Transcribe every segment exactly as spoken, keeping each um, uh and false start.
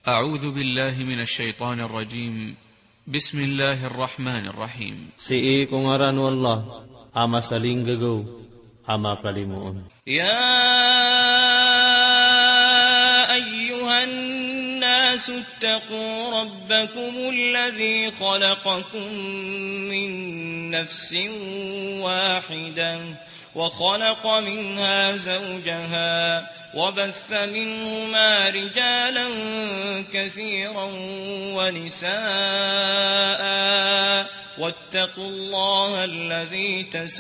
أعوذ بالله من الشيطان الرجيم. بسم الله الرحمن الرحيم. Si kung aran wallah, ama saling gagaw, ama kalimuon. يا أيها الناس اتقوا ربكم الذي خلقكم من نفس واحدة وخلق منها زوجها وبث منهما رجالا كثيرا ونساء واتقوا الله الذي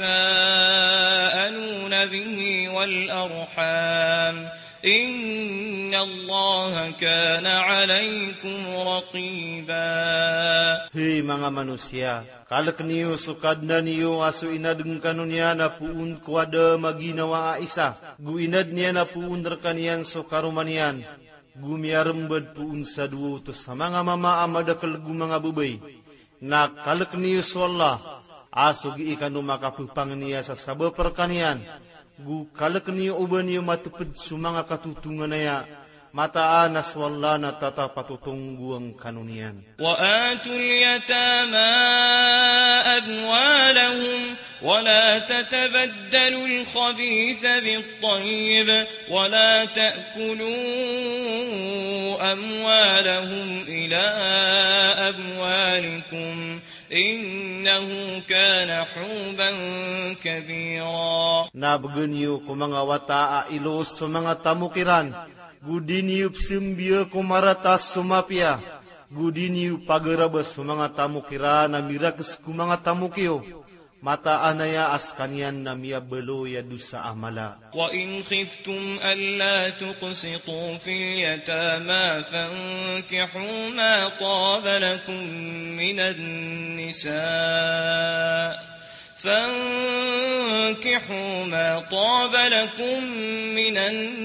تساءلون به والأرحام إن الله كان عليكم رقيبا. Hei mga manusia, kalak niyo sukad na niyo aso inadeng kanunya na puun kuada maginawa isa. Gu inad niya na puun derkanian so karumanian. Gu miarembad puun sa duo to sa mga mama amadakal gu mga bubay. Na kalak niyo so Allah, aso gi ikanu makapupang niya sa sabo perkanian. Gu kalak niyo uban niyo matupad sumanga katutungan naya. Mataan aswalla na tata patutunggu ang kanunian. وآتوا اليتامى أموالهم ولا تتبدلوا الخبيث بالطيب ولا تأكلوا أموالهم إلى أموالكم إنه كان حوبا كبيرا. Nabgenyo ko mga wataa ilos sa mga tamukiran. Gudiniup simbia kumaratas sumapia. Gudiniup pagarabas sa mga tamukira na mirakas ku mga tamukyo. Mata anaya askanian na miya belo ya dusa amala. وإن خفتم ألا تقسطوا في اليتامى فانكحوا ما طاب لكم من النساء فانكحوا ما طاب لكم من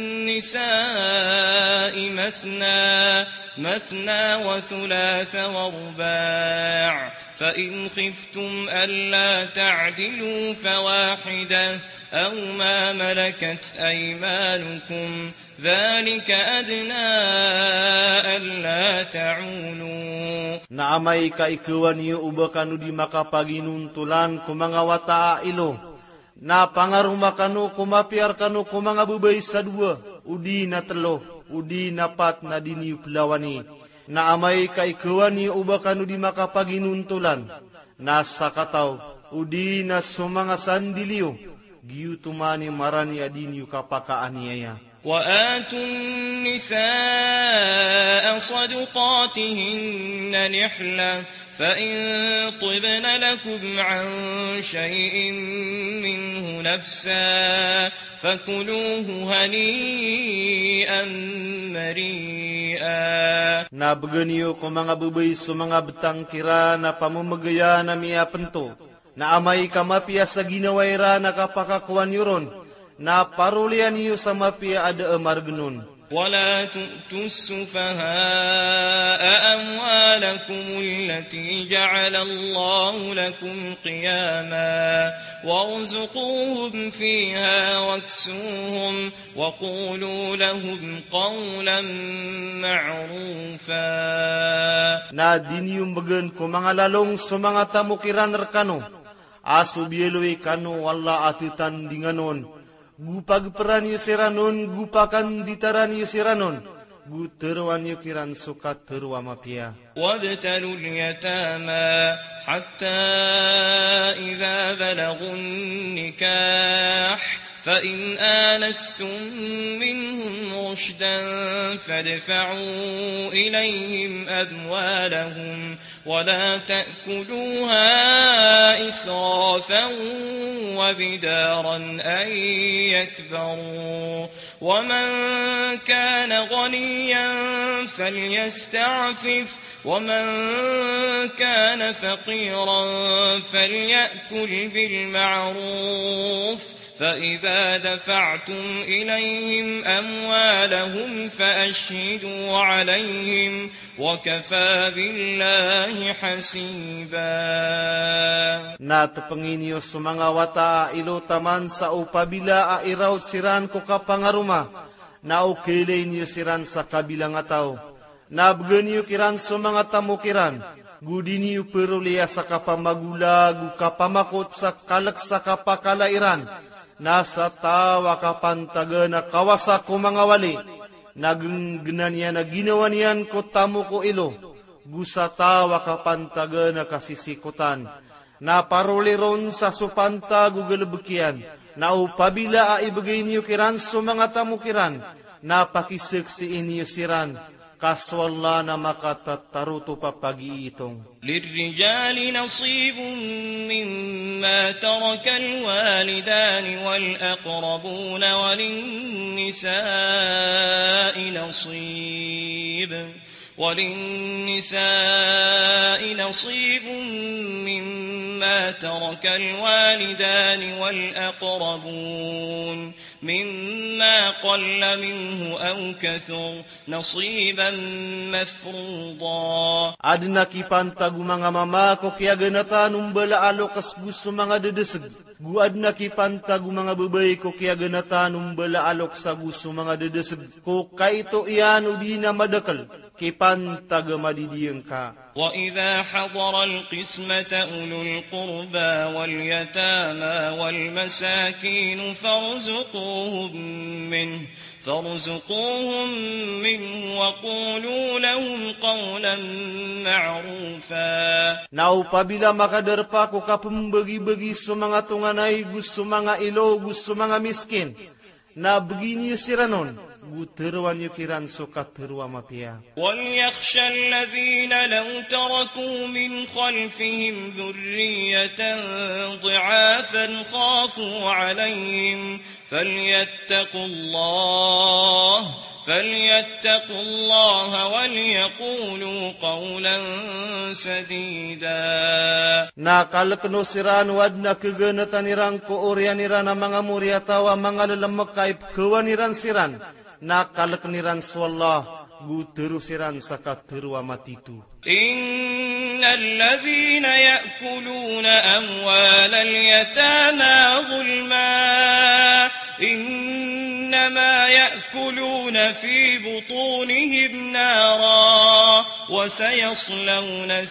النساء مثنى مثنى وثلاث ورباع فإن خفتم ألا تعدلوا فواحدة أو ما ملكت أيمانكم ذلك أدنى ألا تعولوا. Naamay kaikuan niyo ubakanu di makapaginuntulan ko mga wataa ilo. Na pangaruma kanu kumapiar kanu ko mga bubay sa dua. Udi na telo, udi na pat na diniyo plawani. Naamay kaikuan niyo ubakanu di makapaginuntulan. Nasa kataw, udi na sumanga sandiliyo. Giyutumani marani adiniyo kapakaaniaya. وآتوا النساء صدقاتهن نحلة فإن طبن لكم عن شيء منه نفسا فكلوه هنيئا مريئا. Nabgenyo ko mga bubay sa mga betang kira na pamumagaya na miya pento. Na amay kamapia sa ginawayra na kapakakuan yuron. Na parulian niyo sa mapia ada amargenun. ولا تؤتوا السفهاء أموالكم التي جعل الله لكم قياما وارزقوهم فيها واكسوهم وقولوا لهم قولا معروفا. Na diniyong bagan ko mga lalong sa mga tamukiran rekano. Aso bieloy kano wala atitan dinganon. Gupag peran yu siranon, gupakan ditaran yu siranon. Gu teruan yu kiran sukat terua mapia. وابتلوا اليتامى حتى إذا بلغوا النكاح فإن آنستم منهم رشدا فادفعوا إليهم أموالهم ولا تأكلوها إسرافا وبدارا أن يكبروا ومن كان غنيا فليستعفف ومن كان فقيرا فليأكل بالمعروف فإذا دفعتم إليهم أموالهم فأشهدوا عليهم وكفى بالله حسيبا. Natupangin niyo sa mga wata ilo taman sa upabila a iraw siran ko kapangaruma na ukilay niyo siran sa kabilang ataw. na bageniyo kiran so mga tamukiran, gudiniyo perulia sa kapamagula, gu kapamakot sa kalak sa kapakalairan, nasa tawa kapantaga na kawasa ko mga wali, nagenggenan niya na ginawa niyan ko tamu ko ilo, gu sa tawa kapantaga na kasisikutan, na paruliron sa supanta gu galabekian, na upabila aibagay niyo kiran so mga tamukiran, na pakisaksi niyo siran, kaswalla na makatataruto pa pag-iitong. للرجال نصيب مما ترك الوالدان والأقربون وللنساء نصيب وللنساء نصيب مما ترك الوالدان والأقربون مما قل منه أو كثر نصيبا مفروضا. Adna kipantagu mga mama ko kaya ganatan umbala alo kas gusto mga dedeseg. Gu adna kipantagu mga babay ko kaya ganatan umbala alok sa gusto mga dedeseg. Ko kaito iyan udi na madakal. Kipantaga madidiyang ka. وإذا حضر القسمة أولو القربى واليتامى والمساكين فارزقوهم منه فارزقوهم منه وقولوا لهم قولا معروفا. Naupabila makadarpa ko kapambagi-bagi sa mga tunganay, gusto mga ilo, gusto mga miskin, na begini siranon, guterwan yu kiran so katerwa mapia. وليخشى الذين لو تركوا من خلفهم ذرية ضعافا خافوا عليهم فليتقوا الله فليتقوا الله وليقولوا قولا سديدا. Nakalakno siran wad na kaganatan nirang koorianiran na mga muryatawa mga lalamak kaip kawaniran siran. Nakalakniran swallah guteru siran sa katerwa matitu. إن الذين يأكلون أموال اليتامى ظلما إنما يأكلون في بطونهم نارا وسيصلون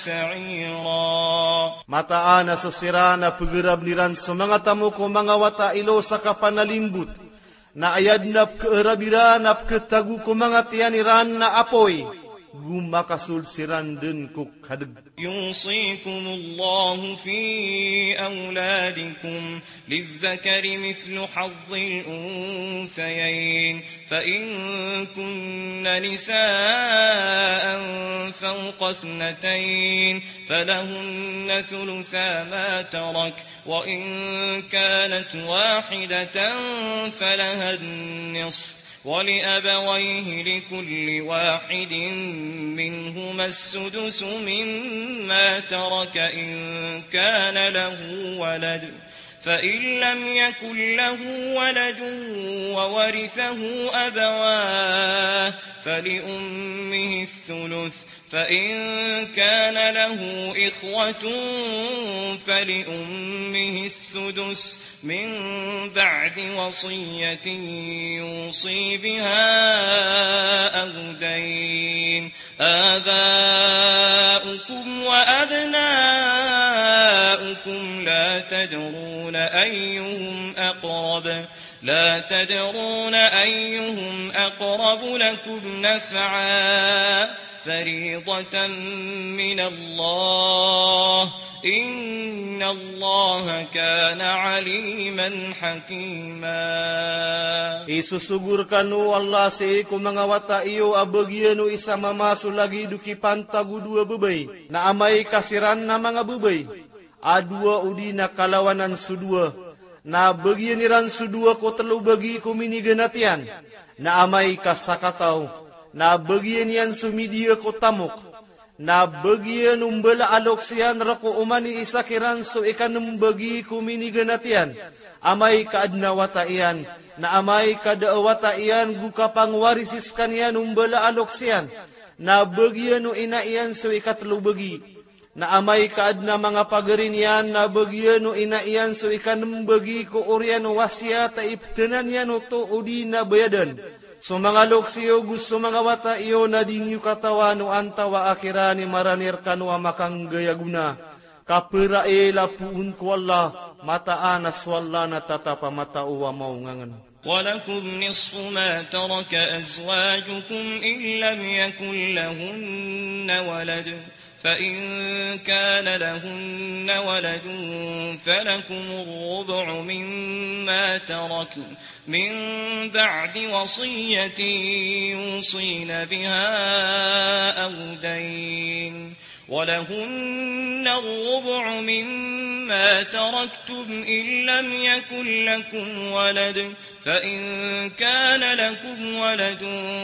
سعيرا. Mataan na sa sirana pagirab niran sa mga tamu ko mga watailo sa kapanalimbut, na ayad na kaerabiran na katagu ko mga tiyaniran na apoy, gumakasul siran din ko kadag. يوصيكم الله في أولادكم للذكر مثل حظ الأنثيين فإن كن نساء فوق اثنتين فلهن ثلثا ما ترك وإن كانت واحدة فلها النصف ولأبويه لكل واحد منهما السدس مما ترك إن كان له ولد فإن لم يكن له ولد وورثه أبواه فلأمه الثلث فإن كان له إخوة فلأمه السدس من بعد وصية يوصي بها أو دين. آباؤكم وأبناؤكم لا تدرون أيهم أقرب لا تدرون أيهم أقرب لكم نفعا فريضة من الله إن الله كان عليما حكيما. Isusugurkan o Allah sa iku mga wata iyo abagyan o isa mamaso lagi duki pantagu dua bebay na amay kasiran na mga bebay adua udi na kalawanan sudua na bagyan niran sudua ko telu bagi kuminiganatian na amay kasakataw na bagyan yan sumidiya ko tamok na bagyan umbala alok siyan rako umani isa kiran so ikanum bagi kuminiganatian amay kaadnawata iyan na amay kadaawata iyan gukapang warisis kanyan umbala alok siyan na bagyan o ina iyan so ikatlo bagi na amay kaadna mga pagarin yan na bagyan o ina iyan so ikanum bagi ko oryan wasya taiptenan yan o to udi na bayadan So mga loksiyo gusto mga wata iyo na dinyo katawa no antawa akirani maranir kanwa makanggayaguna. Kapira e lapuun ko Allah mataan aswalla na tatapa matauwa maungangan. ولكم نصف ما ترك أزواجكم إن لم يكن لهن ولد فإن كان لهن ولد فلكم الربع مما تركن من بعد وصية يوصين بها أو دين ولهن الربع مما تركتم إن لم يكن لكم ولد فإن كان لكم ولد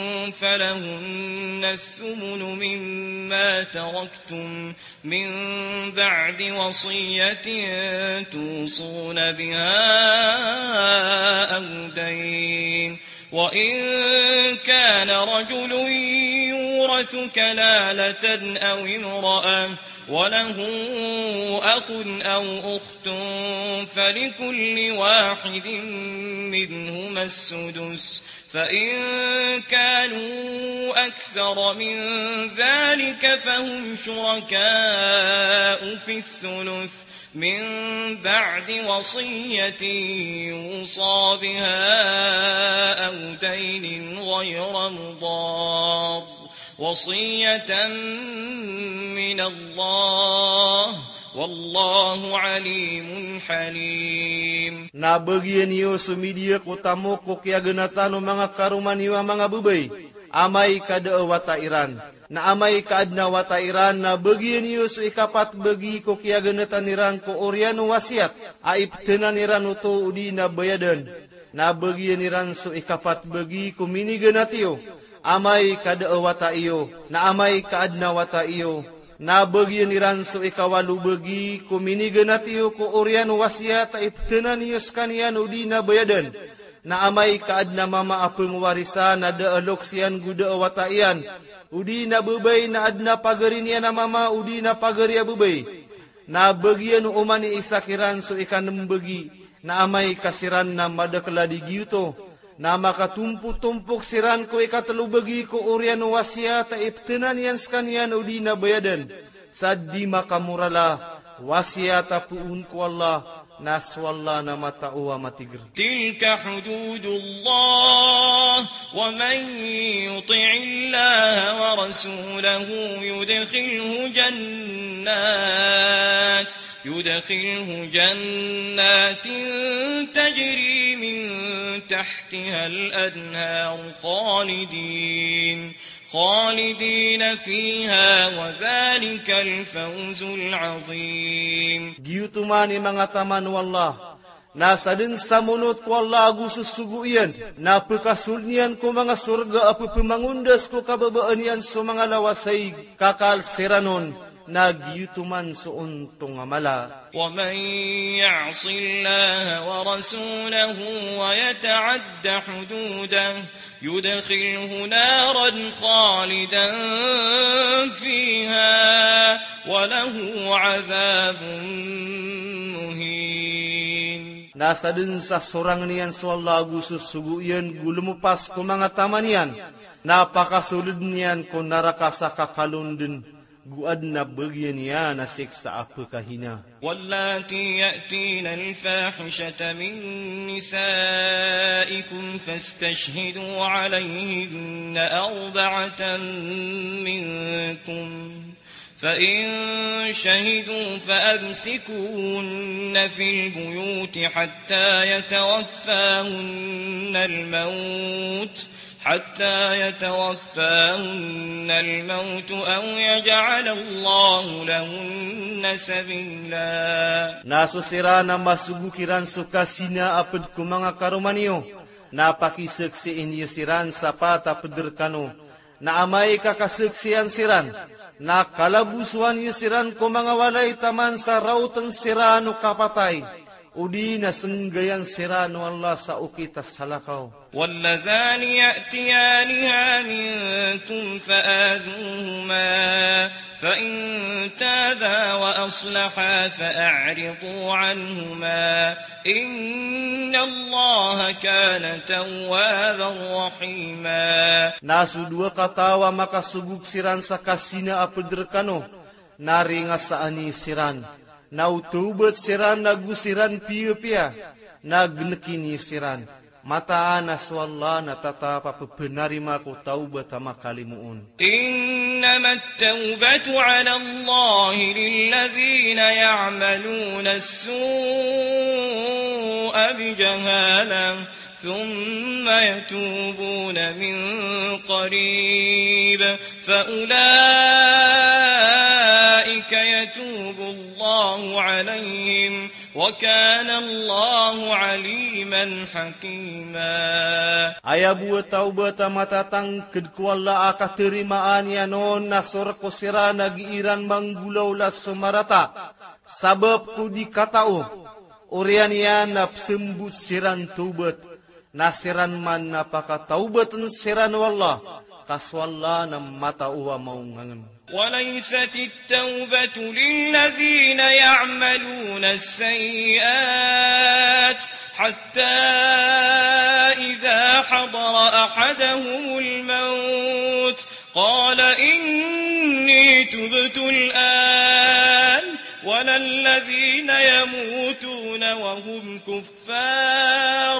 فلهن الثمن مما تركتم من بعد وصية توصون بها أو دين وإن كان رجل يورث كلالة أو امرأة وله أخ أو أخت فلكل واحد منهما السدس فإن كانوا أكثر من ذلك فهم شركاء في الثلث من بعد وصية يوصى بها أو دين غير مضار وصية من الله والله عليم حليم. Na bagian iyo sumidia ko tamo ko kya ganatano mga karuman iyo mga bubay. Amay kada watairan. Na amay kaadna watairan na bagian iyo su ikapat bagi ko kya ganatan niran ko oriano wasiat. Aiptenan niran uto udi na bayadan. Na bagian niran su ikapat bagi ko mini ganatiyo. Amay kada wata iyo, na amay kaadna wata iyo, na bagian niran so ikawalu bagi, kuminigan natiyo ko orian wasya ta iptenan niyos kanian udi na bayadan, na amay kaadna mama apeng warisan na daalok siyan guda wata iyan, udi na bubay na adna pagari niya na mama udi na pagari bubay, na bagian umani isakiran so ikanam bagi, na amay kasiran na madakla di giyuto, na makatumpu-tumpuk siran ko ikatalubagi ko orian wasya ta iptenan yan skanyan udi na bayadan. Saddi makamurala wasya ta puun ko Allah naswalla na matauwa matigr. Tilka hududullah wa man yuti'illaha wa rasulahu yudkhilhu jannat يدخله جنات تجري من تحتها الأنهار خالدين خالدين فيها وذلك الفوز العظيم. Giyutumani mga taman wallah, nasa din sa munot ko Allah gususuguyan, na pagkasulnian ko mga surga apo pimangundas ko kababaan yan so mga lawasay kakalsiranon, ناجيتمان سؤنتم عملا. ومن يعص الله ورسوله ويتعد حدوده يدخله نارا خالدا فيها وله عذاب مهين. Nasa din sa surang niyan so Allah gususuguyan gulumupas ko mga taman yan, napakasulod niyan ko naraka sa kakalundin. Guadna bagian ya nasik sa apa kahina. Wallati ya'tina al-fahishata min nisaikum fastashhidu alayhinna arba'atan minkum. فإن شهدوا فأمسكوهن في البيوت حتى يتوفاهن الموت حتى يتوفاهن الموت أو يجعل الله لهن سبيلا. Nasusira na masubukiran sukasina apad ko mga karumaniyo, napakisaksiin niyo siran sa pata paderkano, na amay kakasaksiyan siran, na kalabusuan niyo siran ko mga walay taman sa rautan sirano kapatay, udi na senggayan siran wallah sa ukita salakaw. واللذان يأتيانها منكم فآذوهما فإن تابا وأصلحا فأعرضوا عنهما إن الله كان توابا رحيما. Nasu dua katawa maka suguk siran sa kasina apederkano nari nga saani siran. Nautubet siran nagu siran pia-pia nagnekini siran. Mataan aswallah natatapa pebenari maku taubat sama kalimuun. إنما التوبة على الله للذين يعملون السوء بجهالة ثم يتوبون من قريب فأولئك يتوب الله عليهم وكان الله عليما حكيما. Aya buat taubat matatang kedkualla aka terimaan yanon nasor ko sira nagiiran manggulau las sumarata sabab ku dikatao orian yan napsembut siran taubat nasiran man napaka taubatan siran wallah kaswalla na mata uwa maungangan. وليست التوبة للذين يعملون السيئات حتى إذا حضر أحدهم الموت قال إني تبت الآن ولا الذين يموتون وهم كفار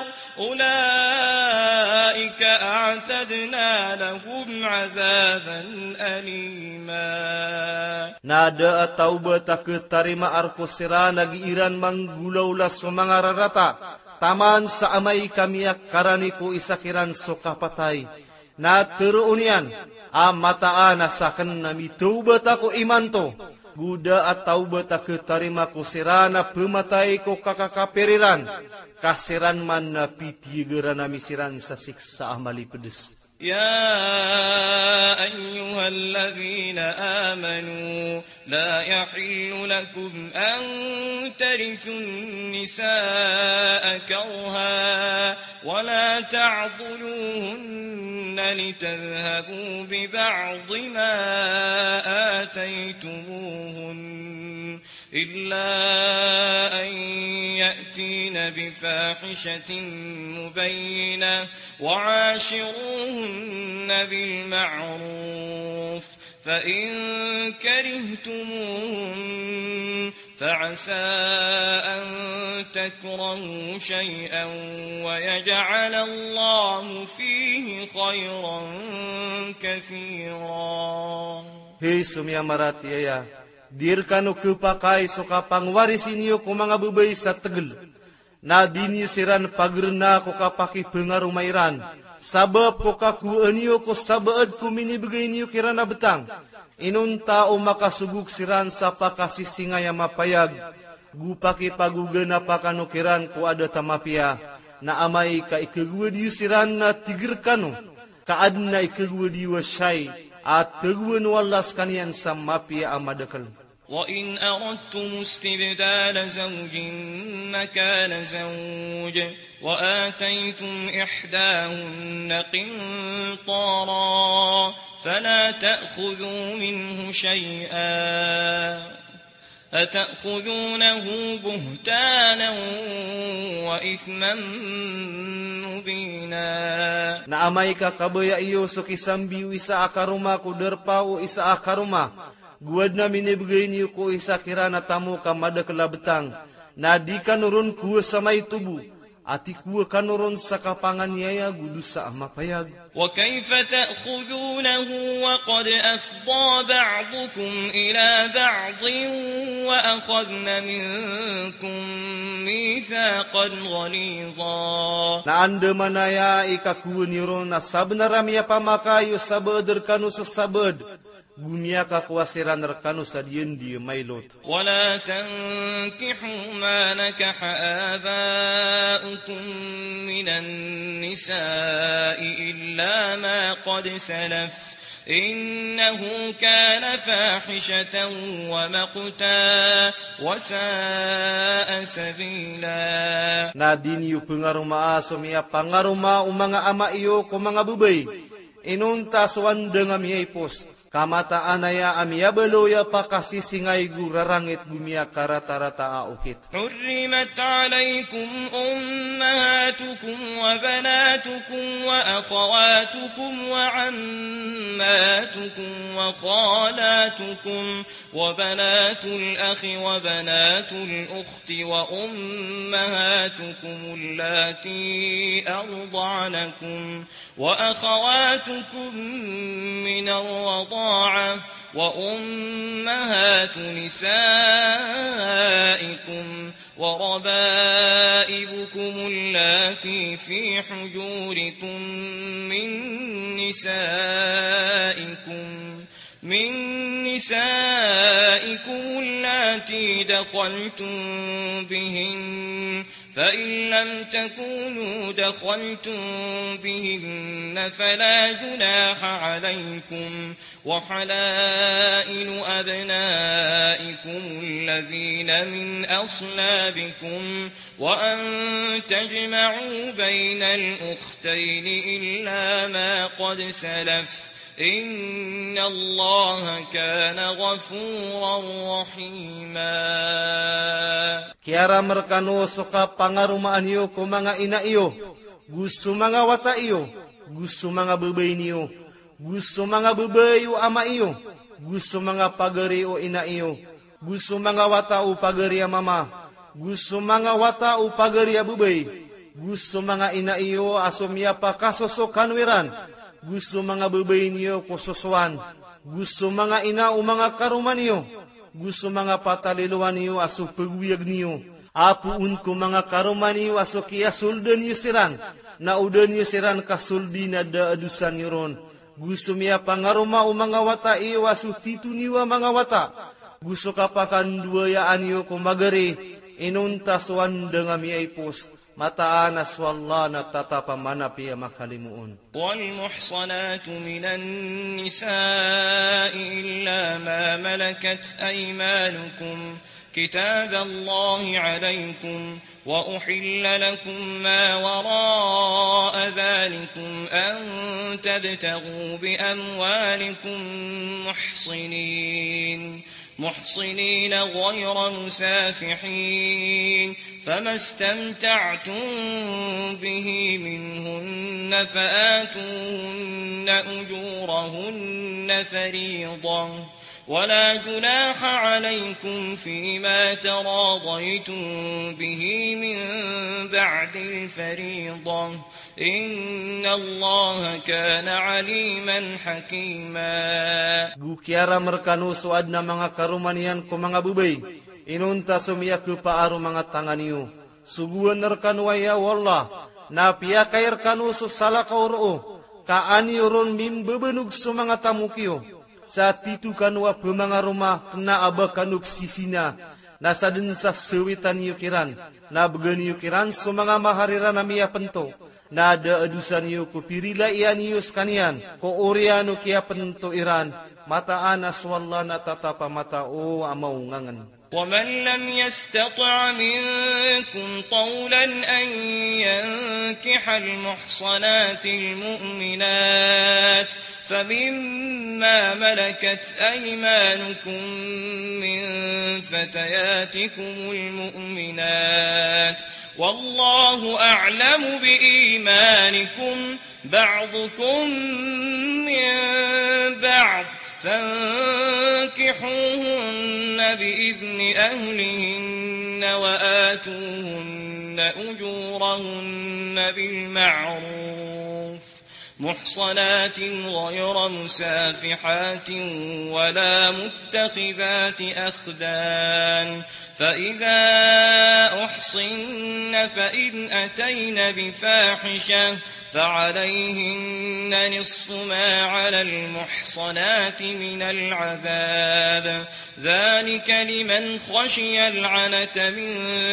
أولئك أعتدنا لهم عذابا أليما. Nada taubat tak ketarima arko sira nagiiran manggulau las sumangararata taman sa amay kamiyak karaniku isakiran sokapatay na teruunian amataan asakan nami taubat ako imanto guda at taubat tak ketarima ko sira na pematay ko kakakapiriran kasiran man na pitigeran nami siran sa siksa amali pedes. يا أيها الذين آمنوا لا يحل لكم أن ترثوا النساء كرها ولا تعضلوهن لتذهبوا ببعض ما آتيتموهن إلا أن يأتين بفاحشة مبينة وعاشروهن بالمعروف فإن كرهتموهن فعسى أن تكرهوا شيئا ويجعل الله فيه خيرا كثيرا. Hei sumia maratiaya dirkano kepakai soka pangwaris inyo ko mga bubay sa tegel. Na dinyo siran pagerna ko kapaki pengaruh mairan. Sabab ko kaku enyo ko sabaad ko minibigay niyo kirana betang. Inunta o makasuguk siran sa pakasisingaya mapayag. Gupaki pagugana pakanukiran ko ada tamapia. Na amay ka ikagwa diyo siran na tigirkano. Kaad na ikagwa diyo syay. At tagwan walas kanian sa mapia amadakal. وإن أردتم استبدال زوج مكان زوج وآتيتم إحداهن قنطارا فلا تأخذوا منه شيئا أتأخذونه بهتانا وإثما مبينا. Naamay ka kabaya iyo so kisambiw isa akaruma ko derpao isa akaruma. Guad na minibigay niyo ko isa kirana tamu ka madakala betang. Na di kanurun kuwa sa may tubo. Ati kuwa kanurun sa kapanganyaya gudu sa amapayag. وكيف تأخذونه وقد أفضى بعضكم إلى بعض وأخذن منكم ميثاقا غليظا. Na anda manaya ikakuwa niron na sabnaramya pamakayo sabad kanu sa sabad. Gunia kakuasiran rekanu sadian di mailot. ولا تنكحوا ما نكح آباؤكم من النساء إلا ما قد سلف إنه كان فاحشة ومقتا وساء سبيلا. Na diniyo pengaruma sumia pangaruma umanga ama iyo ko mga bubay. Inunta suwan dengan miyaipos. Kamata anaya amia beloya pakasisingay gurarangit gumia karata-rata aukit. حرمت عليكم أمهاتكم وبناتكم وأخواتكم وعماتكم وخالاتكم وبنات الأخ وبنات الأخت وأمهاتكم اللاتي أرضعنكم وأخواتكم من الرضاعة وأمهات نسائكم وربائبكم اللاتي في حجوركم من نسائكم من نسائكم اللاتي دخلتم بهن فإن لم تكونوا دخلتم بهن فلا جناح عليكم وحلائل أبنائكم الذين من أصلابكم وأن تجمعوا بين الأختين إلا ما قد سلف إن الله كان غفورا رحيما. Kiara merkano suka pangarumaan iyo ko mga ina iyo, gusto mga wata iyo, gusto mga bebay niyo, gusto mga bebay o ama iyo, gusto mga pagari o ina iyo, gusto mga wata o pagari a mama, gusto mga wata o pagari a bebay, gusto mga ina iyo asumya pa kasosokanwiran, gusto mga bebay niyo kususuan, gusto mga ina o mga karuman niyo, gusto mga pataliluan niyo aso pagwiyag niyo, apuun ko mga karuman niyo aso kiasuldan niyo siran, na udan niyo siran kasuldi na daadusan niyo ron, gusto miya pangaruma o mga wata iyo aso titu niyo mga wata, gusto kapakan duayaan niyo kumagari, inuntaswan dengan miya ipos, mataan aswalla na tatapamana piya makalimuun. والمحصنات من النساء إلا ما ملكت أيمانكم كتاب الله عليكم وأحل لكم ما وراء ذلكم أن تبتغوا بأموالكم محصنين محصنين غير مسافحين فما استمتعتم به منهن فآتوهن أجورهن فريضة ولا جناح عليكم فيما تراضيتم به من بعد الفريضة إن الله كان عليما حكيما. Gukiara merkano suad na mga karumanian ko mga bubay, inunta sumiya ko paaro mga tanganiyo, suguan nerkano ya wallah, na piyakay erkano susala kauro, kaani uron min bebenug su mga tamukiyo, sa titu kanwa pemanga rumah kena aba kanuk sisina, na sadin sa sewitan yukiran, na begani yukiran su mga maharira na miya pento, na ada adusan yu kupirila iyan yu skanian, ko oriano kia pento iran, mataan aswalla na tatapa mata o amaungangan. ومن لم يستطع منكم طولا أن ينكح المحصنات المؤمنات فمما ملكت أيمانكم من فتياتكم المؤمنات والله أعلم بإيمانكم بعضكم من بعض فانكحوهن بإذن أهلهن وآتوهن أجورهن بالمعروف محصنات غير مسافحات ولا متخذات أخدان فإذا أحصن فإن أتين بفاحشة فعليهن نصف ما على المحصنات من العذاب ذلك لمن خشي العنة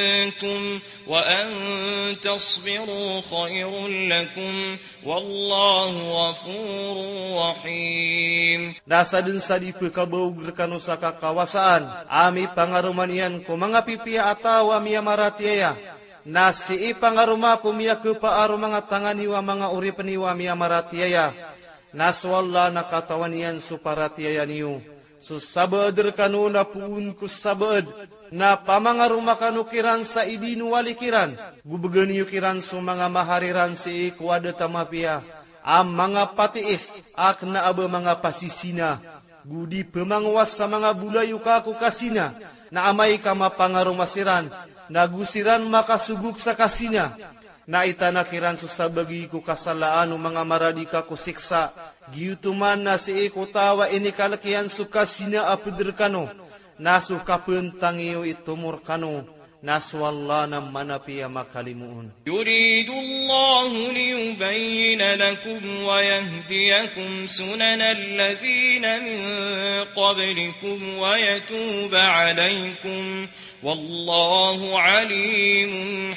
منكم وأن تصبروا خير لكم والله والله غفور رحيم. Nasa din sa di pagkabaug kanu sa kakawasaan, ami pangarumanian ko mga pipia atawa miya maratiaya, na si ipangaruma ko miya kupaaro mga tanganiwa mga uripaniwa miya maratiaya, naswalla nakatawanian suparatiaya niyo. So sabadr kanu na puun ko sabad, na pamangaruma kanu kiran sa idinuwali kiran, gubaganiyo kiran so mga mahariran si ikwada tamapia, am mga patiis, ak na aba mga pasisina, gudi pemangwas sa mga bulayu kaku kasina, na amay ka mapangarumasiran, nagusiran makasuguk sa kasina, na itanakiran so sabagi ko kasalaan o mga maradika ko siksa, giyutuman na si ikutawa inikalakihan so kasina apidir kano, nasu kapuntangiyo itumur kano, naswalla na manapiya makalimuun. Yuridu Allahu liyubayyin lakum wa yahdiyakum sunana alladhina min qablikum wa yatuba alaykum wallahu alimun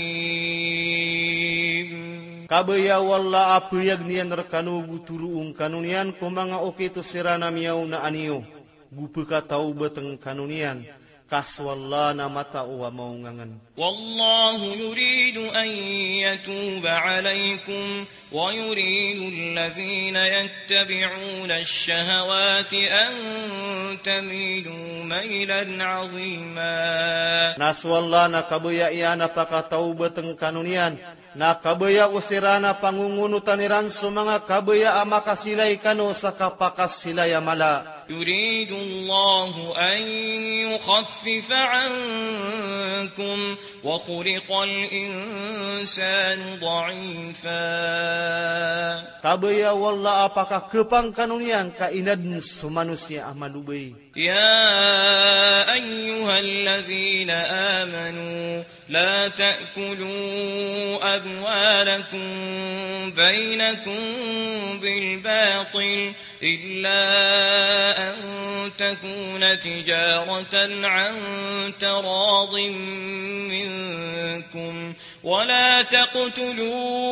hakim. Kabaya walla apuyag niyan rekanu guturuung kanunian ko mga okito sirana miyaw na aniyo, gupika tau beteng kanunian, kaswalla na mata uwa maungangan. Wallahu yuridu an yatuba alaykum wa yuridu alladhina yattabi'una ash-shahawati an tamilu maylan 'azima. Naswalla na kabaya iyana pakatau beteng kanunian, na kabaya usirana pangungunutan iran so mga kabaya amakasilay kano sa kapakasilay amala. Yuridu Allahu an yukhaffifa ankum wa khuliqal insanu dha'ifa. Kabaya walla apakah kepang kanunian kainad so manusia amalubay. Ya ayyuhalladzina amanu la ta'kulu amwalakum bainakum bil batil illa an takuna tijaratan an taradin minkum wa la taqtulu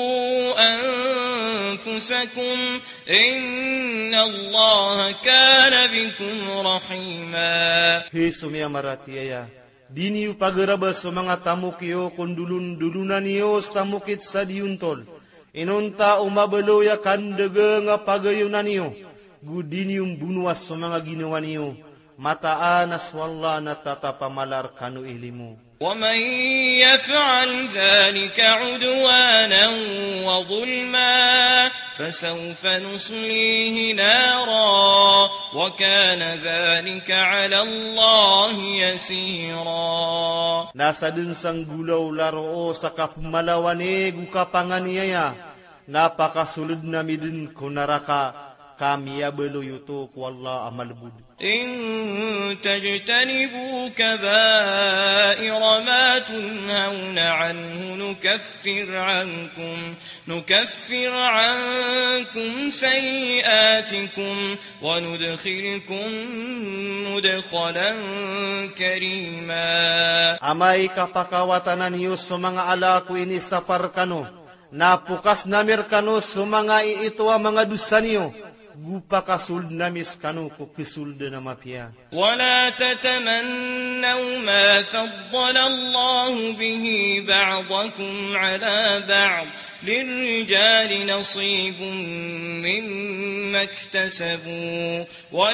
anfusakum inna Allaha kana bikum rahima. Hisumya maratiaya, dini upagarabas so mga tamukiyo kundulun-dulunan niyo sa mukit sa diuntol. Inunta umabalo ya kandaga nga pagayunan niyo, gudini umbunuas so mga ginawa niyo, mataan aswalla na tatapamalar kanu ilimu. ومن يفعل ذلك عدوانا وظلما فسوف نصليه نارا وكان ذلك على الله يسيرا. Nasa din sang gulaw laro sa kapmalawane gukapanganiaya, napakasulod na midin kunaraka, kami abelo yuto kwalla amalbud. إن تجتنبوا كبائر ما تنهون عنه نكفر عنكم نكفر عنكم سيئاتكم وندخلكم مدخلا كريما. Amay kapakawatanan niyo sa mga alaku ini sapar kano, napukas namir kano sa mga iitwa mga dusa niyo, gupa kasul namis kanu ko kisul de namapia. ولا تتمنوا ما فضل الله به بعضكم على بعض للرجال نصيب مما اكتسبوا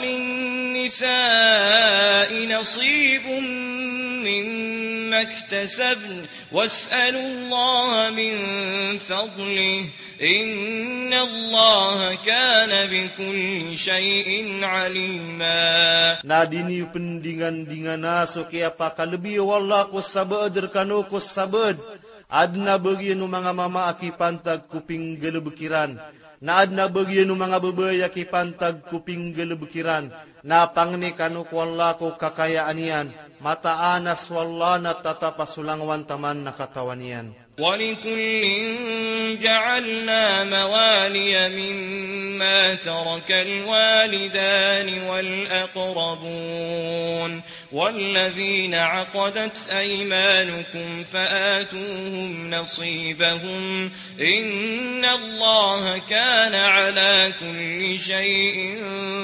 وللنساء نصيب مما اكتسبن واسألوا الله من فضله إن الله كان بكل شيء عليما. Nadini pendingan-dingan naso kaya pakalebih wala ko sabad kanu ko sabad. Adna bagian mga mama aki pantag kuping gelebekiran. Na adna bagian mga babae aki pantag kuping gelebekiran. Na pangni kanu ko wala ko kakayaan yan. Mataanas wala na tatapasulang wantaman na katawan yan. ولكل جعلنا موالي مما ترك الوالدان والأقربون والذين عقدت أيمانكم فآتوهم نصيبهم إن الله كان على كل شيء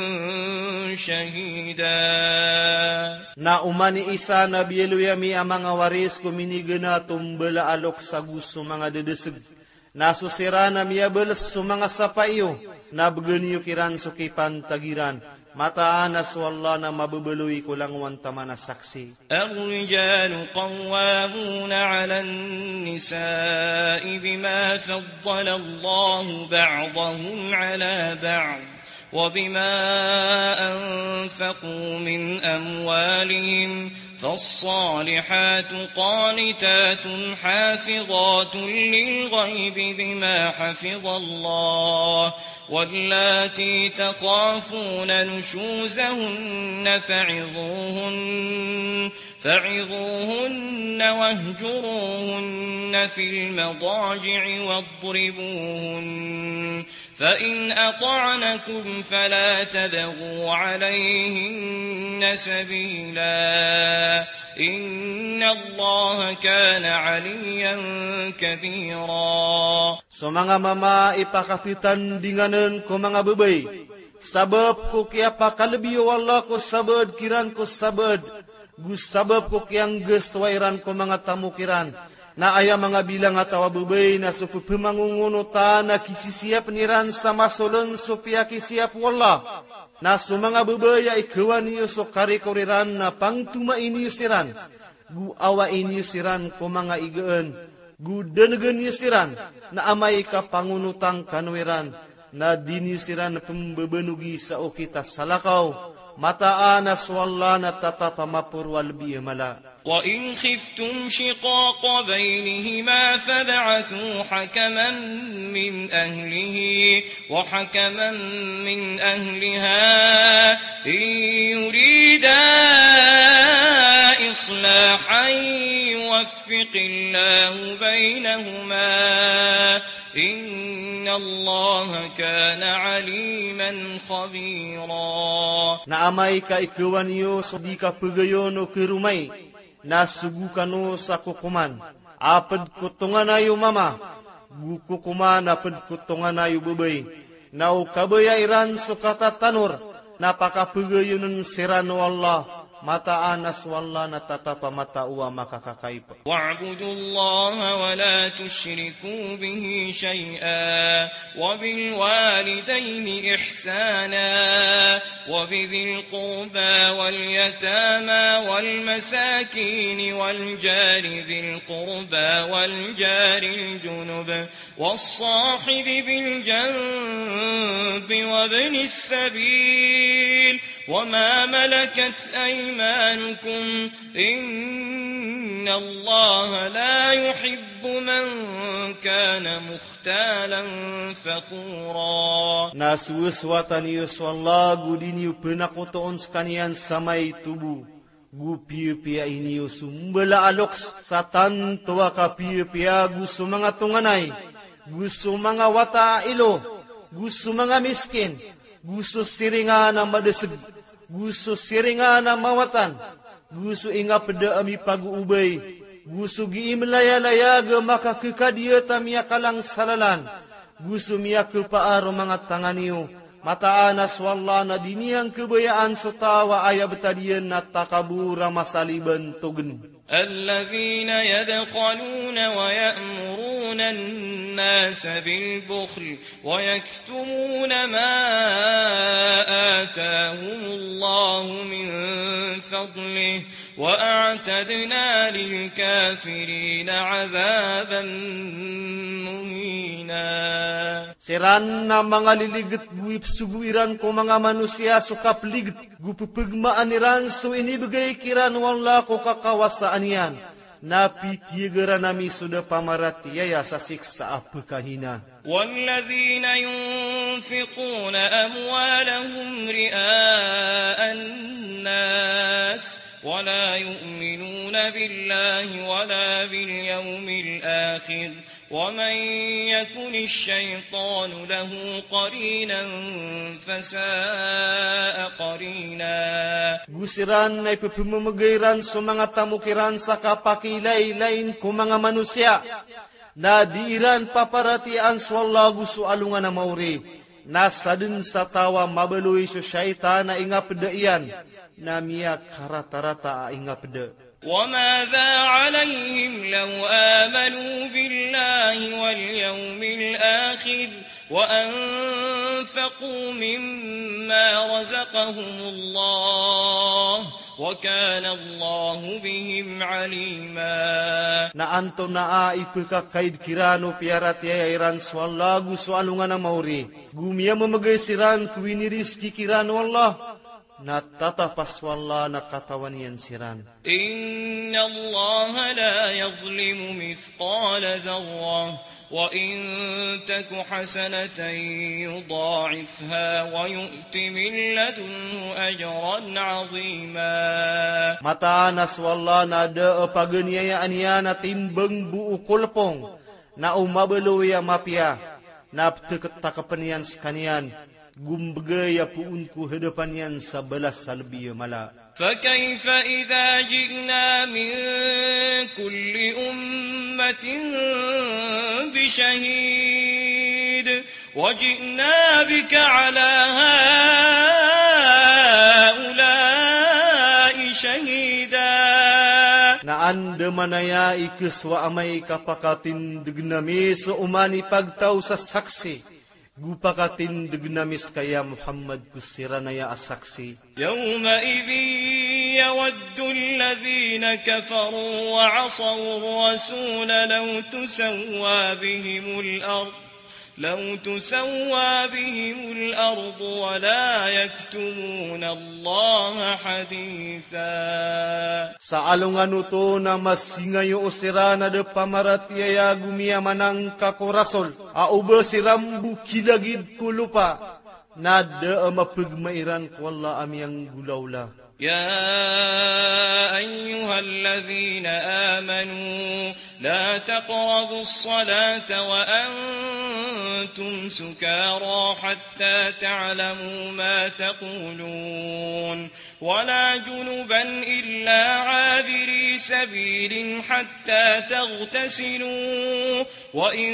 شهيدا. Na umani isa na biyeluyami ang mga waris kuminigana tumbala alok sa gusto mga dedeseg. Nasusira na miyabeles sa mga sapayo na beganiyo kiran sukipan tagiran. Mataanas wala na mabubuloy ko lang wantamana saksi. الرجال قوامون على النساء بما فضل الله بعضهم على بعض وبما أنفقوا من أموالهم فالصالحات قانتات حافظات للغيب بما حفظ الله واللاتي تخافون نشوزهن فعظوهن فعظوهن واهجروهن في المضاجع واضربوهن فإن أطعنكم فلا تبغوا عليهن سبيلا إن الله كان عليا كبيرا. So mga mama ipakatitan dinganan ko mga babay. Sabab ko kaya pakalabiyo Allah ko sabad kiran ko sabad. Gus sabab ko kayang gestwairan ko mga tamu kiran. Na aya mga bilang atawa babay na supupumangungunutan na kisisiap niran sama solon supaya kisiap wallah. Na so mga babay ay kawan niyo so karikoriran na pangtuma iniyo siran. Gu awa iniyo siran ko mga igaan. Gu denegan niyo siran na amay kapangunutang kanwiran. Na diniyo siran pembebenugi sa okita salakaw. Mataanas wala na tatatapamapur walbi mala. وإن خفتم شقاق بينهما فابعثوا حكما من أهله وحكما من أهلها إن يريدا إصلاحا يوفق الله بينهما إن الله كان عليما خبيرا. Naamay ka ikawan niyo so di ka pagayon o kirumay. Nasugukan o sa kukuman. Apad kutungan ayo mama. Gukukuman apad kutungan ayo babay. Nau kabayairan so katatanur. Napakapagayon sirano Allah. Mataanas wala natatapa mata uwa makakakaipa. واعبدوا الله ولا تشركوا به شيئا وبالوالدين إحسانا وبذي القربى واليتامى والمساكين والجار ذي القربى والجار الجنب والصاحب بالجنب وابن السبيل وما ملكت أيمانكم إن الله لا يحب من كان مختالا فخورا. Nasuwaswatan niyo so Allah gudin niyo penakutoon sekanian samay tubu. Gu piya-piya iniyo sumbala aloks sa tantuwa ka piya-piya gusto mga tunganay. Gusto mga wata ilo. Gusto mga miskin. Gusto siringa na madeseg. Gusto siringa na mawatan. Gusto inga pada ami pag-uubay. Gusto giimlaya-laya ga makakikadiya tamiya kalang salalan. Gusto miya kepaaro mga tanganiyo. Mataanas wala na diniyang kebayaan so tawa aya betadiyan na takabura masaliban tugen. الذين يبخلون ويأمرون الناس بالبخل ويكتمون ما آتاهم الله من فضله وأعتدنا للكافرين عذابا مهينا. Siran na mga liligit guip suguiran ko mga manusia sukap ligit gupupigmaan iran so inibigay kiran wala ko kakawasaan yan. Napitiyagira nami sudah pamaratiya sa siksa apakahina. والذين ينفقون أموالهم رئاء الناس ولا يؤمنون بالله ولا باليوم الآخر ومن يكن الشيطان له قرينا فساء قرينا. Gusiran na ipipimamagiran sa mga tamukiran sa kapakilay-lain ko mga manusia, na diiran paparatian swalla gusto alungan na mauri, nasa din sa tawa mabaluy sa syaitan na ingapdaian, na miya karatarata ingapda. وماذا عليهم لو آمنوا بالله واليوم الآخر وأنفقوا مما رزقهم الله وكان الله بهم عليما. Na anto na ipikakaid kirano piarati ayran swalagu swalungan na mauri, gumia mamagaysiran kuwiniris kikirano Allah, na tatapaswalla na katawanian siran. Inna Allah la yazlimu mithqala dharrah wa in taku hasanatan yudha'ifha wa yu'ti min ladunhu ajran 'azima. Mata naswalla na da paganiayaan niya na timbang buo kulpong na umabeluya mapia na takapanian skanian gumbagaya puunku hadapan yan sa balas sa lebiya mala. فكيف إذا جئنا من كل أمة بشهيد وجئنا بك على هؤلاء شهيدا. Naan demanaya ikeswa amay kapakatin degnami sa umani pagtaw sa saksi. Gupakatin degnamis kaya Muhammad kusiranaya asaksi. يومئذ يود الذين كفروا وعصوا الرسول لو تسوى بهم الأرض لو تسوى بهم الأرض ولا يكتمون الله حديثا. Sa alungan uto na masingayo usirana de pamaratiaya gumia manang kakorasol, auba sirambu kilagid kulupa, na de mapagmairan kwalla amyang gulawla. يا أيها الذين آمنوا لا تقربوا الصلاة وأنتم سكارى حتى تعلموا ما تقولون ولا جنبا إلا عابري سبيل حتى تغتسلوا وإن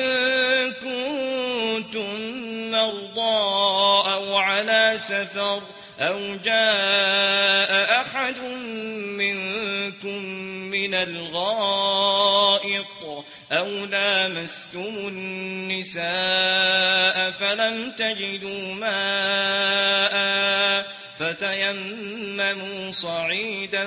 كنتم مرضى أو على سفر أو جاء أحد منكم من الغائط أو لامستم النساء فلم تجدوا ماء فتيمموا صعيدا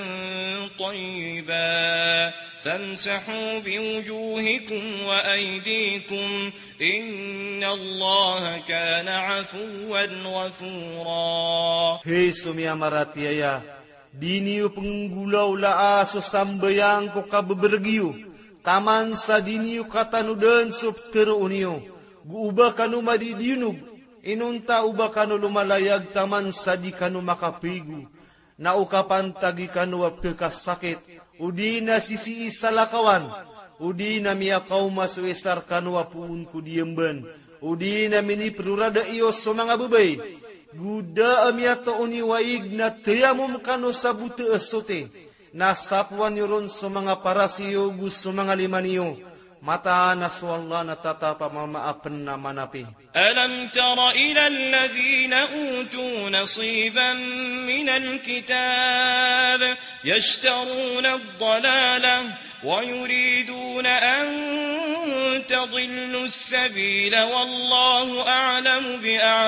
طيبا فامسحوا بوجوهكم وأيديكم إن الله كان عفوا غفورا. Hei sumia maratiaya, diniyo penggulaw laa so sambayang ko kabebergiyo, taman sa diniyo katanudan subtero uniyo, guuba kanu madidiyunug, inunta uba kanu lumalayag taman sa di kanu makapigu, na ukapan tagi kanu wapkakasakit, udi na sisi isalakawan, udi na miyakaw masuesar kanu wapuun kudiyemban, udi na mini perurada iyo so mga babay, guda amyato uni waig na tiyamum kanu sa buta esote, na sapwan yuron so mga parasiyo gus so mga limaniyo, mata naswalla na tatapa mamaapan na manapi. ألم تر إلى الذين أوتوا نصيبا من الكتاب يشترون الضلالة ويريدون أن تضلوا السبيل والله أعلم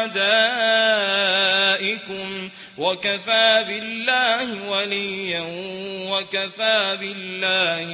بأعدائكم وكفى بالله وليا وكفى بالله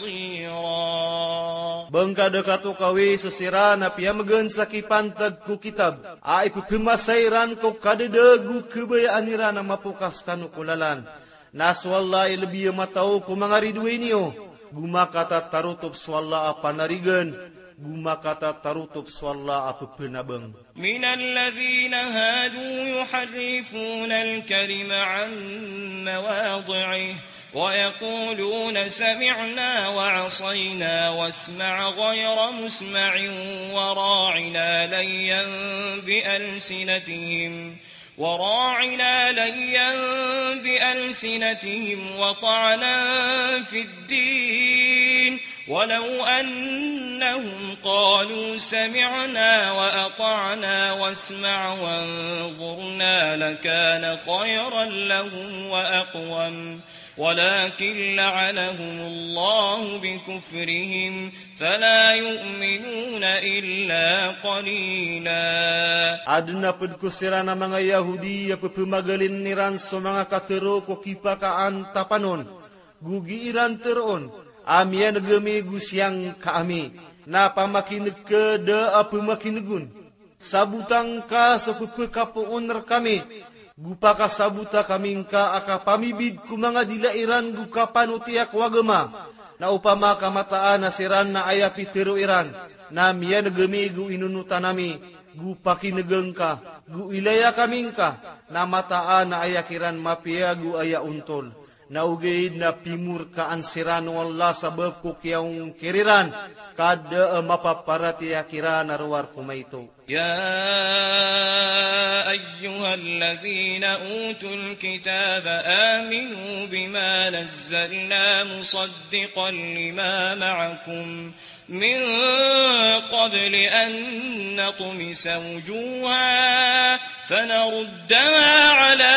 نصيرا. Bangka dekatu kawi susirana piyamagan sakipan ku kitab, ay pupimasayran ko kadadagu kebayaan na mapukas kanu kulalan. Naswalla lebih matau ko mga ridwe niyo, gumakata tarutup swalla apanarigan, gumakata tarutup swalla apa penabeng. من الذين هادوا يحرفون الكلم عن مواضعه ويقولون سمعنا وعصينا واسمع غير مسمع وراعنا ليا بألسنتهم وراعنا ليا بألسنتهم وطعنا في الدين ولو أنهم قالوا سمعنا وأطعنا واسمع وانظرنا لكان خيرا لهم وأقوم ولكن لعنهم الله بكفرهم فلا يؤمنون إلا قليلا. Adna pedkusirana mga Yahudi apa pemagalin niran so mga katero ko kipakaan tapanon gugiiran teron amia negemi gusyang kaami na pamakinig ke da apa makinigun sabutang ka so pepekapuun kami gupa ka sabuta kaming ka aka pamibid ku mga dilairan gukapan utiak wagema na upama kamataan na siran na ayapi tero iran na miya negemi gu inunutan nami gu pakinegeng ka gu ilaya kaming ka na mataan na ayakiran mapia gu aya untol na ugaid na pimur ka ansiran wala sabab ko kiyang kiriran kada mapaparati akiran arwar kumaito. يا أيها الذين أوتوا الكتاب آمنوا بما نزلنا مصدقا لما معكم من قبل أن نطمس وجوها فنردها على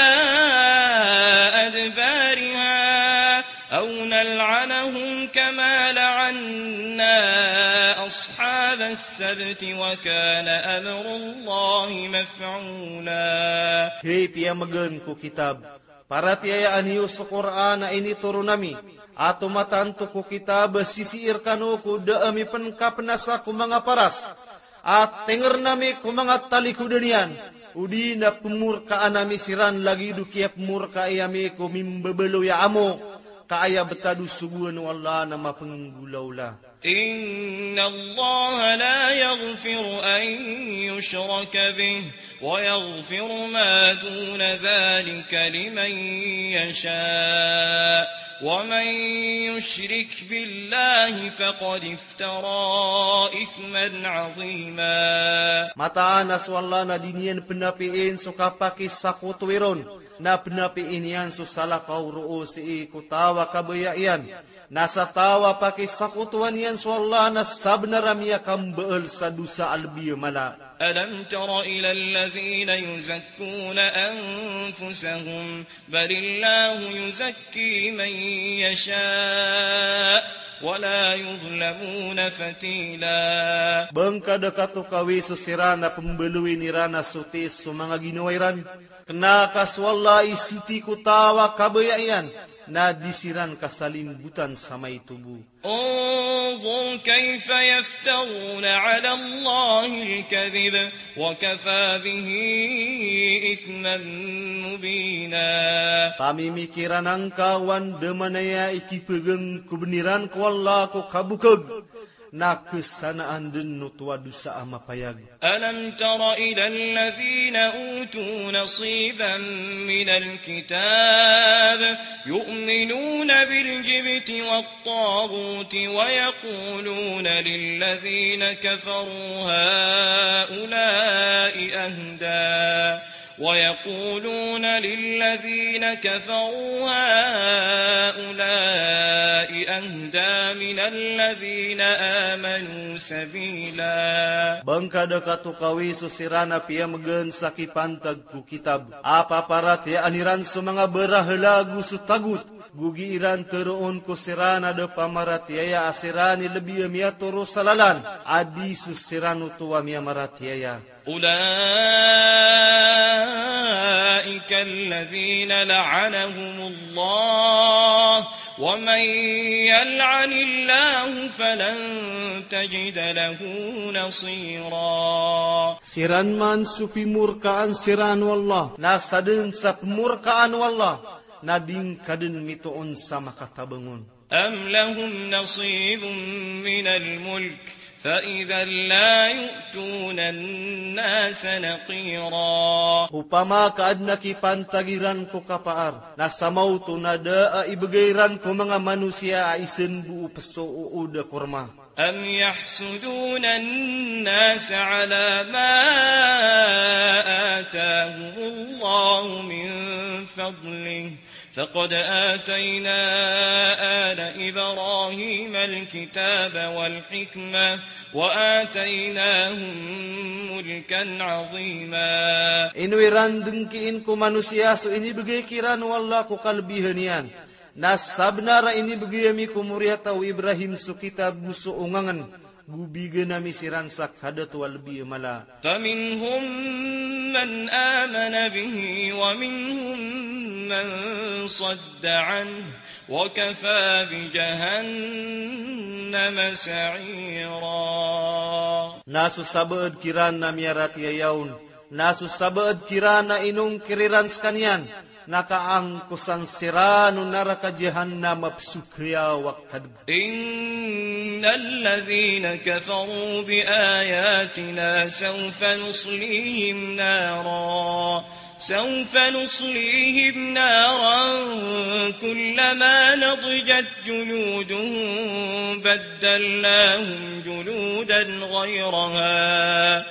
أدبارها أو نلعنهم كما لعنا أصحاب السبت وكان أمر الله مفعولا. Hei piyamagan ko kitab, para tiyayaan niyo sa Quran na inituro nami, ato matanto ko kitab sisiir kano ko daami pankapanasa ko mga paras, at tenger nami ko mga talikudanian, udi na pemurkaan nami siran lagi dukia pemurka iyami ko mimbebelo ya amo, kaaya betadu subuan wala na mapenggulaula. إن الله لا يغفر أن يشرك به ويغفر ما دون ذلك لمن يشاء ومن يشرك بالله فقد افترى إثما عظيما. Mataan aswalla na dinian penapiin so kapakis sa kutuwiron na penapiin yan so salakaw roo si ikutawa kabayayan. Nasa tawa pakis sakutuan yan swalla na sabnaramya kambaal sa dusa albiya mala. ألم تر إلى الذين يزكون أنفسهم بل الله يزكي من يشاء ولا يظلمون فتيلا. Bangka dekatu kawi susirana pembelui nirana sutis so mga ginawairan. Kena kaswalla isiti kutawa kabayayan na disiran kasalimbutan sa may tubo. انظر كيف يفترون على الله الكذب وكفى به إثما مبينا. Pamimikiran ang kawan demanaya ikipegeng kubeniran ko Allah ko kabukag na kesanaan din nutwa dusa amapayag. ألم تر إلى الذين أوتوا نصيبا من الكتاب يؤمنون بالجبت والطاغوت ويقولون للذين كفروا هؤلاء أهدى ويقولون للذين كفروا هؤلاء أهدى من الذين آمنوا سبيلا. Bangka dekatu kawi susirana piyamagan sakipantag ku kitab. Apa parat ya aniran sa mga berahalagu sutagut. Gugiiran teroon ko sirana de pamarat ya asirani lebih miya turu salalan. Adi susirano tuwa miya marat ya. أولئك الذين لعنهم الله ومن يلعن الله فلن تجد له نصيرا. Siran man su pimurkaan siran wallah, nasadun sa pemurkaan wallah, nading kadun mitoon sa makatabangon. أم لهم نصيب من الملك فإذا لا يؤتون الناس نقيرا. Upama kaad nakipantagiran ko kapaar, nasamaw to nada a ibagayran ko mga manusia isen buu peso uuda kurma. أم يحسدون الناس على ما آتاهم الله من فضله فقد آتينا آل إبراهيم الكتاب والحكمة وآتيناهم ملكا عظيما. Inuiran dengkiin ko manusia so ini begikiran wala ko kalbihan yan. Nasabna ra ini begiyami ko muriya tau Ibrahim so kitab muso ungangan. Gubiga na misiran sa kadat walbi mala. فمنهم من آمن به ومنهم من صد عنه وكفى بجهنم سعيرا. Nasu sabad kiran na miyarat yayawn. Nasu sabad kiran na inong kiriran skanian. Nakaangkusan sirano naraka jahannam apsukya wakad. إن الذين كفروا بآياتنا سوف نصليهم نارا سوف نصليهم نارا كلما نضجت جلودهم بدلناهم جلودا غيرها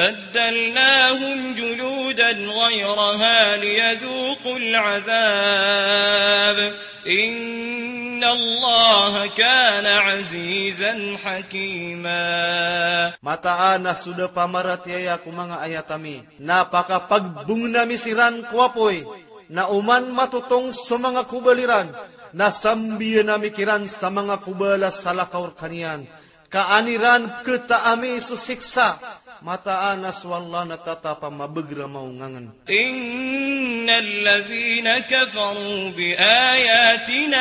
بدلناهم جلودا غيرها ليذوقوا العذاب إن الله كان عزيزا حكيما. Mataan na suda pamaratyaya ko mga ayatami. Napakapagbung na misiran kuwapoy. Na uman matutong sa mga kubaliran. Na sambiyan na mikiran sa mga kubala sa lakaw kaniyan. Kaaniran ketaami susiksa. Mataan aswalla natatapa mabegra maungangan. Inna alladhina kafaru bi ayatina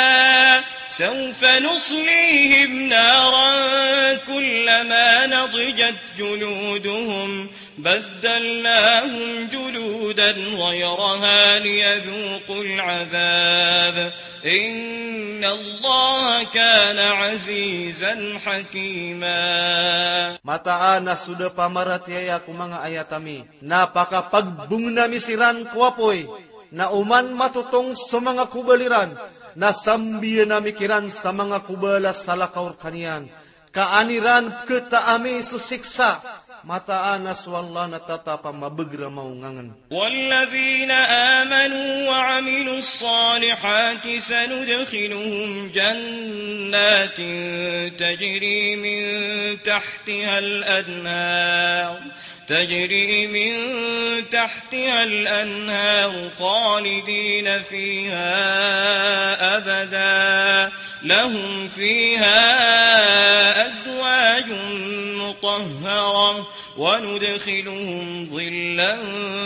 sawfa nuslihim naran kullama nadijat juluduhum baddalnahum juludan ghayraha liyadhuqul adhab inna allaha kana azizan hakima. Mataan na suda pamaratyaya ko mga ayatami. Napakapagbung na misiran kuwapoy. Na uman matutong sa mga kubaliran. Na sambiyan na mikiran sa mga kubala sa lakaw kaniyan. Kaaniran ketaami susiksa. Mataan aswalla natatapa mabegra maungangan. والذين آمنوا وعملوا الصالحات سندخلهم جنات تجري من تحتها الأنهار تجري من تحتها الأنهار خالدين فيها أبدا لهم فيها أزواج مطهرة وندخلهم ظلا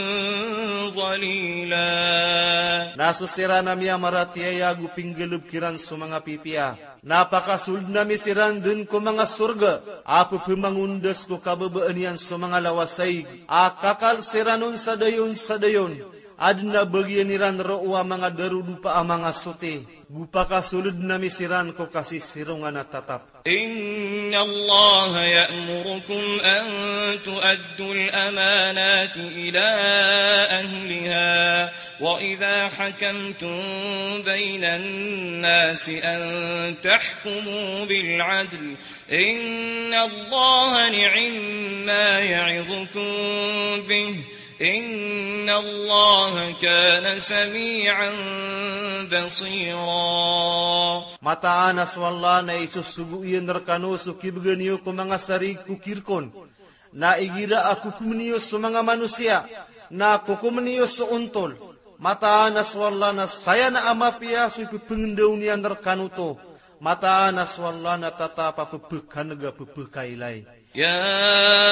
ظليلا. Nasusira na miya maratyaya guping gelub kiran sa mga pipia. Napakasuld na misiran dun ko mga surga. Apo pumangundas ko kababaan yan sa mga lawasay. Akakal siranon sa dayon sa dayon. Adna bagyan niran ro'wa mga darudupa ang mga sote. Gupa kasulod na misiran ko kasi sirungan na tatap. Inna Allah ya'murukum an tuaddu al-amanati ila ahliha wa idha hakamtum bayna an-nasi an tahkumu bil-'adl inna Allah ni'ma ya'idukum bih إن الله كان سميعا بصيرا. Mataan aswalla na isusuguyan narkano sukibganiyo ko mga sarig kukirkon. Na igira ako kumaniyo sa mga manusia. Na kukumaniyo sa untol. Mataan aswalla na saya na amapia so ipipengendaw niya narkano to. Mataan aswalla na tatapa pupukanaga pupukailay. يا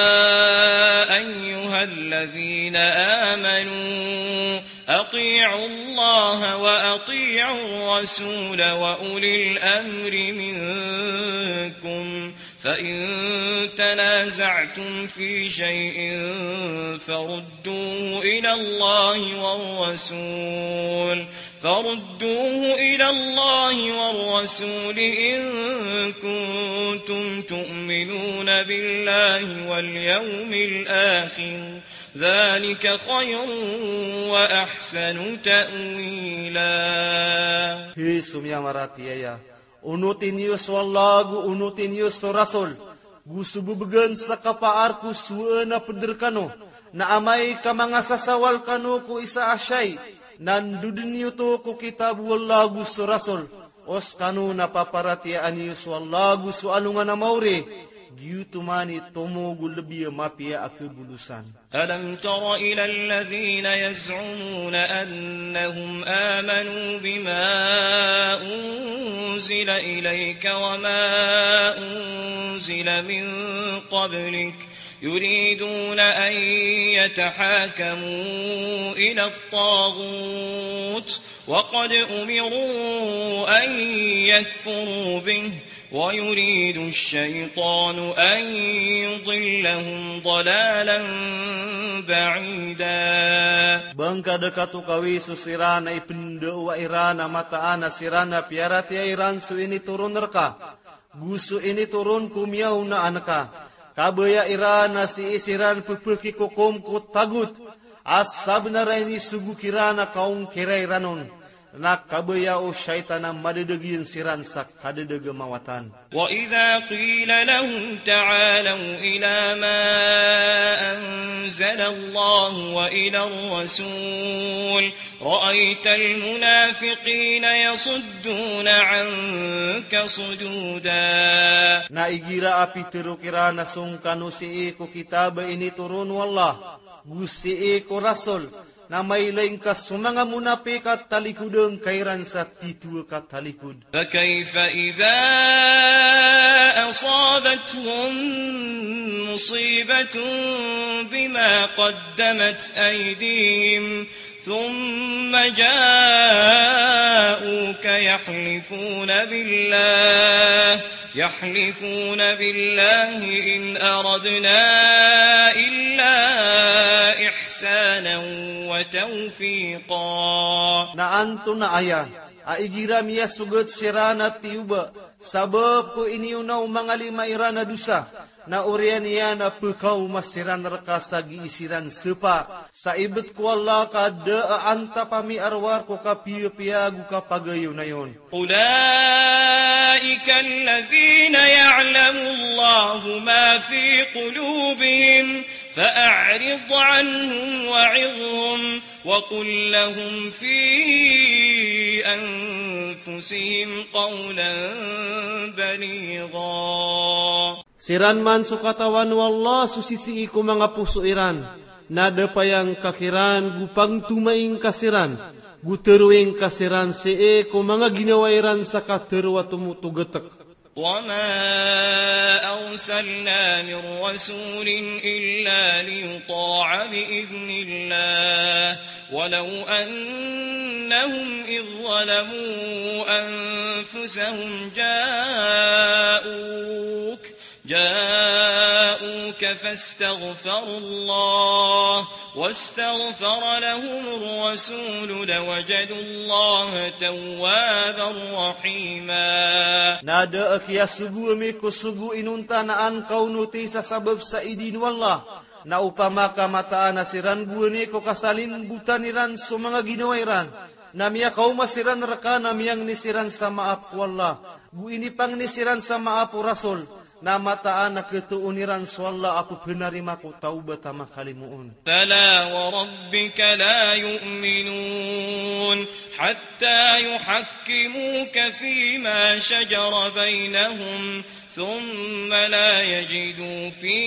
أيها الذين آمنوا أطيعوا الله وأطيعوا الرسول وأولي الأمر منكم فإن تنازعتم في شيء فردوه إلى الله والرسول فردوه إلى الله والرسول إن كنتم تؤمنون بالله واليوم الآخر ذلك خير وأحسن تأويلا. Hi sumya maratiaya, unutin yus wallagu unutin yus rasul, gusububegan sa kapaarku suena pederkano, na amay ka mga sasawal kano ko isa asyay, nandudin yuto ko kitabu wallagu su rasul, os kano napaparatiaan yus wallagu su alungan na maure, giyutumani tomogu lebiya mapia akebulusan. ألم تر إلى الذين يزعمون أنهم آمنوا بما أنزل إليك وما أنزل من قبلك يريدون أن يتحاكموا إلى الطاغوت وقد أمروا أن يكفروا به ويريد الشيطان أن يضلهم ضلالا بعيدا. Bangka dekatu kawi susirana ipendo wa irana mataana sirana piarati iran su ini turun nerka. Gusu ini turun kumiau na anaka. Kabaya irana si isiran pupeki kokom ko tagut. Asabna ini sugu kirana kaum kirai ranon. Nak kabaya o syaitana madedegin siran sak kadedege mawatan. وإذا قيل لهم تعالوا إلى ما أنزل الله وإلى الرسول رأيت المنافقين يصدون عنك صدودا. Na igira api terukira na sungkanu si iko kitab ini turun wallah. Gusi iko rasul. Na may laing kasumanga munapik at talikudeng kairan sa titua kat talikud. فكيف إذا أصابتهم مصيبة بما قدمت أيديهم ثم جاءوك يحلفون بالله يحلفون بالله إن أردنا إلا إحسانا وتوفيقا. Naanto na aya, aigiram ya sugat sirana tiuba, sabab ko iniunaw mga lima irana dusa, na urian niya na pekaw masiran raka giisiran sepa, sa ibet ko Allah ka daanta pami arwar ko kapiyapiyagu kapagayo na yon. أولئك الذين يعلم الله ما في قلوبهم فأعرض عنهم وعظهم وقل لهم في أنفسهم قولا بليغا. Siran man sukatawan wallah susisi ko mga puso iran, nada payang kakiran gupang tumaing kasiran, guteruing kasiran see ko mga ginawa iran sa katerwa tumutugatak. وما أرسلنا من رسول إلا ليطاع بإذن الله ولو أنهم إذ ظلموا أنفسهم جاءوك جاءوك فاستغفروا الله واستغفر لهم الرسول لوجدوا الله توابا رحيما. Nada akia sugu amiku sugu inuntanaan kau nuti sa sabab sa idin wallah. Na upama ka mataan asiran buani ko kasalin butaniran so mga ginawairan. Namia kau masiran raka namiyang nisiran sa maap wallah. Bu ini pang nisiran sa maap rasul. Na mataan na ketuuniran swalla aku penarima ku taubat ama kalimuun. فلا وربك لا يؤمنون حتى يحكموك فيما شجر بينهم ثم لا يجدوا في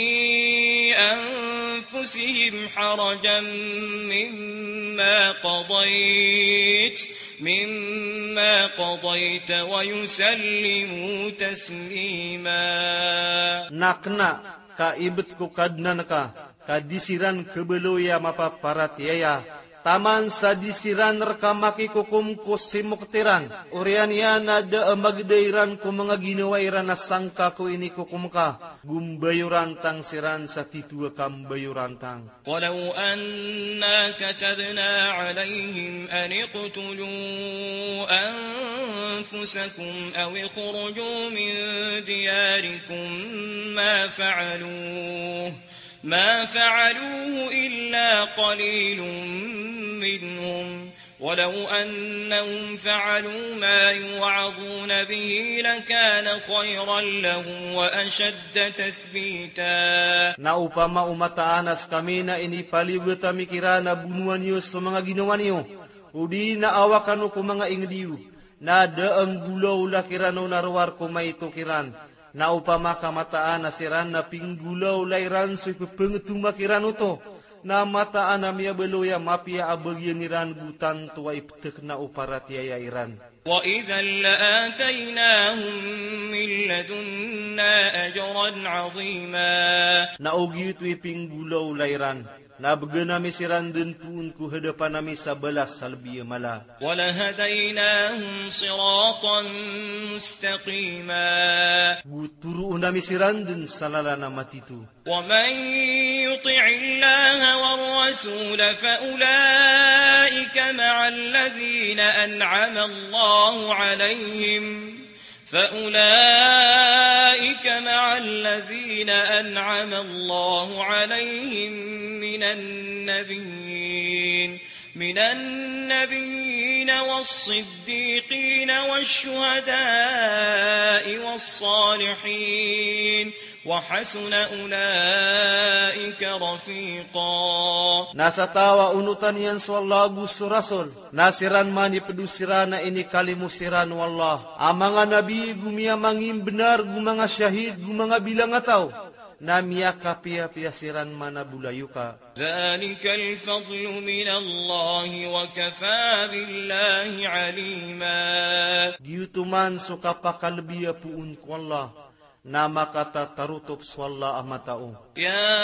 أنفسهم حرجا مما قضيت مما قضيت ويسلموا تسليما. Nakna ka ibet ko kadnan ka kadisiran kebeloya mapaparatiaya taman sa disiran rekamaki kukum ko simuktiran. Urian yan na da magdairan ko mga ginawairan na sangka ko ini kukum ka. Gumbayurantang siran sa titua kam bayurantang. ولو أنا كتبنا عليهم أن اقتلوا أنفسكم أو اخرجوا من دياركم ما فعلوه ما فعلوه إلا قليل منهم ولو أنهم فعلوا ما يوعظون به لكان خيرا لهم وأشد تثبيتا. Na upama umataanas kami na inipaliw tamikira na bunuan niyo sa mga ginawa niyo. Udi na awakan ko mga ingdiw. Na daang gulaw lakirano narwar ko may tukiran. Na upama kamataan na siran na pinggulaw layran so'y pagpangatumakiran to. Na mataan na miya beloya mapia abagyan niran gutan tuwa iptek na uparatiya iran. وإذا لآتيناهم من لدنا أجرا عظيما. Naugi ito'y pinggulaw layran. Nabga nami siran din pun ku hadapan nami sa balas salbiya mala. ولهديناهم صراطا مستقيما. Guturu nami siran din salala na matitu. ومن يطع الله والرسول فأولئك مع الذين أنعم الله عليهم فأولئك مع الذين أنعم الله عليهم من النبيين من النبيين والصديقين والشهداء والصالحين وحسن أولئك رفيقا. Nasa tawa unutan yan sa Allah gusto rasul. Nasiran mani pedusirana ini kalimusiran wallah. Ang mga nabi gumiyamangin benar gumanga syahid gumanga bilang ataw. Namia kapia piasiran mana bulayuka. ذلك الفضل من الله وكفى بالله عليما. Giyutuman suka pakalbiya puun ko Allah. Nama kata tarutup swalla amatao. يا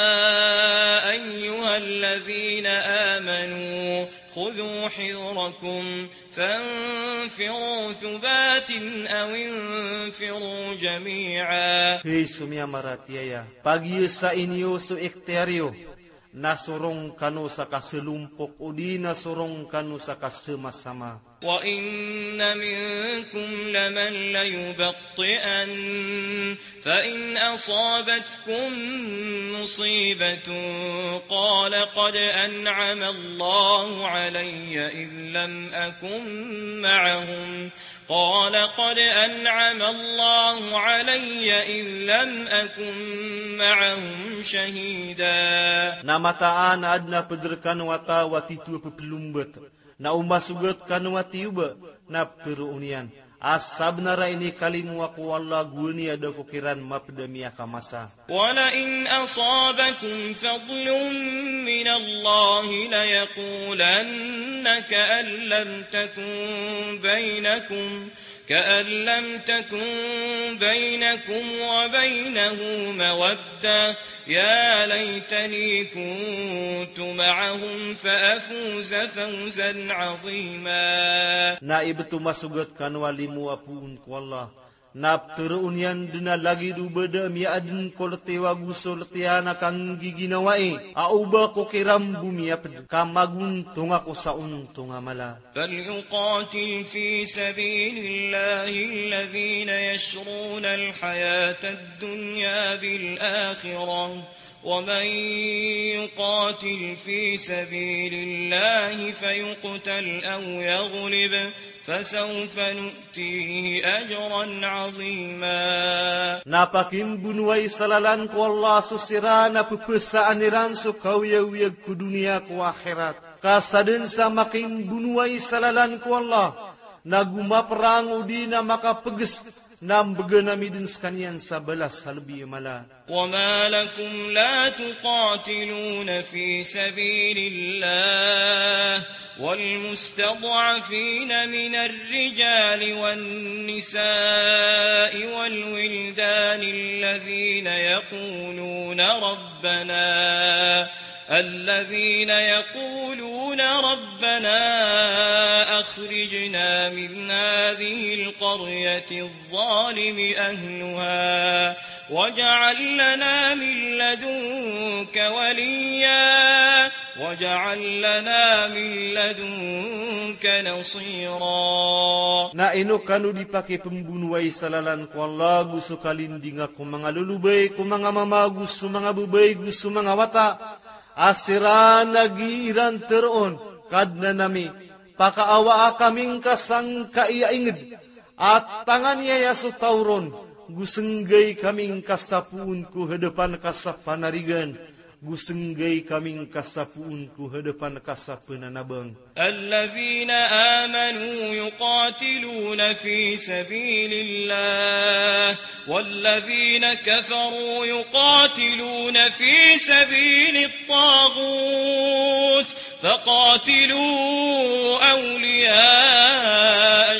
أيها الذين آمنوا خذوا حذركم فانفروا ثبات أو انفروا جميعا. Hei sumia maratiaya. Pagi sa inyo su ekteryo. Nasurong kanu sa kaselumpok o di nasurong kanu sa kasemasama. وإن منكم لمن ليبطئن فإن أصابتكم مصيبة قال قد أنعم الله علي إذ لم أكن معهم قال قد أنعم الله علي إذ لم أكن معهم شهيدا. Namataan adna pedrekan wata watitu pepelumbat. Na umasugat kanu watiuba na pteruunian. Asab nara ini kalimu aku Allah guni ada kukiran mapdemia kamasa. ولئن أصابكم فضل من الله ليقولن كأن لم تكن بينكم كأن لم تكن بينكم وبينه مودة يا ليتني كنت معهم فأفوز فوزا عظيما. Na ibtu masugat kanu walimu apuun ku Allah. Nap tereunian dina lagi du beda mi adin koltewa gusul tiana kang giginawai. Auba ko kiram bumi apd kamagun tunga ko sa untunga mala. فليقاتل في سبيل الله الذين يشرون الحياة الدنيا بالآخرة ومن يقاتل في سبيل الله فيقتل أو يغلب فسوف نؤتيه أجرا عظيما. Napakim bunuai salalan ko Allah susirana pepesaan iran su kawyawiyag ku dunia ku akhirat. Kasadin sa makin bunuai salalan ko Allah. Naguma perang udi na makapeges nam begenami din sekalian sabelas salbi mala. وما لكم لا تقاتلون في سبيل الله والمستضعفين من الرجال والنساء والولدان الذين يقولون ربنا الذين يقولون ربنا أخرجنا من هذه القرية الظالم أهلها واجعل لنا من لدنك وليا واجعل لنا من لدنك نصيرا. Na ino kanu dipake pembunuh ay salalan ko Allah gusto kalinding ako mga lulubay ko mga mama gusto mga bubay gusto mga wata asiran nagiiran teron kadna nami pakaawa kaming kasang kaiyaingid at tangan niya yaso tauron gusenggay kaming kasapuun ko hadapan kasapanarigan gusenggay kaming kasapuun ko hadapan kasapananabang. الذين آمنوا يقاتلون في سبيل الله والذين كفروا يقاتلون في سبيل الطاغوت فقاتلوا أولياء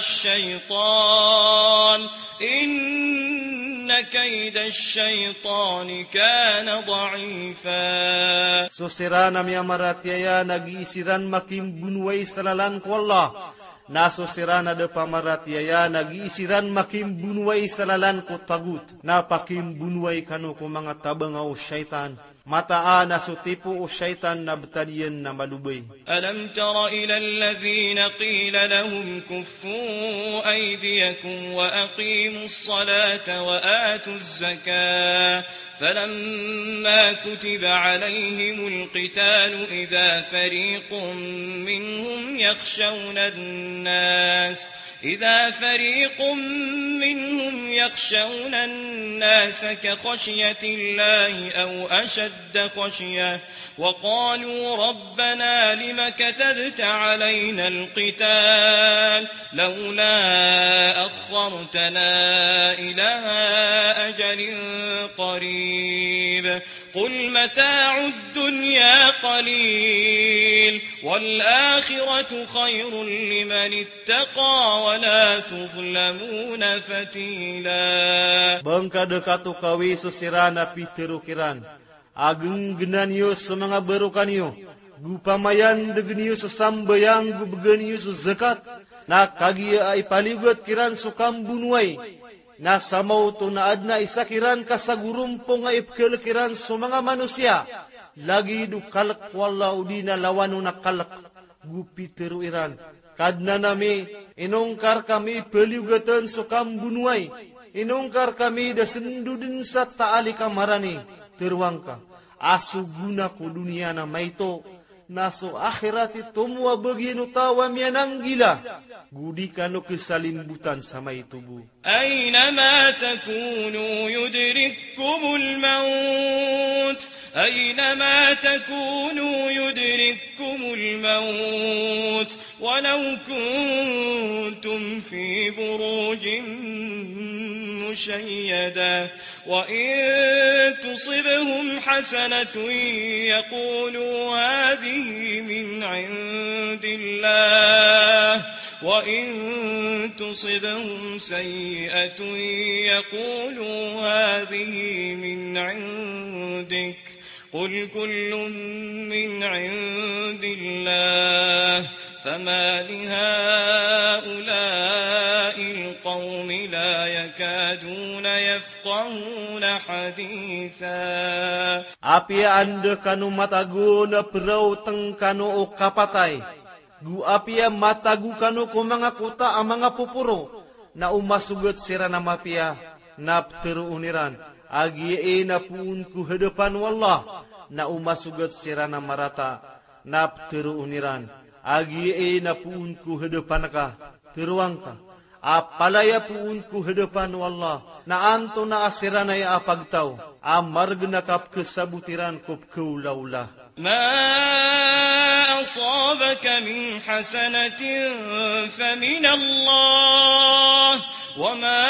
الشيطان إن كيد الشيطان كان ضعيفا. So sirana mi amaratiaya nag-iisiran makim bunway salalan ko Allah. Naso sirana de pamaratiaya nag-iisiran makim bunway salalan ko tagut. Napakim bunway kanu ko mga tabangaw syaitan. Mataan na sutipo o syaitan na batalian na malubay. ألم تر إلى الذين قيل لهم كفوا أيديكم وأقيموا الصلاة وآتوا الزكاة فلما كتب عليهم القتال إذا فريق منهم يخشون الناس إذا فريق منهم يخشون الناس كخشية الله أو أشد خشية وقالوا ربنا لم كتبت علينا القتال لولا أخرتنا إلى أجل قريب قل متاع الدنيا قليل والآخرة خير لمن اتقى ولا تظلمون فتيلا. Bangka dekatu kawi susirana piterukiran. Ageng genanyo semanga berukanyo. Gupamayan degenyo sesambayang gubegenyo zakat. Na kagia ay paligot kiran sukam bunway. Na samaw to na adna isakiran kasagurumpong ay ipkelekiran sumanga manusia. Lagi du kalak wala udina lawano na kalak. Gupiteruiran. Kadna nami inungkar kami peliugatan sukam bunway. Inungkar kami da sendudin sa taali kamarani. Terwangka. Asu guna ko dunia na maito. Naso akhirati tumwa bagino tawa mianang gila. Gudi kano kesalimbutan sama itu bu. أينما تكونوا يدرككم الموت أينما تكونوا يدرككم الموت ولو كنتم في بروج مشيدة وإن تصبهم حسنة يقولوا هذه من عند الله وإن تصبهم سيئة يقولوا هذه من عندك قل كل من عند الله فما لهؤلاء القوم لا يكادون يفقهون حديثا. Api anda kanu matagu na perau teng kanu o kapatay. Gu apia matagu kanu ko mga kuta ang mga pupuro na umasugot sira na mapia na pteru uniran agi e na puun ku hadapan wallah na umasugot sira na marata na pteru uniran agi e na puun ku hadapan ka teruang ka apalaya puun ku hadapan wallah na anto na asira na ya apagtaw amarg nakap kesabutiran kop kaulaulah. ما أصابك من حسنة فمن الله وما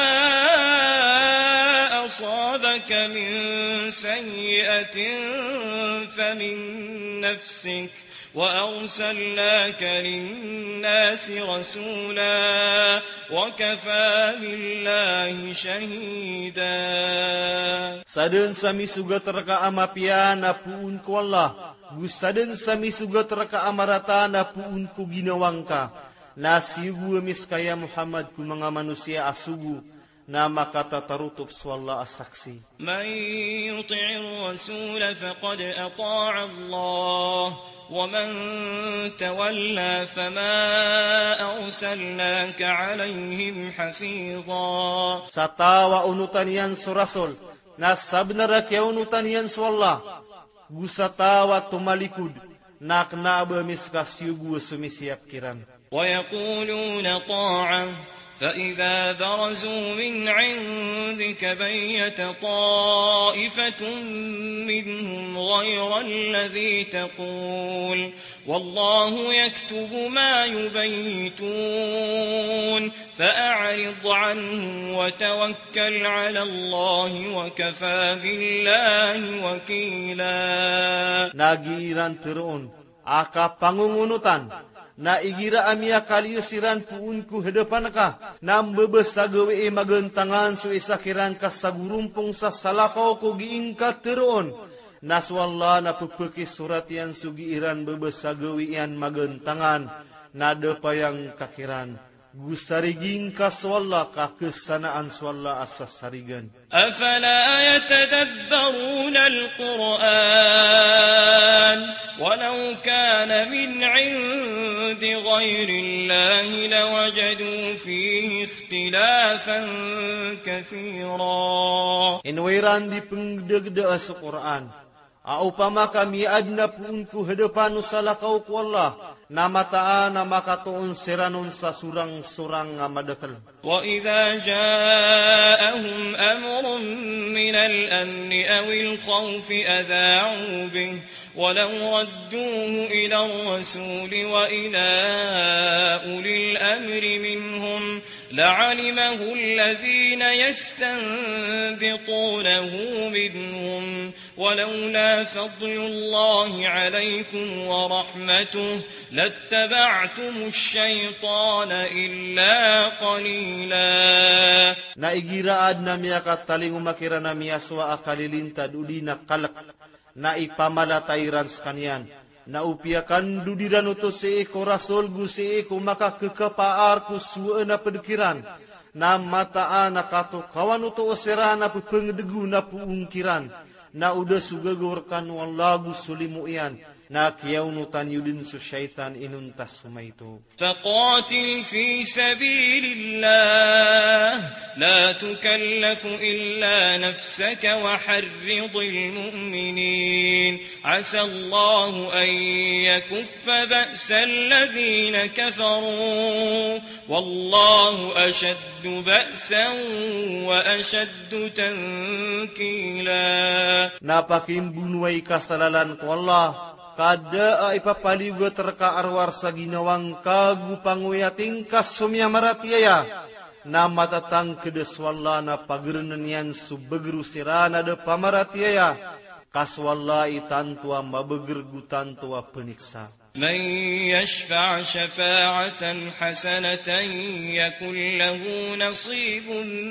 أصابك من سيئة فمن نفسك وأرسلناك للناس رسولا وكفى بالله شهيدا. Saden sami suga terka amapia na puun ko Allah. Gusaden sami suga terka amarata na puun ko ginawangka. Na sigu miskaya Muhammad ku mga manusia asugu. Na makatatarutup swalla asaksi. من يطع الرسول فقد أطاع الله ومن تولى فما أرسلناك عليهم حفيظا. Sa tawa unutan yan su Rasul, na sabnara kaya unutan yan su Allah, gusa tawa tumalikud, na knaba miskasyugu sumisiap kiran. ويقولون طاعة فإذا برزوا من عندك بيت طائفة منهم غير الذي تقول والله يكتب ما يبيتون فأعرض عنهم وتوكل على الله وكفى بالله وكيلا. Nagiran turun, aka pangungunutan, na igira amia kaliusiran puunku hadapan ka, na mbebesagawe e magentangan su isakiran ka sagurumpong sa salakaw ko giingka teroon, na swalla na pupukis surat yan sugiiran bebesagawe yan magentangan, na depayang kakiran. Gusariging ka swalla ka kesanaan swalla asasarigan. أفلا يتدبرون القرآن ولو كان من عند غير الله لوجدوا فيه اختلافا كثيرا. Inwiran di pengdegda sa Quran. Aupama kami adna puunku hadapan salakaw ko Allah, na mataan na makatuon siranon sa surang-surang nga madakal. وإذا جاءهم أمر من الأمن أو الخوف أذاعوا به ولو ردوه إلى الرسول وإلى أولي الأمر منهم لعلمه الذين يستنبطونه منهم ولولا فضل الله عليكم ورحمته لاتبعتم الشيطان إلا قليلا. Naigiraad na miya kataling umakira na miya swa akalilintad udi na kalak na ipamalatayran sa kanyan. Na upiakan dudiran uto si eko rasul gu si eko makakekapaar ku suwa na pedikiran. Na mataan na kato kawan uto osera na pupengdegu na puungkiran. Na uda sugagorkan wallagu sulimu iyan. Na kiyaunutan yudin su syaitan inuntas sumaito. فقاتل في سبيل الله لا تكلف إلا نفسك وحرض المؤمنين عسى الله أن يكف بأس الذين كفروا والله أشد بأسا وأشد تنكيلا. Napakin bunuay kasalalan ko Allah. Kada ay papaligo terka arwar sa ginawang kagupanguyating kasumya maratiaya na matatang kedeswalla na pagrenan yan subegru sirana de pamaratiaya kaswalla itantua mabegergu tantua peniksa. من يشفع شفاعة حسنة يكن له نصيب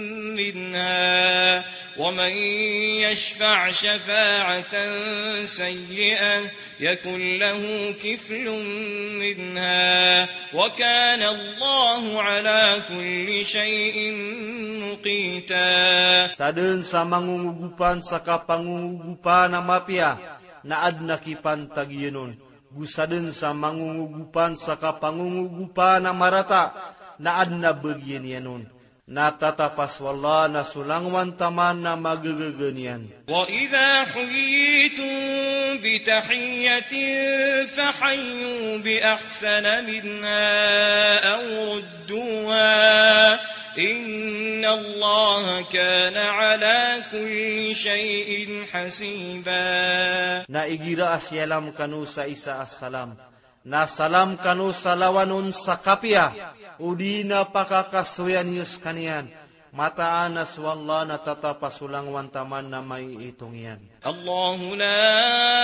منها ومن يشفع شفاعة سيئة يكن له كفل منها وكان الله على كل شيء مقيتا. Saden sa mangungugupan sa kapangungugupan na mapia na adnakipan tagiyenon. Gusaden sa mangungugupan sa kapangungugupan na marata na adna bagyan yanon. Natatapas wala na sulangwan taman na magagaganyan. وَإِذَا حُيِّيتُم بِتَحِيَّةٍ فَحَيُّوا بِأَحْسَنَ مِنْهَا أَوْ رُدُّوهَا إِنَّ اللَّهَ كَانَ عَلَى كُلِّ شَيْءٍ حَسِيبًا. Naigira asyalam kanu sa isa assalam. Na salam kanu salawanon sa kapya. Udi na pakakasuyan yus kanian. mataan aswalla na tatapasulang wantaman na may itong yan. الله لا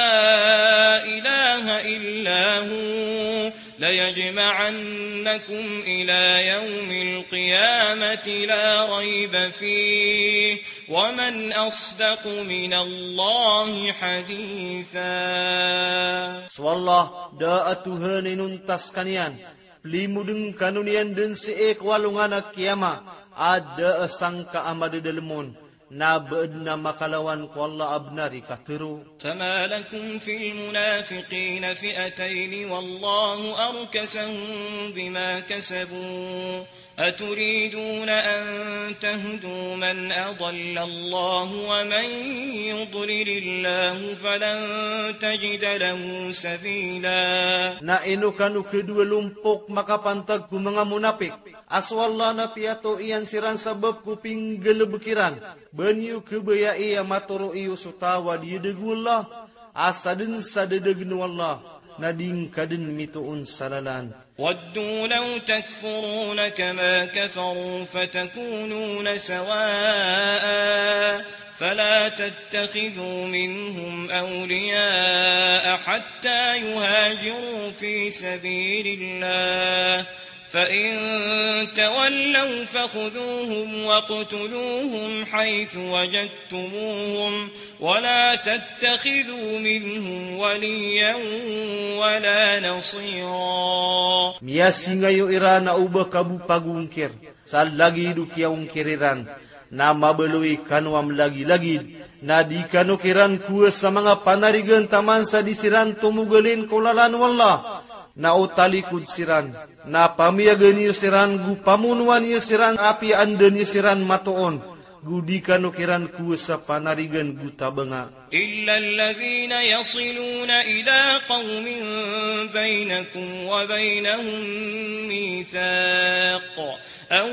إله إلا هو ليجمعنكم إلى يوم القيامة لا ريب فيه ومن أصدق من الله حديثا. Swallah da Tuhan inuntas kanian limudeng kanunian den seek walungan kiama ada sangka amade delemun na beedna makalawan ko Allah abnari katero. فما لكم في المنافقين فئتين والله أركسهم بما كسبوا أتريدون أن تهدوا من أضل الله ومن يضلل الله فلن تجد له سبيلا. Na ino kanu kedua lumpok makapantag ku mga munapik aswalla na piato iyan siran sabab kuping gelebekiran banyu kebaya iya matoro iyo sutawa di degullah asadin sadedegnu Allah nading kadin mituun salalan. ودوا لو تكفرون كما كفروا فتكونون سواء فلا تتخذوا منهم أولياء حتى يهاجروا في سبيل الله فإن تولوا فخذوهم واقتلوهم حيث وجدتموهم ولا تتخذوا منهم وليا ولا نصيرا. Miyasi ngayo ira na uba kabu pagungkir sal lagi dukia ungkiriran na mabelui kanwam lagi-lagi na di kanukiran kuwa sa mga panarigan taman sa disiran tumugalin kulalan wallah na utalikod siran na pamiyagan niyo siran gu pamunuan niyo siran api anden niyo siran matuon gu di kanukiran kuwa sa panarigan gu tabanga. إلا الذين يصلون إلى قوم بينكم وبينهم ميثاق أو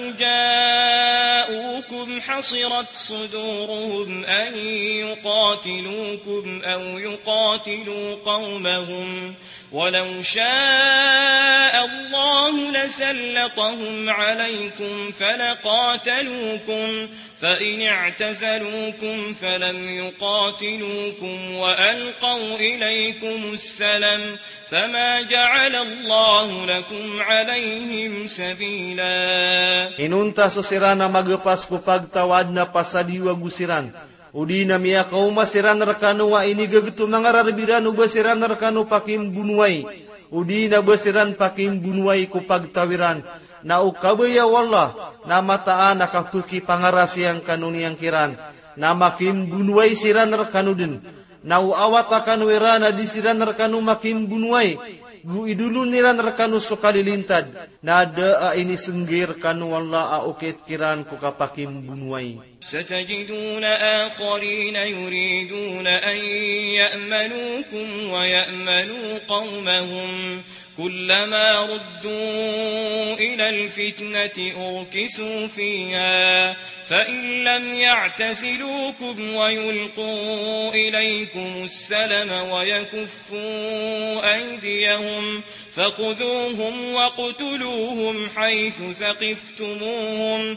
جاءوكم حصرت صدورهم أن يقاتلوكم أو يقاتلوا قومهم ولو شاء الله لسلطهم عليكم فلقاتلوكم فإن اعتزلوكم فلم يقاتلوكم وألقوا إليكم السلم فما جعل الله لكم عليهم سبيلا. Inunta so sirana magapas ko pagtawad na pasadiwa gusiran. Udi na miya kauma siran rekanu wa ini gagetu mangararbiran uba siran rekanu pakim bunuai. Udi na besiran pakim bunuai ko pagtawiran. Na ukabaya wallah na mataan nakapuki pangarasi yang kanuni yang kiran. Na makim bunuai siran rekanu din. Na uawat akan wirana di siran rekanu makim bunuai. Gu idulu niran rekanu sukalilintad. Na da ini senggir kanu wallah a ukit kiran ko kapakim bunuai. ستجدون آخرين يريدون أن يأمنوكم ويأمنوا قومهم كلما ردوا إلى الفتنة أركسوا فيها فإن لم يعتزلوكم ويلقوا إليكم السلم ويكفوا أيديهم فخذوهم واقتلوهم حيث ثقفتموهم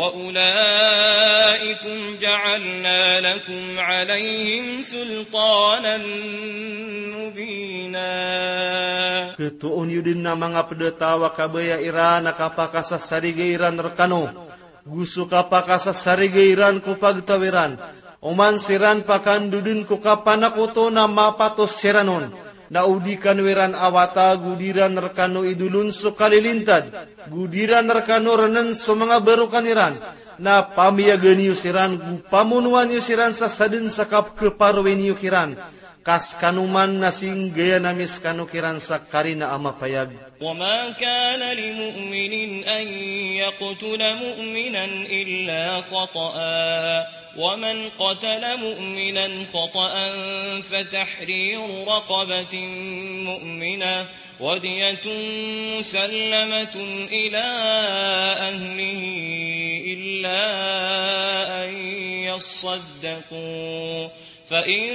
وأولئكم جعلنا لكم عليهم سلطانا مبينا. Ketuun yudin na mga pedetawa kabaya ira nakapakasa sarigairan rekano. Gusto kapakasa sarigairan ko pagtawiran. Oman siran pakandudin ko kapanakoto na mapatos siranon. Naudikan wiran awata gudiran rekano idulun so kalilintad. Gudiran rekano renen so mga berukaniran. Na pamiyagan niyo siran gu pamunuan niyo siran sa sadin sakap keparwen niyo kiran. Kas kanuman nasing gaya namis kanukiran sa karina ama payag. وما كان لمؤمن أن يقتل مؤمنا إلا خطأ ومن قتل مؤمنا خطأ فتحرير رقبة مؤمنة ودية مسلمة إلى أهله إلا أن يصدقوا فإن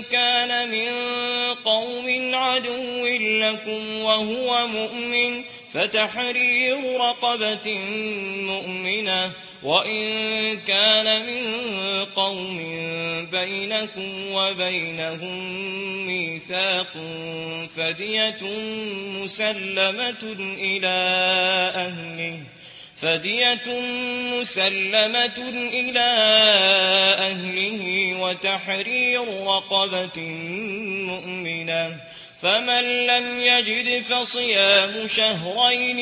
كان من قوم عدو لكم وهو مؤمن فتحرير رقبة مؤمنة وإن كان من قوم بينكم وبينهم ميثاق فدية مسلمة إلى أهله فدية مسلمة إلى أهله وتحرير رقبة مؤمنة فمن لم يجد فصيام شهرين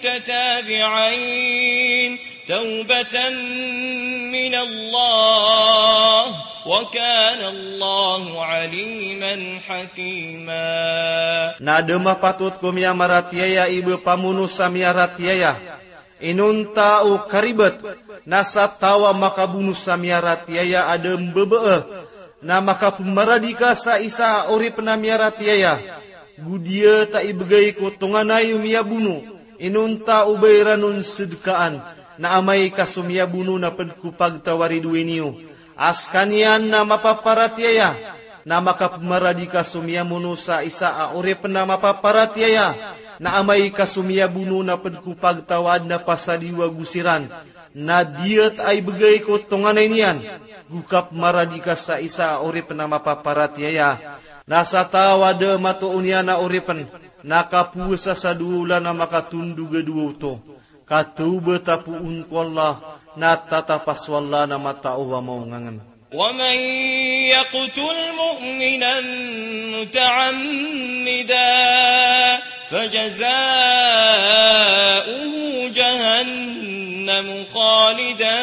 متتابعين توبة من الله وكان الله عليما حكيما. Nadema patut kumya maratiaya ibu pamunu samya ratiaya inun tau karibet nasatawa maka bunuh samya ratiaya adem bebeeh na maka pumaradika sa isa urip na miaratiaya gudia ta ibegay ko tunganayu miya bunu inunta ubayranun sedkaan na amay kasumya bunu na pagkupag tawari duwiniyo askanian na mapaparatiaya na maka pumaradika sumya bunu sa isa a urip na mapaparatiaya na amay kasumya bunu na pagkupag tawad na pasadiwa gusiran na diet ay begay ko tunganay niyan gukap maradika sa isa urip na mapaparatiaya nasa tawad matuunya na uripen nakapusa sa dula na makatunduga duoto katuba tapuun ko Allah na tatapaswalla na matauwa maungangan. ومن يقتل مؤمنا متعمدا فجزاؤه جهنم خالدا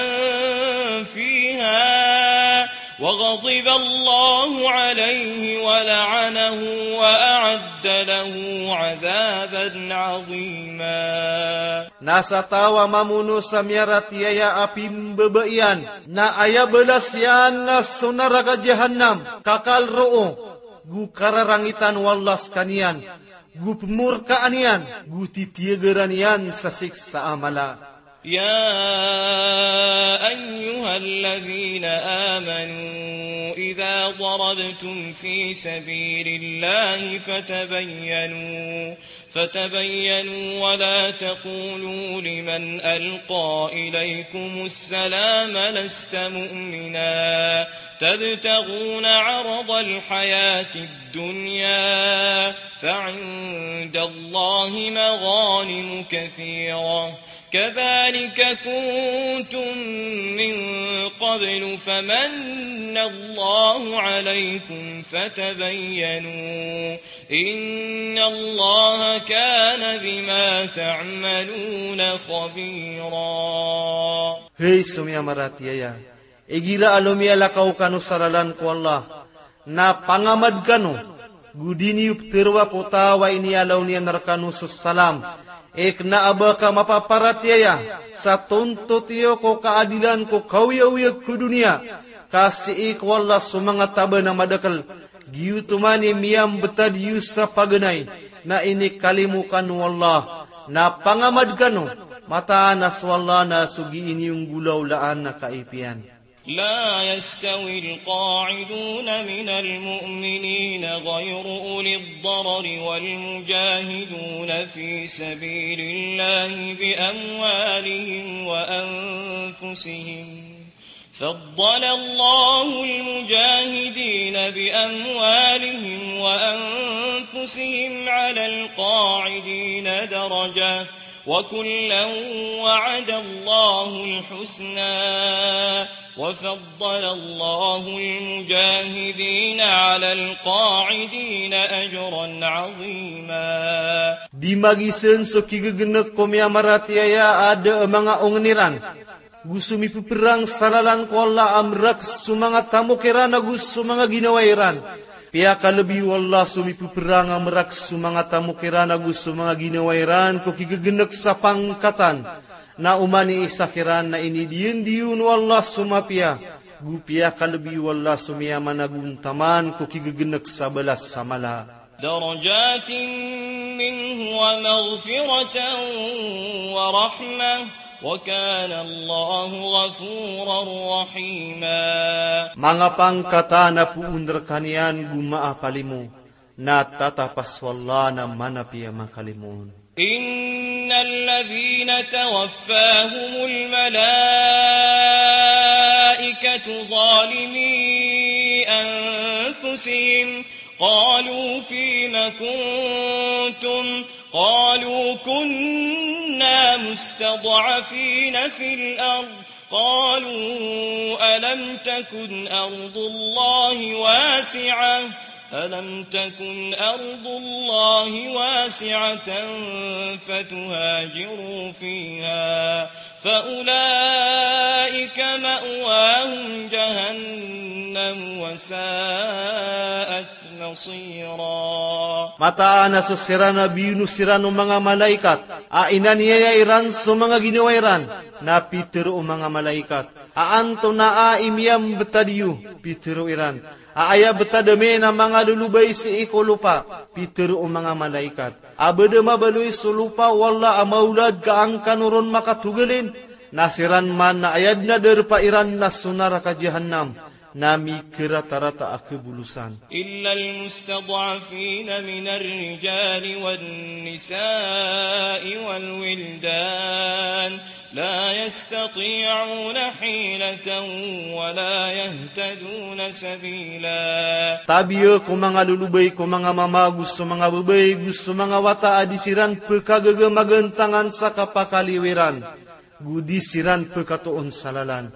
فيها وغضب الله عليه ولعنه وأعد له عذابا عظيما. Nasa tawa mamuno sa miyaratiaya apim bebeyan na aya belas yan na sunaraga jahannam kakal roo gu kararangitan wallas kanian gu pemurkaan yan gu titiagaran yan sa siksa amala. يا أيها الذين آمنوا إذا ضربتم في سبيل الله فتبينوا فتبينوا ولا تقولوا لمن ألقى إليكم السلام لست مؤمنا تبتغون عرض الحياة الدنيا فعند الله مغانم كثيرة كذلك كنتم من قبل فمن الله عليكم فتبينوا إن الله كان بما تعملون خبيرا. Hei sumya maratiaya igila alumia lakau kanu saralan ko Allah na pangamad kanu gudini uptirwa potawa ini alaw niya narkanu salam ek na abaka mapaparatiaya sa tuntut iyo ko kaadilan ko kawiya-wiya ko dunia kasi ik wala sumangat taba na madakal giyutumani miyam betad yu sa paganay na ini kalimukan wallah na pangamad kanu mataanas wala na sugi inyong gulaw laan na kaipian. لا يستوي القاعدون من المؤمنين غير أولي الضرر والمجاهدون في سبيل الله بأموالهم وأنفسهم فضل الله المجاهدين بأموالهم وأنفسهم على القاعدين درجة وكلا وعد الله الحسنى وفضل الله المجاهدين على القاعدين أجرا عظيما. Di magisen so kigegenek komya maratiaya ada mga ongniran gusumi perang salalan ko Allah amrak sumanga tamukirana gus sumanga ginawairan pia kalebi wallah sumi perang amrak sumanga tamukirana gus sumanga ginawairan ko kigegenek sa pangkatan na umani isakiran na ini diun diun wallah sumapia gupia kalebi wallah sumia managuntaman ko kigegenek sa belas samala. درجات منه ومغفرة ورحمة وكان الله غفورا رحيما. Mga pangkata na puundar kanian gumaa palimu na tatapas wala na manapia makalimun. إن الذين توفاهم الملائكة ظالمي أنفسهم قالوا فيم كنتم قالوا كنا مستضعفين في الأرض قالوا ألم تكن أرض الله واسعة ألم تكن أرض الله واسعة فتهاجروا فيها فأولئك مأواهم جهنم وساءت مصيرا. Mata na susirana binu sirano mga malaikat, ainan niya iran so mga ginawairan, na pitero mga malaikat. Aanto na aimiyam betadiyu, pitero iran. Aaya betademe na mga lulubay si ikulupa, pitero mga malaikat. Abede mabaluy sulupa wala amaulad kaang kanuron makatugalin, nasiran man na ayad na derpa iran na sunara ka jahannam. Nami kira-tarata akebulusan. إلا المستضعفين من الرجال والنساء والولدان لا يستطيعون حيلة ولا يهتدون سبيلا. Tabiyo ko mga lulubay ko mga mama gusto mga babay gusto mga wata adisiran pagkagagamagantangan sa kapakaliwiran. Gudisiran pagkatuon salalan.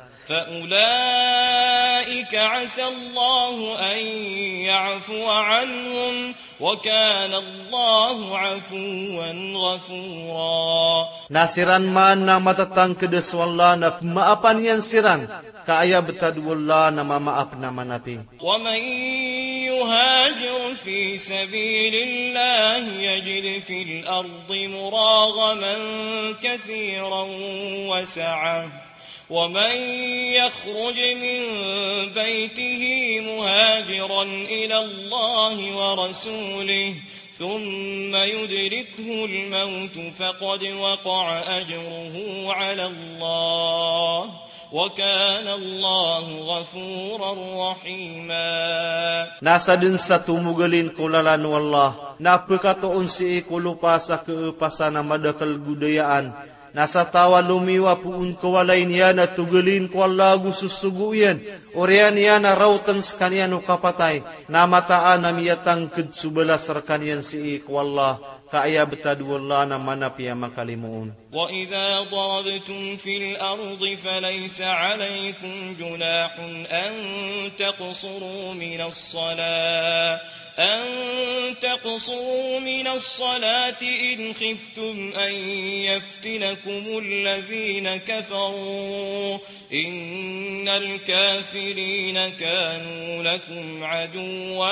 فأولئك عسى الله أن يعفو عنهم وكان الله عفوا غفورا. Nasiran man na matatang kedes wala na maapan yan siran kaaya betad wala na mamaap na manapi. ومن يهاجر في سبيل الله يجد في الأرض مراغما كثيرا وسعة ومن يخرج من بيته مهاجرا إلى الله ورسوله ثم يدركه الموت فقد وقع أجره على الله وكان الله غفورا رحيما. Nasa din sa tumugalin kulalan wallah, napakatoon si ikulupa sa keupasa na madakal gudayaan. Nasa tawa lumiwa puun kawalay niya na tugalin ko alagu susuguyan. Orian niya na rautan sa kanyan o kapatay. Namataan na miyatang kedsubalas sa kanyan si ikwallah. Kaaya betad wallah na manapya makalimuun. وإذا ضربتم في الأرض فليس عليكم جناح أن تقصروا من الصلاة أن تقصروا من الصلاة إن خفتم أن يفتنكم الذين كفروا إن الكافرين كانوا لكم عدوا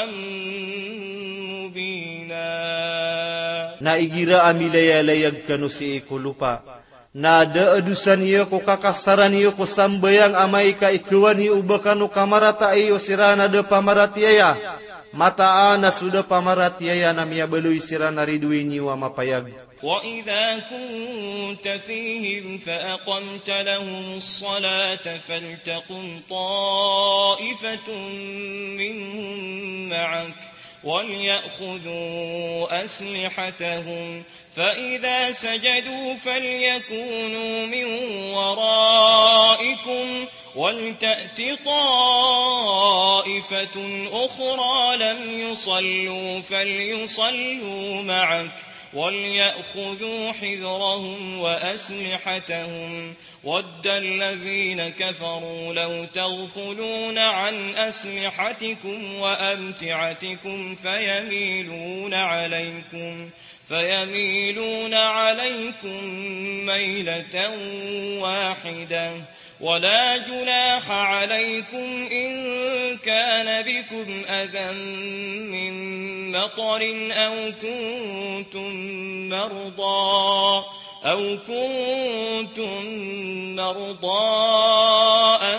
مبينا. Naigira amilaya-layag kanu si ikulupa. Na daadusan iyo ko kakasaran iyo ko sambayang amay ka ikuwan iyo bakano kamarata iyo sirana de pamaratiaya. Mataan na sudah pamaratiaya na miya beluy sirana ridui niwa mapayag. وإذا كنت فيهم فأقمت لهم الصلاة فلتقم طائفة منهم معك وليأخذوا أسلحتهم فإذا سجدوا فليكونوا من ورائكم ولتأت طائفة أخرى لم يصلوا فليصلوا معك وليأخذوا حذرهم وأسلحتهم ود الذين كفروا لو تغفلون عن أسلحتكم وأمتعتكم فيميلون عليكم فيميلون عليكم ميلة واحدة ولا جناح عليكم إن كان بكم أذى من مطر أو كنتم مرضى أو كنتم مرضى أن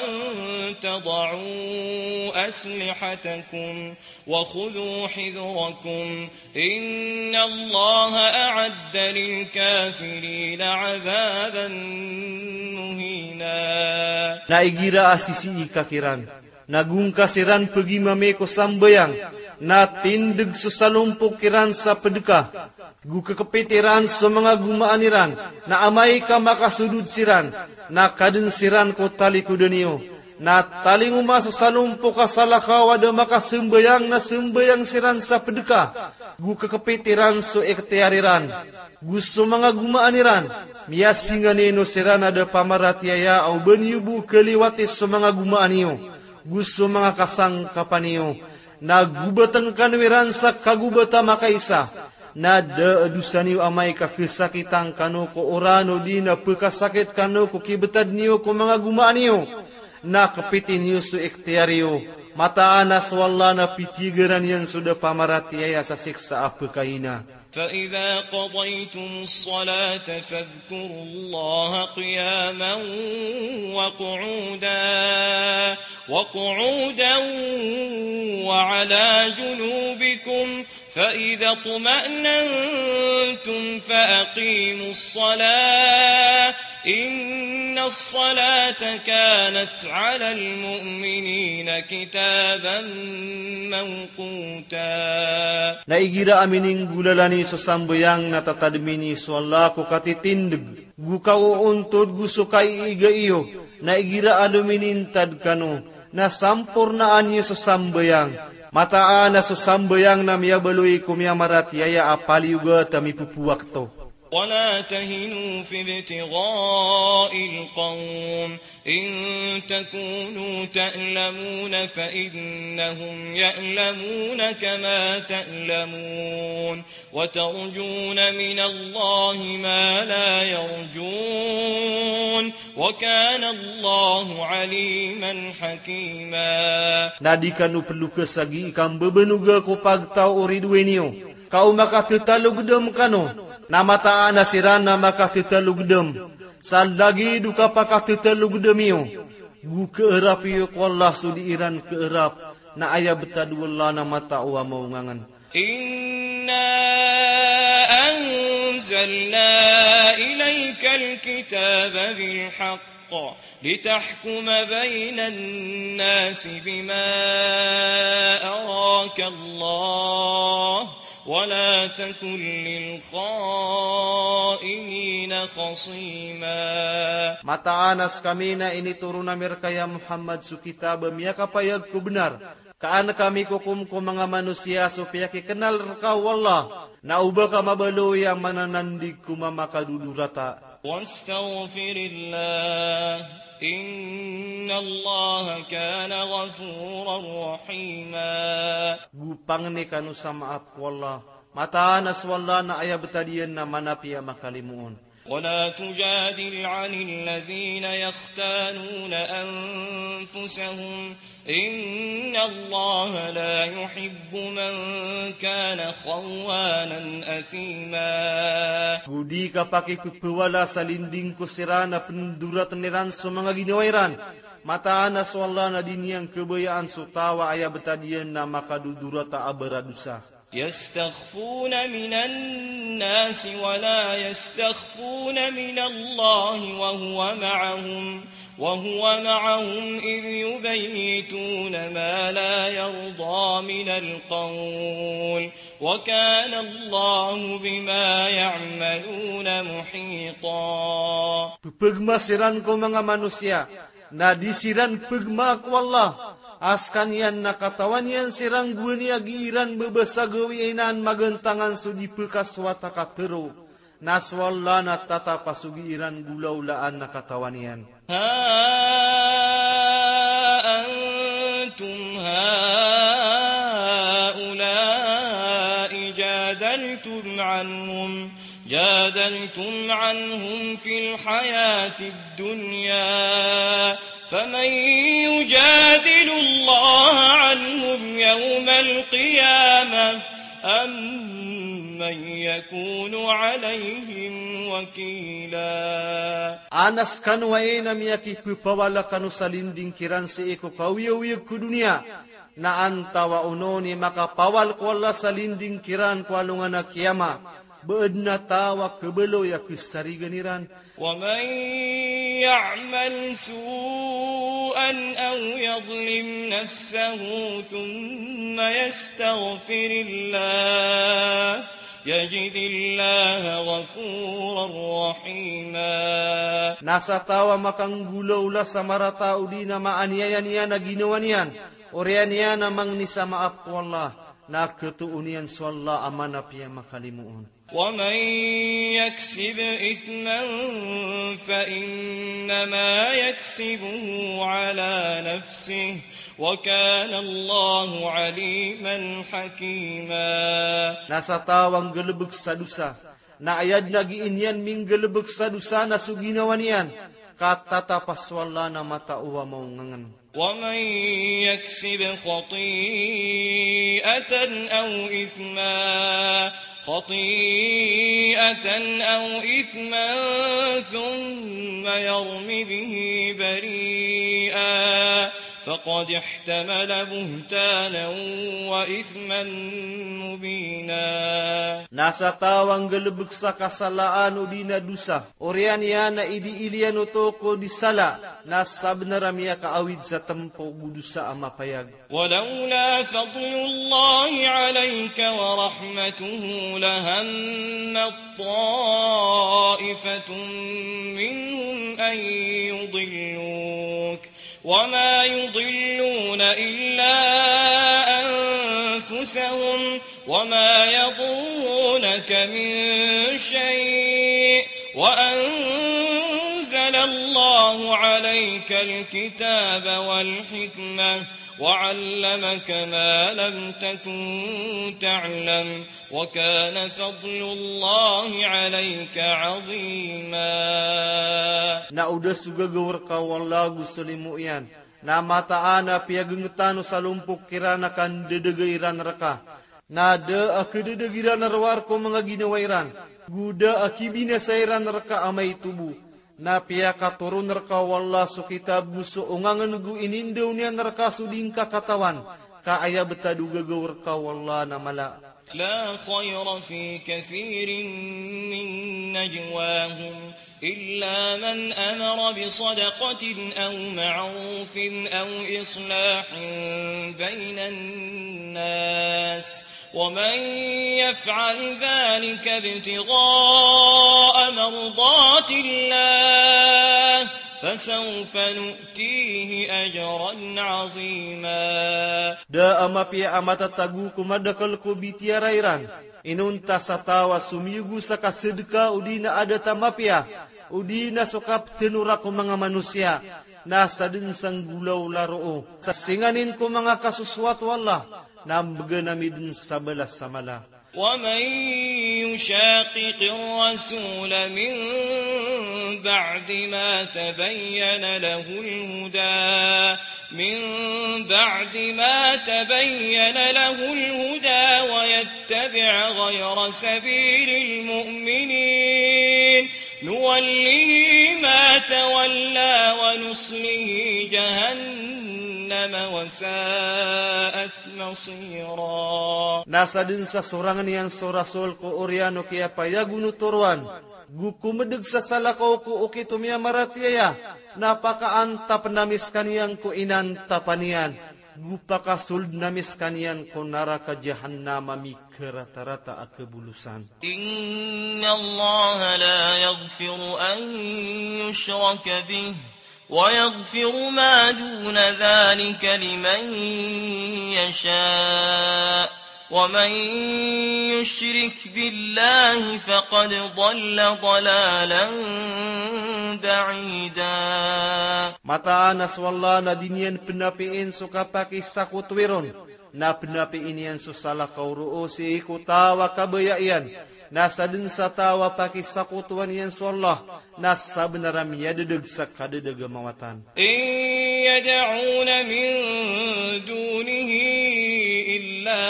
تضعوا أسلحتكم وخذوا حذركم إن الله أعد للكافرين عذابا مهينا. Naigira asisi ikakiran, nagungkasiran pergi mameko sambayang, na tindig susalumpok kiran sa pedekah, gu kekepitiran so mga gumaaniran, na amay ka makasudud siran, na kadun siran ko tali kudaniyo, na taling uma sa salumpo ka salakaw ada makasumbayang na sumbayang siran sa pedeka, gu kekepitiran so ektiariran, gu so mga gumaaniran, miyasingan ino siran ada pamaratiaya au benyubu keliwatis so mga gumaaniyo, gu so mga kasang kapaniyo, na gubatan kanwiran sa kagubata makaisa, na da niyo amay ka kesakitan kanu ko orano di na pekasakit kanu ko kibetad niyo ko mga gumaan niyo, na kepitin niyo su ikhtiariyo, mataan na swalla na pitigaran yan sudah pamaratiaya sa siksa apekaina. فإذا قضيتم الصلاة فاذكروا الله قياما وقعودا وقعودا وعلى جنوبكم فإذا اطمأننتم فأقيموا الصلاة إن الصلاة كانت على المؤمنين كتابا موقوتا. Naigira amining gulalani sa sambayang natatadmini so Allah ko katitindig, gukao untod gusto kay iga iyo, naigira aluminintad kano, na sampurnaan niyo sa sambayang, mataan na sa sambayang na miyabaloy kumiyamaratiyaya apaliuga tamipupuwak to. ولا تهنوا في ابتغاء القوم إن تكونوا تألمون فإنهم يألمون كما تألمون وترجون من الله ما لا يرجون وكان الله عليما حكيما. Nadikanu perlu kesagi ikam bebenuga ko pagtao oridwenio, kau maka tetalugdem kano, namataan na siran na makatetalugdem, saldagi duka pakatetalugdemiyo, gu keerapiyo ko Allah sudiiran keerap, na aya betadwala na matao maungangan. Inna anzalna ilayka alkitaba bilhaqq لتحكم بين الناس بما أراك الله ولا تكن للخائنين خصيما. Mataanas kami na inituro na mirkaya Muhammad su kitab miya kapayag ko benar, kaan kami kukum ko mga manusia supaya kikenal kau Allah, na uba ka mabaloy ang mananandig kumamakadudurata. واستغفر الله إن الله كان غفورا رحيما. Gupang ni kanu sa maaf wallah, mataanas wallah na aya betadian na manapia makalimuon. ولا تجادل عن الذين يختانون أنفسهم إن الله لا يحب من كان خوانا أثيما. Budi ka pakipipiwala sa linding kusira na pendurat niran sa mga ginawairan, mataan na swalla na diniyang kebayaan sutawa aya betadian na makadudurata abaradusa. يستخفون من الناس ولا يستخفون من الله وهو معهم وهو معهم إذ يبيتون ما لا يرضى من القول وكان الله بما يعملون محيطا. Pagmasiran ko mga manusia, na disiran pagma ko Allah, askan yan nakatawan yan sirang guni agiran bebesagawiinan magentangan sudi pekaswata katero, naswalla na tata pasugiran gulaulaan nakatawan yan. Ha antum haulai jadaltum anhum جادلتم عنهم في الحياة الدنيا فمن يجادل الله عنهم يوم القيامة أم من يكون عليهم وكيلا. Anas kanu waena miyaki pupawala kanu salinding kiran si iko kawiyawiya ku dunia, na antawa unoni makapawal ko Allah salinding kiran ko alungan na kiyama, beed na tawa kebelo ya kisariganiran. ومن يعمل سوءا أو يظلم نفسه ثم يستغفر الله يجد الله غفورا رحيما. Nasa tawa makang gulaw la sa maratao di na maaniayan niya na ginawa niyan. Orian niya namang ni sa maap ko Allah. Na ketuunian so Allah amanap niya makalimuon. ومن يكسب إثما فإنما يكسبه على نفسه وكان الله عليما حكيما. Nasa tawang gelebeg sa dusa, na ayad nagiinyan ming gelebeg sa dusa na suginawan niyan, katatapas wala na matauwa mo ngangan. ومن يكسب خطيئة أو إثما خطيئة أو إثما ثم يرم به بريئا فقد احتمل بهتانا وإثما مبينا. Nasa tawang gelebeg sa kasalaan o di na dusa, orian niya na idiilian o toko di sala, na sabnaramya kaawid sa tempo budusa amapayag. ولولا فضل الله عليك ورحمته لهم طائفة منهم أن يضلوك وما يضلون إلا أنفسهم وما يضرونك من شيء وأنزل الله عليك الكتاب والحكمة وعلمك ما لم تكن تعلم وكان فضل الله عليك عظيما. Na udah sugagawar ka wala gusalimu yan, na mataana piagengetano sa lumpuk kirana kan dedegairan reka, na de akededegiran arwar ko mga ginawairan, guda akibina sairan reka amay tubu, na pia katurun reka wala su kitab guso ungangan gu inindaw niya reka suding katawan, kaaya betadu gagawar ka wala na mala. لا خير في كثير من نجواهم إلا من أمر بصدقة أو معروف أو إصلاح بين الناس ومن يفعل ذلك ابتغاء مرضات الله فسوف نؤتيه أجرا عظيما. Da amapia amata tagu kumadakal ko bitiarairan, inunta sa tawa sumiyugu sa kasedeka udina ada tamapia, udina sokap tenura ko mga manusia, nasa din sang gulaw laroo, sa singanin ko mga kasuswat Allah, na mganamidin sa balas sa mala. ومن يشاقق الرسول من بعد ما تبين له الهدى من بعد ما تبين له الهدى ويتبع غير سبيل المؤمنين نوله ما تولى ونصله جهنم وساءت مصيرا. Nasa din sa sorangan yan so rasul ko oriano kaya payaguno turuan, gukumedeg sa salakaw ko uki tumya maratiaya, napakaanta penamis kaniyang ko inanta panian, gupakasuld namis kaniyang ko naraka jahannama mikerata-rata akebulusan. Inna Allah la yaghfiru an yushraka bih ويغفر ما دون ذلك لمن يشاء ومن يشرك بالله فقد ضل ضلالا بعيدا. Mataanas wala na dinyan penapiin suka pakisakutwiron, na penapiin yan susala kauroo si ikutawa kabayayan, nasa din sa tawa pakisakutuan yan so Allah, nasa benaram yadedeg sa kadedeg mawatan. In yad'una min dunihi illa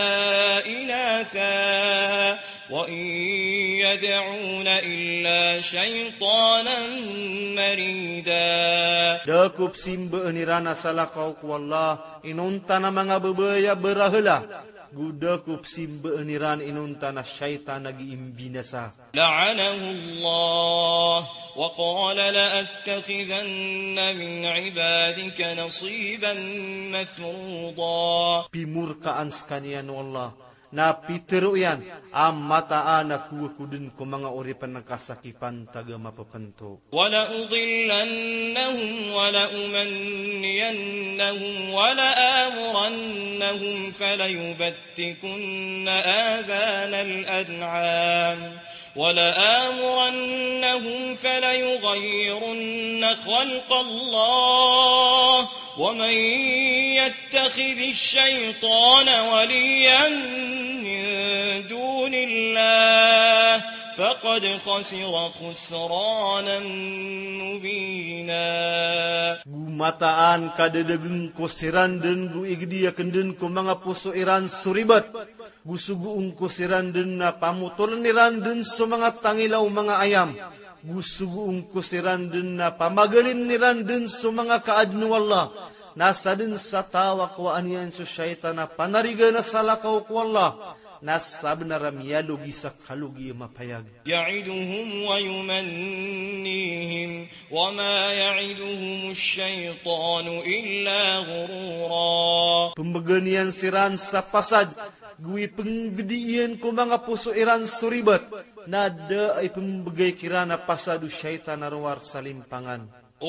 inatha wa in yad'una illa shaytanan marida. Dakup simba nirana salakaw ku Allah, inunta na mga babaya berahela, gudakup simba niran inunta na syaitan nagiimbinasa. La'anahu Allah wa qala la'attakhidhanna min ibadika nasiban mafruḍa. Pimurkaan skanian Allah, na pitero yan, ang mataan na kuwakudin ko mga oripan ng kasakipan taga mapapento. وَلَأُضِلَّنَّهُمْ وَلَأُمَنِّيَنَّهُمْ وَلَآمُرَنَّهُمْ فَلَيُبَتِّكُنَّ آذَانَ الْأَنْعَامِ وَلَآمُرَنَّهُمْ فَلَيُغَيِّرُنَّ خَلْقَ اللَّهِ وَمَنْ يَتَّخِذِ الشَّيْطَانَ وَلِيًّا مِنْ دُونِ اللَّهِ فَقَدْ خَسِرَ خُسْرَانًا مُبِينًا. Gumataan kadedegeng ko siran den gu igdiya kenden ko mga puso iran suribat. Gusuguong ko siran den na pamutulan niran den so mga tangilaw mga ayam. Gusuguong ko siran den na pamagalin niran den so mga kaadno Allah. Nasa din sa tawa ko aniyan so syaitan na panariga na salakaw ko Allah. Nasab na ramyalugi sa kalugi mapayag. يعدهم ويمنيهم وما يعدهم الشيطان إلا غرورا. Pembaganian siran sa pasad, gui penggedian ko mga puso iran suribat, nada ay pembagay kirana pasadu syaitan arwar salimpangan.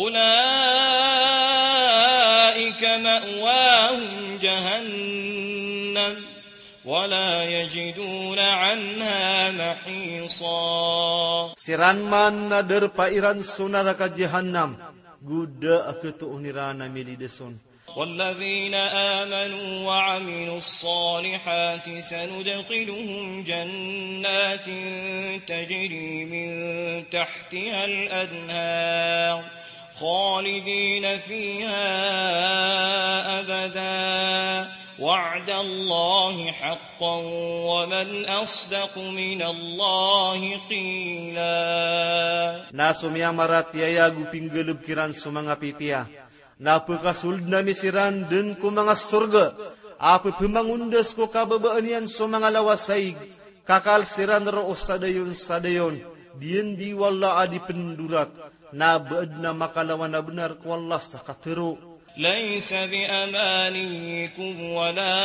أولئك مأواهم جهنم ولا يجدون عنها محيصا. Siran man na derpa iran sunara ka jahannam, guda aketu unirana milideson. والذين آمنوا وعملوا الصالحات سندخلهم جنات تجري من تحتها الأنهار خالدين فيها أبدا وعد الله حقا ومن أصدق من الله قيلا. Nasum yang marat yaya guping gelub kiran sumanga pipia. Napa kasul na misiran den ko mga surga. Apa pemangundas ko kababaanian so mga lawasay. Kakal siran ro sadayon sadayon. Dien di wala adi pendurat. Na baad na makalawan na benar ko Allah sa katero. ليس بأمانيكم ولا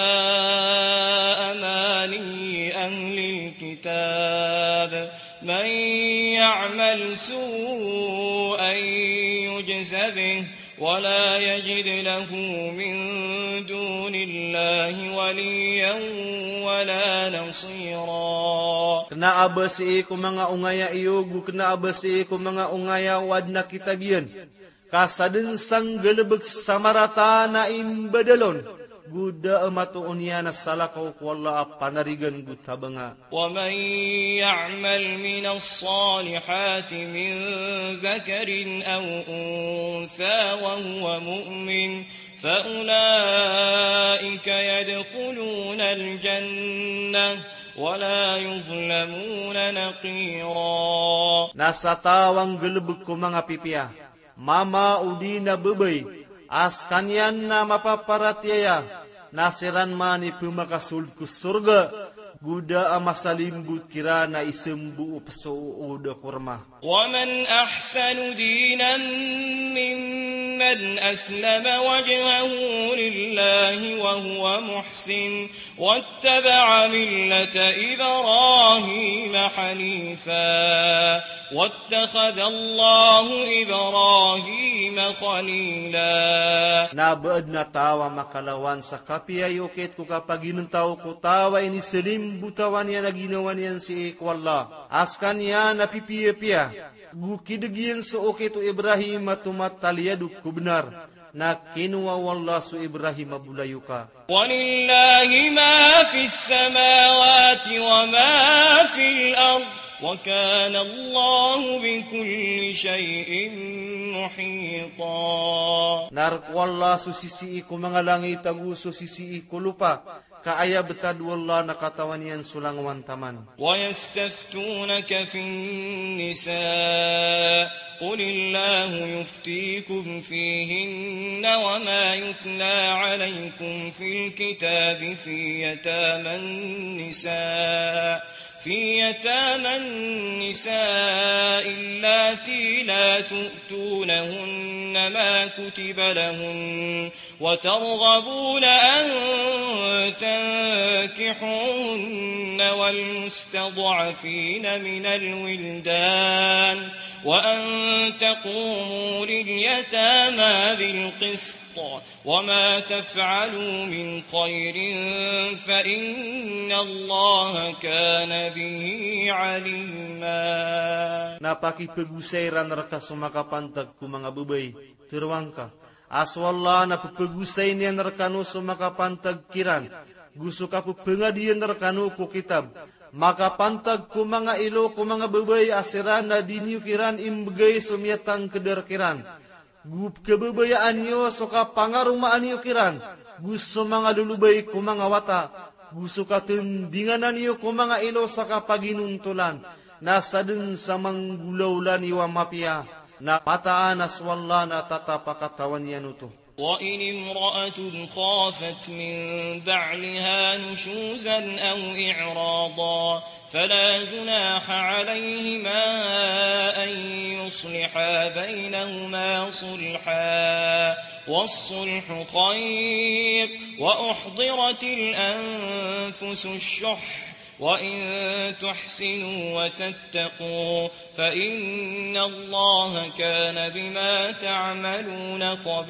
أماني أهل الكتاب من يعمل سوءا يجز به ولا يجد له من دون الله وليا ولا نصيرا. Kena abasi ko mga ungaya iyogu, kena abasi ko mga ungaya wad na kitabian. Kasadin sang gelebek samarata na imbadalon. Guda amatuon niya na salakaw ko Allah panarigan gutabanga. ومن يعمل من الصالحات من ذكر أو أنثى وهو مؤمن فأولئك يدخلون الجنة ولا يظلمون نقيرا. Nasa tawang gelebek ko mga pipia. Mama udi na bebay, askanyan na mapaparatyaya, nasiran mani pumakasul ku surga, guda amasalim gud kira na isembu pesuuda kurma. ومن أحسن دينا ممن أسلم وجهه لله وهو محسن واتبع ملة إبراهيم حنيفا واتخذ الله إبراهيم خليلا. Nabaad na tawa makalawan sa kapiyayokit ko kapag inuntaw ko tawa ini selim butawan niya na ginawa niyan si ikwalla. Askan niya na pipiya-piya. Gukidagiyan sa okit o Ibrahim at tumataliyaduk ko benar. Na kinuwa wallah su Ibrahim abulayuka. وَلِلَّهِ مَا فِي السَّمَاوَاتِ وَمَا فِي الْأَرْضِ وَكَانَ اللَّهُ بِكُلِّ شَيْءٍ مُحِيطًا. Narkwalla su sisi ko mga langit agu su sisi ko lupa. Kaaya betad wallah nakatawan yan sulang wantaman. وَيَسْتَفْتُونَكَ فِي النِّسَاءِ قل الله يفتيكم فيهن وما يتلى عليكم في الكتاب في يتامى النساء في يتامى النساء اللاتي لا تؤتونهن ما كتب لهن وترغبون أن تنكحوهن والمستضعفين من الولدان وأن تقوموا لليتامى بالقسط وما تفعلوا من خير فإن الله كان به عليما. Napaki pagusairan raka sumakapantag ku mga babay, tirwangka. Aswalla na pagusay niyan rakano sumakapantag kiran. Gusto ka po pangadiyan rakano ku kitab. Makapantag ku mga ilo ku mga babay asiran na dinyo kiran imbagay sumyatang kederkiran. Gup kebabayaan niyo so ka pangarumaan niyo kiran. Gusto mga lulubay ku mga wata. Gusto ka tindinganan niyo ku mga ilo sa kapaginuntulan. Nasa din sa manggulaulan iwa mapia na pataan aswalla na tatapakatawan yan ito. وإن امرأة خافت من بعلها نشوزا أو إعراضا فلا جناح عليهما أن يصلحا بينهما صلحا والصلح خير وأحضرت الأنفس الشح وإن تحسنوا وتتقوا فإن الله كان بما تعملون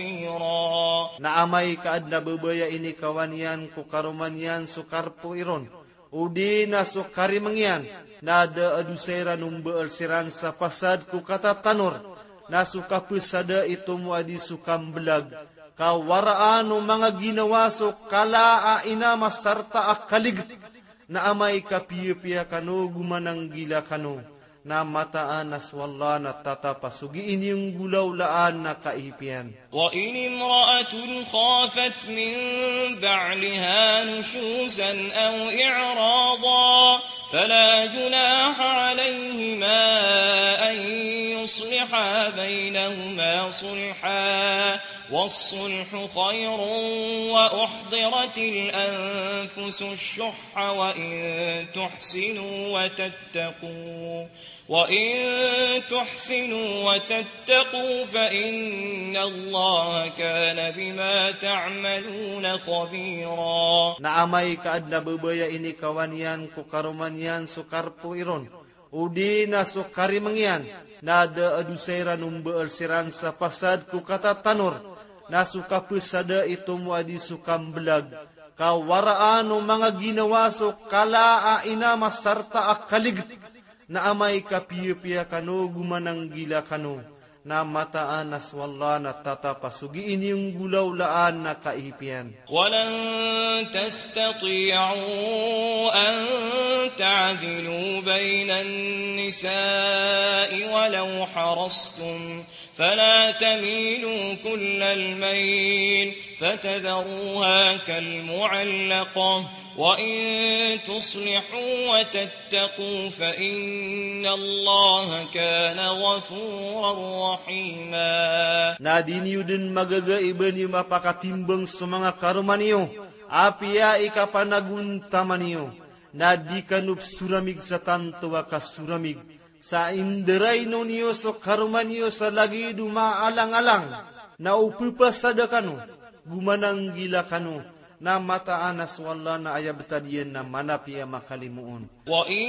خبيرا. Naamay kaad na babaya ini kawanyan ku karumanyan sukarpo iron. Udi na sukari mangyan na da adusera numbeal siran sa pasad ku kata tanor na suka pesada itu mo adi sukam belag. Kawaraan o mga ginawa so kalaa ina masarta akaligit. Na amay kapiya-piya kano, gumanang gila kano, na mataan aswalla na tatapasugiin yung gulaw laan na kaipian. وَإِنِ امْرَأَةٌ خَافَتْ مِنْ بَعْلِهَا نُشُوزًا أَوْ إِعْرَاضًا فَلَا جُنَاحَ عَلَيْهِمَا أَنْ يُصْلِحَا بَيْنَهُمَا صُلْحًا وَالصُّلْحُ خَيْرٌ وَأُحْضِرَتِ الْأَنْفُسُ الشُّحَّ وَإِنْ تُحْسِنُوا وَتَتَّقُوا وَإِنْ تُحْسِنُوا وَتَتَّقُوا فَإِنَّ اللَّهَ كَانَ بِمَا تَعْمَلُونَ خَبِيرًا. Naamay kaad na babaya ini kawanyan ku karumanyan sukarpo iron. Udi na sukari mangyan na da adusera numbeal siran sa pasad ku kata tanor na suka pesada itu mo adi sukam belag. Kawaraan o mga ginawa so kalaa ina masarta akaligit. Na amay kapiya-piya kano, gumanang gila kano, na mataan aswalla na tatapasugiin yung gulaw laan na kaipian. وَلَن تَسْتَطِيعُوا أَن تَعْدِلُوا بَيْنَ النِّسَاءِ وَلَوْ حَرَصْتُمْ فَلَا تَمِيلُوا كُلَّ الْمَيْلِ فَتَذَرُوهَا كَالْمُعَلَّقَةِ وَإِن تُصْلِحُوا وَتَتَّقُوا فَإِنَّ اللَّهَ كَانَ غَفُورًا رَحِيمًا. Nadiniyo din magagaiban yung mapakatimbang sa mga karuman niyo. Apia ikapanaguntaman niyo. Nadi kanup suramig sa tantuwa ka suramig. Sa indiray no niyo so karuman niyo sa lagi dumaalang-alang. Na upupasada kanu. Gumanang gila kanu. Na mataan aswalla na ayabtadiyan na manapia makalimuon. وَإِن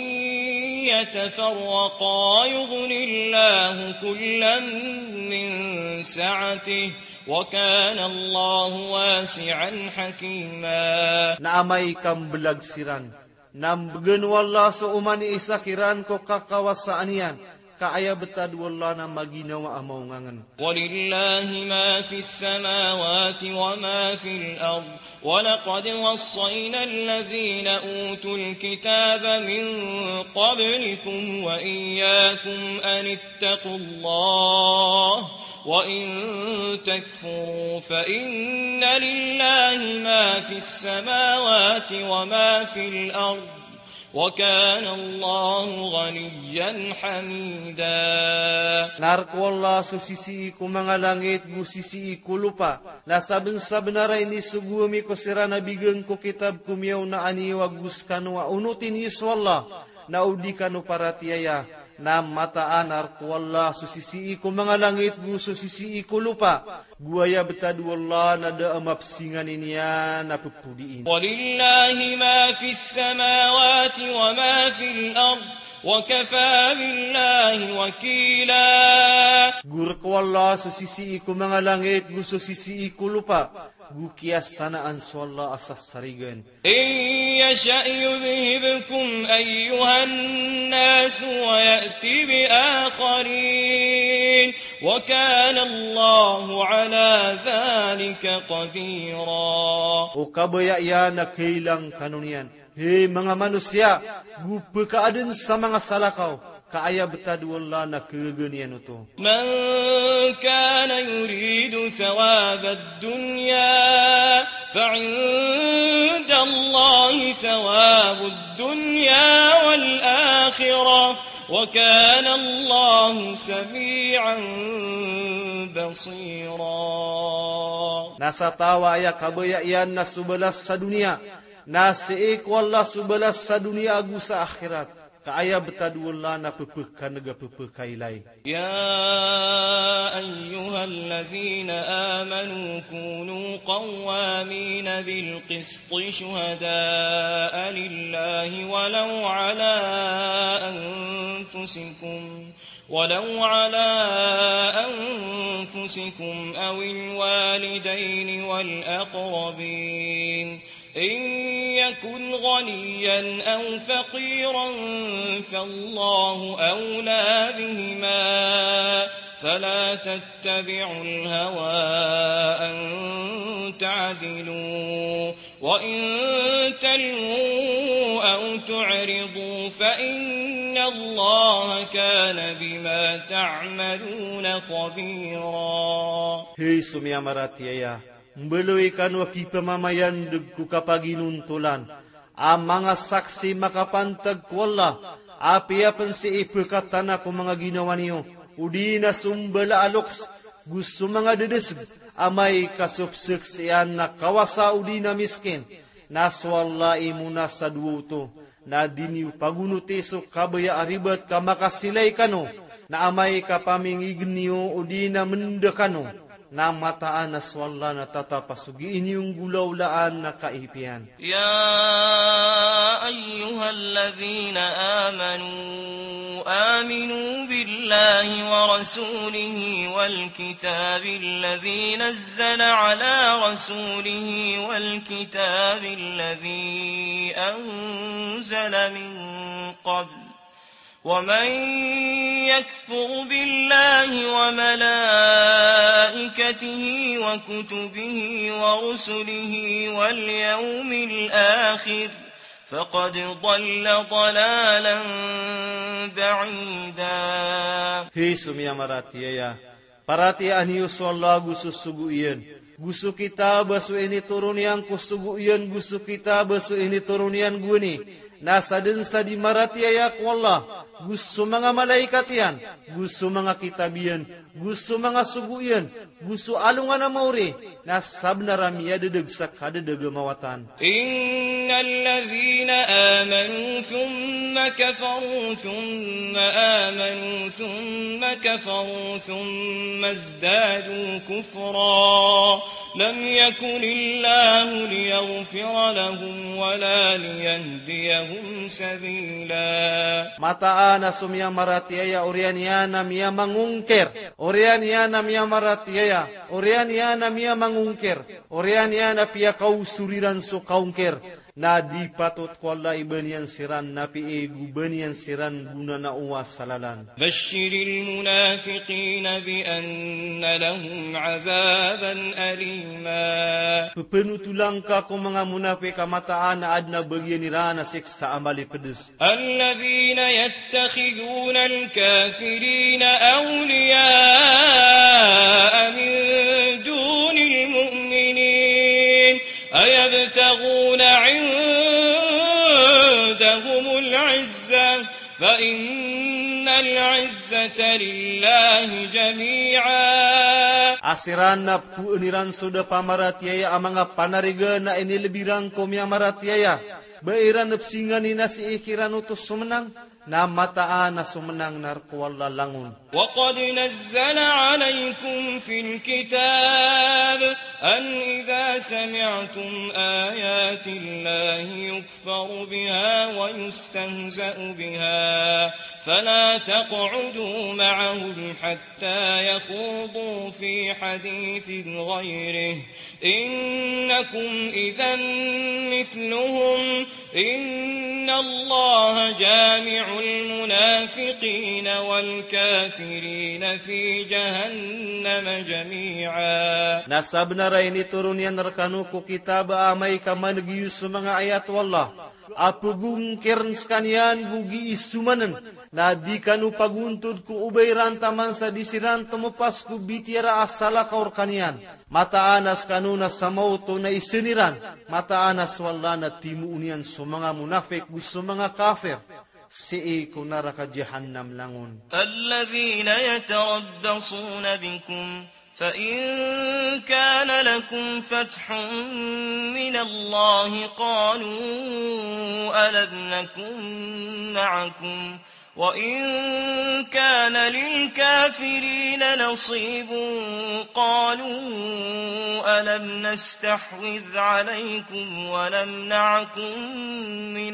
يَتَفَرَّقَا يُغْنِ اللَّهُ كُلًّا مِّن سَعَتِهِ وَكَانَ اللَّهُ وَاسِعًا حَكِيمًا. Naamay kambelag siran. Nambagan wala so umani isakiran ko kakawasaan yan. Kaaya betad wala na maginawa amaw ngangan. وَلِلَّهِ مَا فِي السَّمَاوَاتِ وَمَا فِي الْأَرْضِ وَلَقَدْ وَصَّيْنَا الَّذِينَ أُوتُوا الْكِتَابَ مِنْ قَبْلِكُمْ وَإِيَّاكُمْ أَنِ اتَّقُوا اللَّهَ وَإِنْ تَكْفُرُوا فَإِنَّ لِلَّهِ مَا فِي السَّمَاوَاتِ وَمَا فِي الْأَرْضِ وَكَانَ اللَّهُ غَنِيًّا حَمِيدًا. Narkwala so sisi ko mga langit, busisi ko lupa. Nasabin sa benaray ni sugumi ko sira nabigang ko kitab kumiyaw na aniwag guskano wa unutin yuswalla. Naudi kano para tiyaya. na mataan arku Allah susisi iku mga langit gu susisi iku lupa guaya betadu Allah nada amapsingan iniya na pupudiin. Walillahi ma fis samawati wa ma fil ard wa kafa billahi wakila. Gur ku Allah susisi iku mga langit gu susisi iku lupa gu kias sanaan su Allah asas sarigan. In yasha yudhibkum ayyuhan nas wa ya'ti bi akharin wa kana Allahu ala dhalika qadira. O kabaya yan na kailang kanunian. Hei mga manusia, gupa kaadun sa mga salakaw. Kaaya betadu Allah na keganian itu. Man kana yuridu thawab ad-dunya fa'inda Allahi thawab ad-dunya wal akhirah wa kana Allahu sami'an basira. Nasa tawa ya kabaya yan na subalas sa dunia. Nasa iku Allah subalas sa dunia agu sa akhirat. Kaaya betadu Allah na pepekkan naga pepekailai. Ya ayyuhallazina amanu kunu qawwamina bil qisti shuhada'a lillahi walau ala anfusikum ولو على أنفسكم أو الوالدين والأقربين إن يكن غنيا أو فقيرا فالله أولى بهما فلا تتبعوا الهوى أن تعدلوا وإن تلووا أو تعرضوا فإن الله كان بما تعملون خبيرا. Hei sumia maratiaya, mbeloy kanwa ki pamamayan degku kapaginuntulan, ang mga saksi makapantag ko Allah, api apan si ipekatana ko mga ginawa niyo, udi na sumbala aloks, gusto mga dedesg, amay kasupsik siyan na kawasa udi na miskin, naswalla imuna sa duwuto, na diniw pagunuteso kabaya aribat ka makasilay kano, na amay kapamingig niyo udi na mendekano, na mataan na swalla na tatapasugiin yung gulaulaan na kaipian. Ya ayyuhallazina amanu aminu billahi wa rasulihi wal kitabi alladhi nazzala ala rasulihi wal kitabi alladhi anzala min qabl. ومن يكفر بالله وملائكته وكتبه ورسله واليوم الآخر فقد ضل ضلالا بعيدا. Hei sumia maratiaya, paratian niyo so Allah gusto suguiyan. Gusto kita baso ini turunian kusuguiyan, gusto kita baso ini turunian guni. Nasa din sa di maratiaya ko Allah, gusto mga malaikat yan, gusto mga kitabiyan, gusto mga suguyan, gusto alungan na mauri, nasab na ramiya dedag sa kadadag mawatan. Inna alladhina amanu thumma kafaru thumma amanu thumma kafaru thumma izdadu kufra lam yakun illahu liyaghfira lahum wala liyahdiyahum sabila. Mataan na sumia maratiaya orian yana miya mangungker, orian yana miya maratiaya, orian yana miya mangungker, orian yana piya kausuriran so kaungker, na di patut ko Allah ibanian siran na pi egu banian siran guna na uwas salalan. Bashiril munafiqina bi anna lahum azaban alima. Pepenutulang ka kung mga munafik kamataan na adna bagyan nila na siksa amali pedes. Alladhina yattakhiduna al-kafirina awliya'a min dunil mu'minin ayabtaghuna 'indahum al-'izzah fa innal 'izzata lillahi jami'a. Asiran na puuniran suda pamaratiaya ang mga panariga na inilibirang ko miya maratiaya. Bairan napsingan ni na si ikiran utos sumenang, na mataan na sumenang narkuwala langun. وقد نزل عليكم في الكتاب أن إذا سمعتم آيات الله يكفر بها ويستهزأ بها فلا تقعدوا معهم حتى يخوضوا في حديث غيره إنكم إذا مثلهم إن الله جامع المنافقين والكافرين في جهنم جميعا. Nasabna ray ni turunian rekanu ku kitab amay kamanagiyus sa mga ayat wallah. Apugong kern skanian gugi isumanen na di kanu paguntod ku ubay rantaman sa disiran tumupas ku bitiara asala kaur kanian. Mataanas kanu na samauto na isiniran. Mataanas wala na timuunian sa mga munafik sa mga kafir. Si'i kunara ka jahannam langun. الذين يتربصون بكم فإن كان لكم فتح من الله قالوا ألم نكن معكم وإن كان للكافرين نصيب قالوا ألم نستحوذ عليكم ونمنعكم من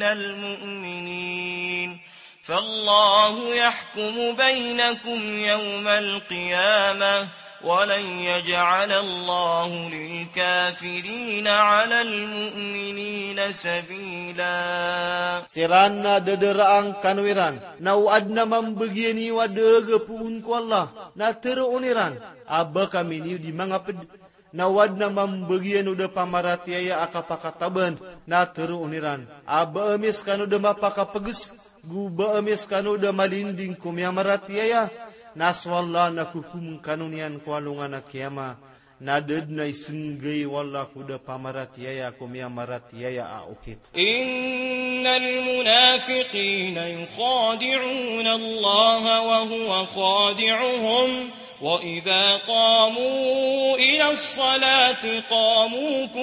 المؤمنين فالله يحكم بينكم يوم القيامة ولن يجعل الله للكافرين على المؤمنين سبيلا. Sirana dederaang kanwiran, nauad na mambagiani wadaga puun ko Allah, na teruuniran, aba kami niyo di mga ped, nawad na mambagian uda pamaratiaya akapakataban, na teruuniran, aba amis kanuda mapakapagus, guba amis kanuda malinding kumya maratiaya, naswalla na kukum kanunian kualungan na kiyama, nadad na isenggay wala kuda pamaratiaya kumya maratiaya aukit. Innal munafiqina yukhadi'una Allah wa huwa khadi'uhum wa idha qamu ila as-salati qamu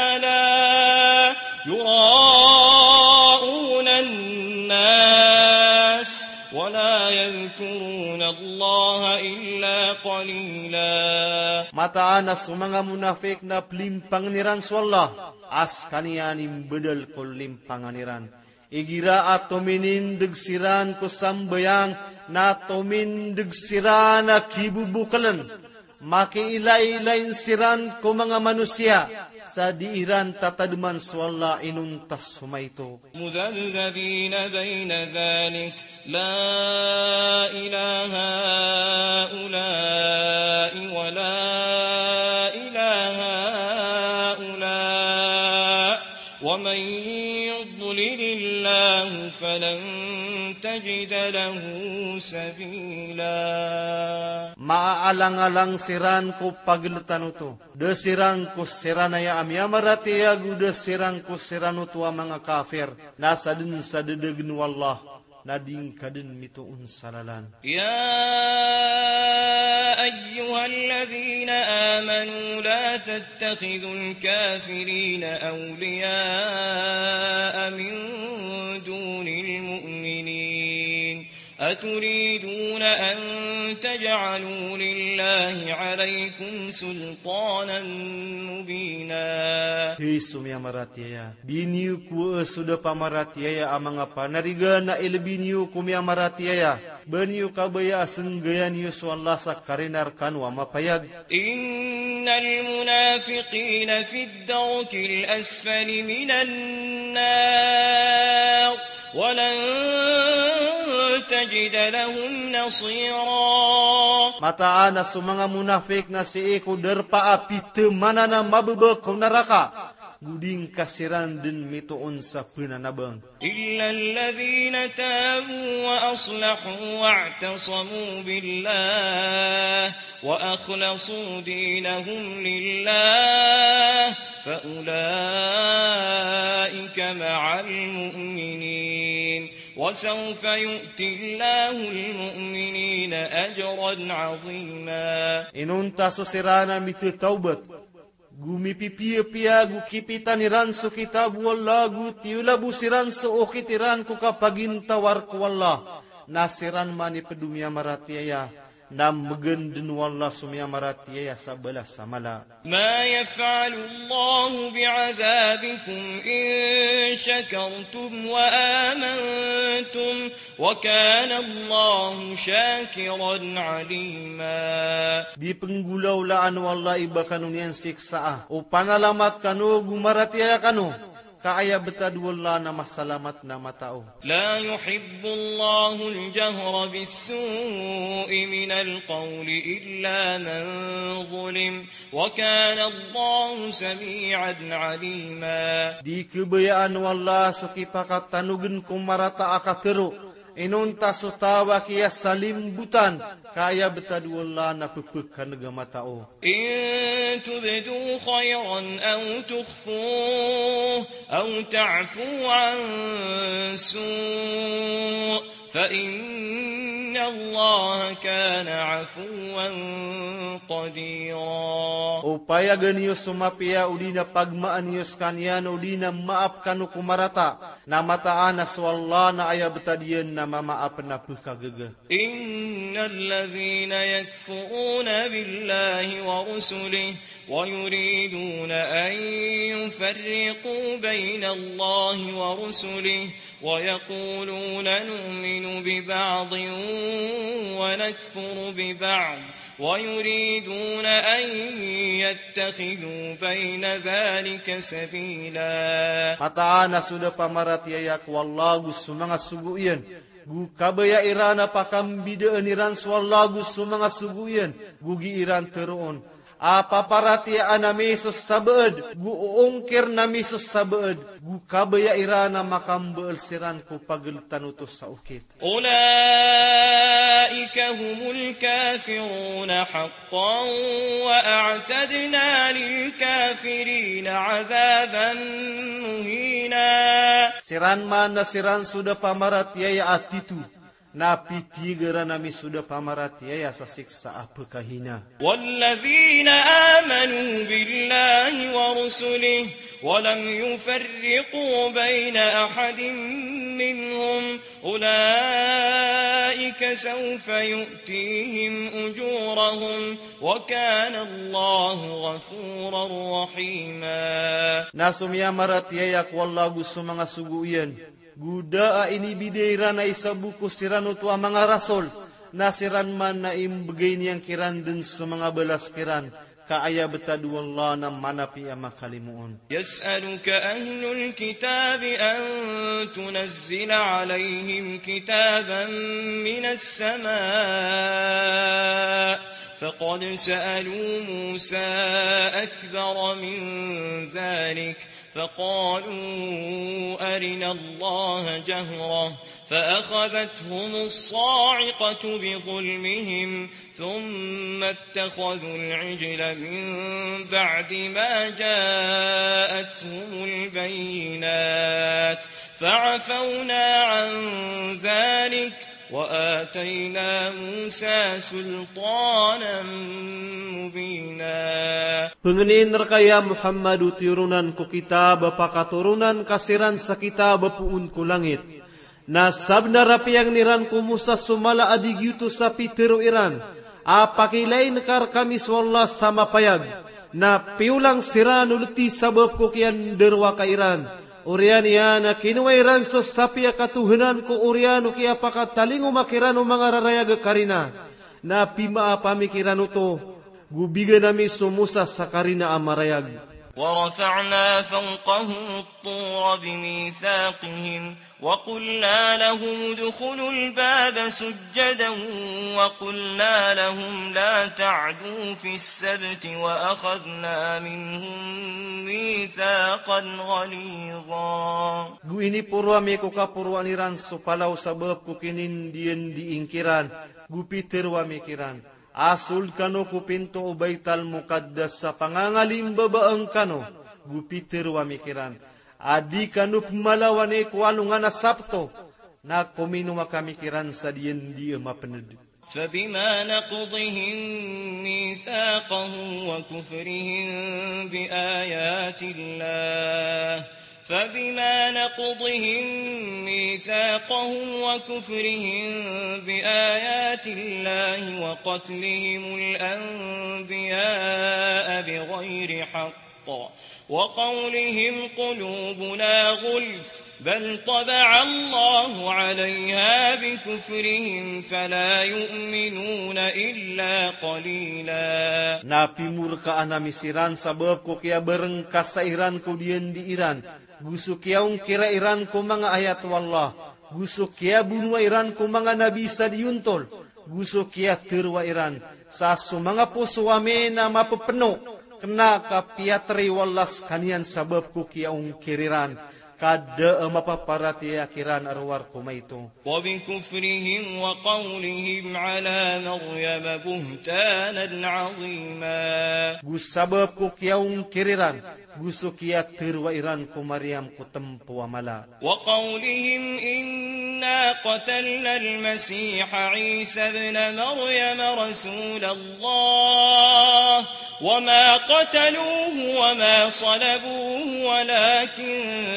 kusala yura'una an-nas ولا يذكرون الله إلا قليلا. Mataanas sa mga munafik na plimpangniran swalla, as kanianim bedal ko limpanganiran. Igira at tuminindig siran ko sambayang na tumindig siran na kibubukalan. Makiilay-ilayin siran ko mga manusia sa diiran tataduman swalla inuntas humayto. Mudhabdhabina bayna dhalik la ilaha ulai wa la ilaha ulai wa man yudlilillahu falan tajid lahu sabila. Maaalang-alang siran ko paglutan ito. Desirang ko siranaya amya maratiya guda sirang ko siranutu mga kafir. Nasa din sa dedegen wallah. Nading kadin mituun salalan. Ya ayyuhalladhina amanu la tattakhidhul kafirina awliya'a min dunil mu'minin. أتريدون أن تجعلوا لله عليكم سلطانا مبينا. Hisu miya maratiya. Biniu ku sudah pamaratiya amang apa nariga na ilbiniu ku miya maratiya. Baniu kabaya senggayan yu swalla sakarinar kanwa mapayag. Innal munafiqina fid darkil asfali minan nar. Walan tajid lahum nasira. Mataanas sa mga munafik na si Eko derpa api temana na mabubak kong naraka. Guding kasiran din mituon sa pinanabang. Illa alladhina tabu wa aslahu wa'tasamu billah wa akhlasu dinahum lillah fa ulaika ma'al mu'minin. وسوف يؤتي الله المؤمنين أجرا عظيما. Inunta so sirana mitu taubat. Gumi pipia-pia gu kipitaniran su kitabu Allah gu tiula busiran su okitiran ku kapagin tawar ku Allah. Nasiran mani pedumia maratiaya. Nam megenden wallah sumia maratiaya sabelah samala. ما يفعل الله بعذابكم إن شكرتم وآمنتم وكان الله شاكرا عليما. Di penggulaulaan wallah iba kanunian siksa. O panalamat kanu gumaratiaya kanu. Kaaya betadu wallah na masalamat na matao. لا يحب الله الجهر بالسوء من القول إلا من ظلم وكان الله سميعا عليما. Di kebayaan wallah suki pakat tanugen kumarata akateru. Inunta sutawa kia salimbutan. Kaya betadu wallah na pepekan gama tao. إن تبدوا خيرا أو تخفوه أو تعفوا عن سوء فإن الله كان عفوا قديرا. Upaya ganius sumapia udina pagmaan yus kanyan udina maaf kanu kumarata. Namataan aswallah na aya betadian na mamaap na pekagege. إن الذين يكفرون بالله ورسله ويريدون أن يفرقوا بين الله ورسله ويقولون نؤمن ببعض ونكفر ببعض ويريدون أن يتخذوا بين ذلك سبيلا. Mataan sudah pamaratiayak wallahu sumanga suguyan. Gu kabaya irana pakam bidaan iran swallahu sumanga suguyan. Gugi iran teruon. Apa paratia anamisus sabeed. Gu uungkir namisus sabeed. Gu kabaya irana makam beelsiran ku pageltan utus sa ukit. أولئك هم الكافرون حقا وأعتدنا للكافرين عذابا مهينا. Siran mana siran sudah pamaratiaya atitu. Napi tiga nami sudah pamaratiaya sasiksa apa kahina. والذين آمنوا بالله ورسله ولم يفرقوا بين أحد منهم أولئك سوف يؤتيهم أجورهم وكان الله غفورا رحيما. Nasum ya maratiayak wallahu sumanga suguyan. Guda ini bidairan na isabuku siranu tua mga rasul. Nasiran man na imbagain yang kiran din sa mga belas kiran. Kaaya betadu Allah na manapi ang makalimuon. يسألك أهل الكتاب أن تنزل عليهم كتابا من السماء فقد سألوا موسى أكبر من ذلك فقالوا أرنا الله جهرة فأخذتهم الصاعقة بظلمهم ثم اتخذوا العجل من بعد ما جاءتهم البينات فعفونا عن ذلك وآتينا موسى سلطانا مبينا. Pengenin kaya Muhammad utirunan ku kitab pakaturunan kasiran sa kitab puun ku langit. Na sabna rapi yang niran ku Musa sumala adigyuto sa pitero iran. Apakilay nakar kami swallah sama payag. Na piulang siran ulti sabab ku kian derwa ka iran. Urian yana kinuwairan so sapia katuhanan ko uriano kia pakatalingo makirano mga rarayag karina. Na pima pamikiran to gubiga nami sumusa sa karina amarayag. ورفعنا فوقهم الطور بميثاقهم وقلنا لهم ادخلوا الباب سجدا وقلنا لهم لا تعدوا في السبت وأخذنا منهم ميثاقا غليظا. Gu ini purwa me ko kapurwan iran supalaw sabab ko kinin diin diingkiran gu piterwa mikiran. Asul kano ku pinto ubaital mukaddas sa pangangalim babaang kano gupiter wa mikiran. Adi kano pumalawane ku alungan na sapto na komino makamikiran sa diyan diya mapened. فبما نقضهم ميثاقهم وكفرهم بآيات الله فبما نقضهم ميثاقهم وكفرهم بآيات الله وقتلهم الأنبياء بغير حق وقولهم قلوبنا غلف بل طبع الله عليها بكفرهم فلا يؤمنون إلا قليلا. Napi murkaan na misiran sabab ko kaya bereng kasairan ko diyan di Iran. Gusto kiyaong kira Iran ko mga ayat wallah. Gusto kaya bunwa Iran ko mga nabi sa diyuntol. Gusto kaya terwa Iran. Sa sumanga pusuwame na mapapeno. Kena kapiatri wallas kanian sabab ko kiyaong kiriran. Kada mapaparati akiran arwar kumaito. وبكفرهم وقولهم على مريم بهتانا عظيما. Gusabab ko kiyaong kiriran. Gusto kiya terwa Iran ko Maryam ko tempo amala. وقولهم إنا قتلنا المسيح عيسى ابن مريم رسول الله وما قتلوه وما صلبوه ولكن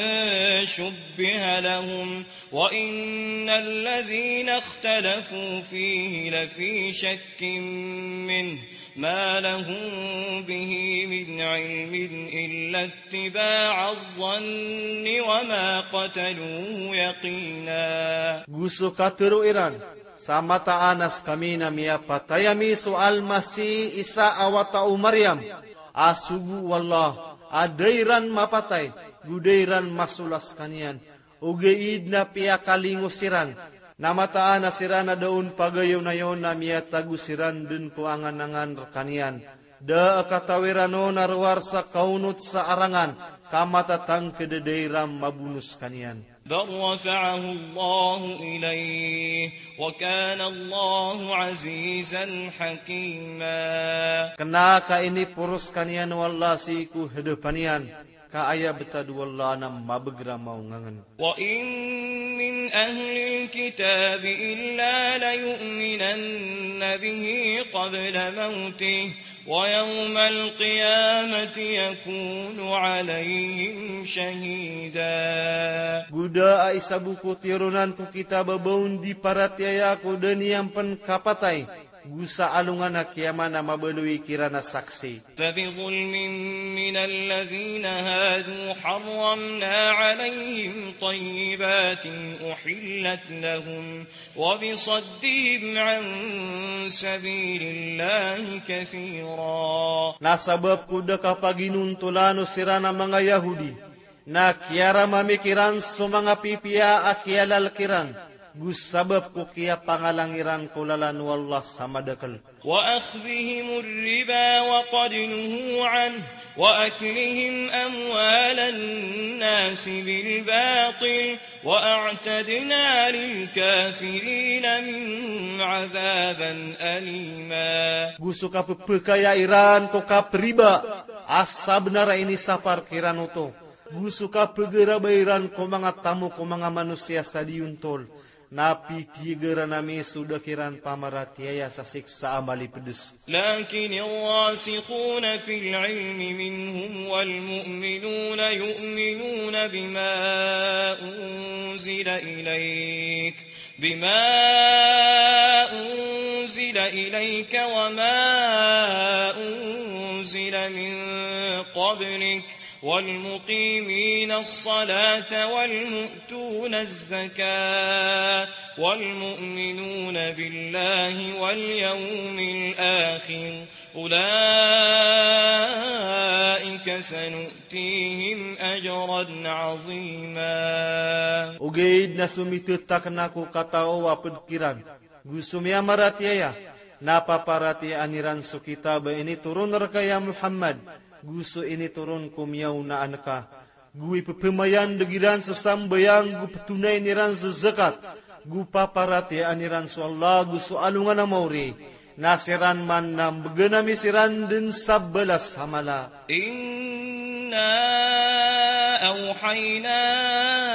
شبه لهم وإن الذين اختلفوا فيه لفي شك منه ما لهم به من علم إلا اتباع الظن وما قتلوه يقينا. Gusto katero Iran. Sama taanas kami na miya patayami soal Masih Isa awatao Maryam. Asubu wallah. Adairan mapatay. Gudairan masulas kanian. Ugeid na piya kalingusiran. Namataan na sirana daun pagayaw na yon na miya tagusiran dun ko angan-angan kanian. Da katawirano narwar sa kaunot sa arangan. Kamatatang kededairam mabunus kanian. بل رفعه الله إليه وكان الله عزيزا حكيما. Kenaka ini purus kanian wallah siku hedepanian. Kaaya betad wallah na mabegra maungangan. وإن من أهل الكتاب إلا ليؤمنن به قبل موته ويوم القيامة يكون عليهم شهيدا. Guda ay sa buku tirunan ko kita babaun di paratiaya ko daniyang pankapatay. Gusa alungan na kiyaman na mabalui kirana saksi. فبظلم من الذين هادوا حرمنا عليهم طيبات أحلت لهم وبصدهم عن سبيل الله كثيرا. Nasabab kuda kapaginuntulano sirana mga Yahudi. Na kiara mamikiran sa mga pipiya akialal kiran. Gusabab ko kiya pangalangiran ko lalan wallah sama dakal. وأخذهم الربا وقد نهوا عنه وأكلهم أموال الناس بالباطل وأعتدنا للكافرين منهم عذابا أليما. Gusto ka pagkayairan ko kapriba. Asab na ra ini sa parkiran uto. Gusto ka pagarabayran ko mga tamu ko mga manusia sa diyuntol. Napi tigara nami sudah kiran pamaratiaya sa siksa amali pedes. لكن الراسخون في العلم منهم والمؤمنون يؤمنون بما أنزل إليك بما أنزل إليك وما أنزل من قبلك والمقيمين الصلاة والمؤتون الزكاة والمؤمنون بالله واليوم الآخر أولئك سنؤتيهم أجرا عظيما. Ugaid na sumitutak na ko katao wapudkiran. Gusumya maratiaya. Napaparati aniran so kitab ini turun rakaya Muhammad. Gusto ini turun kumiyaw na anaka. Gui pepemayan degiran sa sambayang gu petunay niran sa zakat. Gu paparati aniran so Allah gusto alungan na mauri. Nasiran man na beganami siran din sabalas hamala. Inna awhayna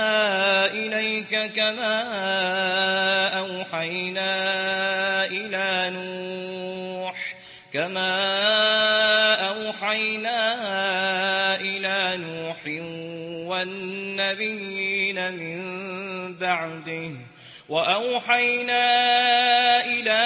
ilayka kama awhayna ila كما أوحينا إلى نوح والنبيين من بعده وأوحينا إلى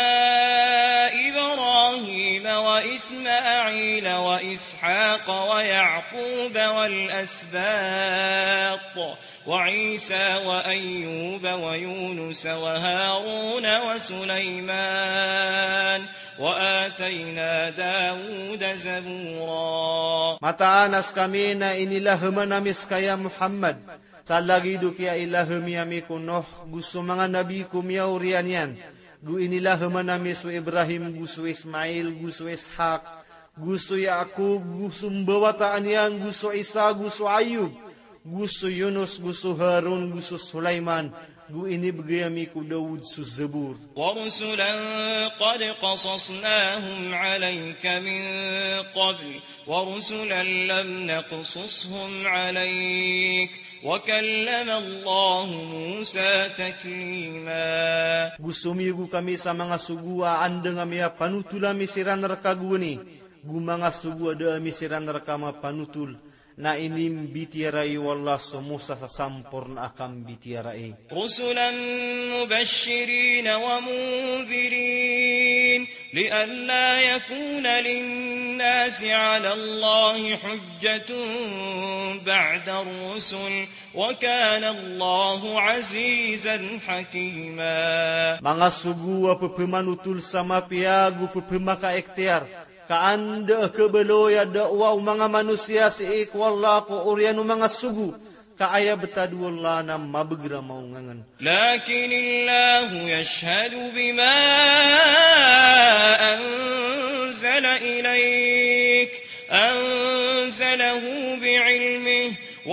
إبراهيم وإسماعيل وإسحاق ويعقوب والأسباط وعيسى وأيوب ويونس وهارون وسليمان وآتينا داود زبورا. Mataanas kami na inilahaman namis kaya Muhammad. Sa lagido kaya ilahami ami kunoh gusto mga nabi kumya urian yan. Gu inilahaman namis wa Ibrahim, gusto Ismail, gusto Ishaq, gusto Yaqub, gusto mbawataan yan, gusto Isa, gusto Ayub, gusto Yunus, gusto Harun, gusto Sulaiman. Gu inibigay ami ku Daud su Zabur. ورسلا قد قصصناهم عليك من قبل ورسلا لم نقصصهم عليك وكلم الله موسى تكليما. Gusto migu kami sa mga suguaan dengan miya panutula misiran rakaguni. Gu mga sugu ada misiran rakama panutul. Na inim bitiarai wallah sumusa sa sampurna akam bitiarai. رسلا مبشرين ومنذرين لئلا يكون للناس على الله حجة بعد الرسل وكان الله عزيزا حكيما. Mga sugu pepemanutul sama piagu pepemaka ektiar. Kaanda kebeloya dakwaw mga manusia si ikwallah ko urianu mga sugu. Kaaya betadu Allah na mabegra maungangan. لكن الله يشهد بما أنزل إليك أنزله بعلمه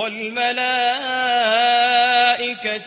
والملائكة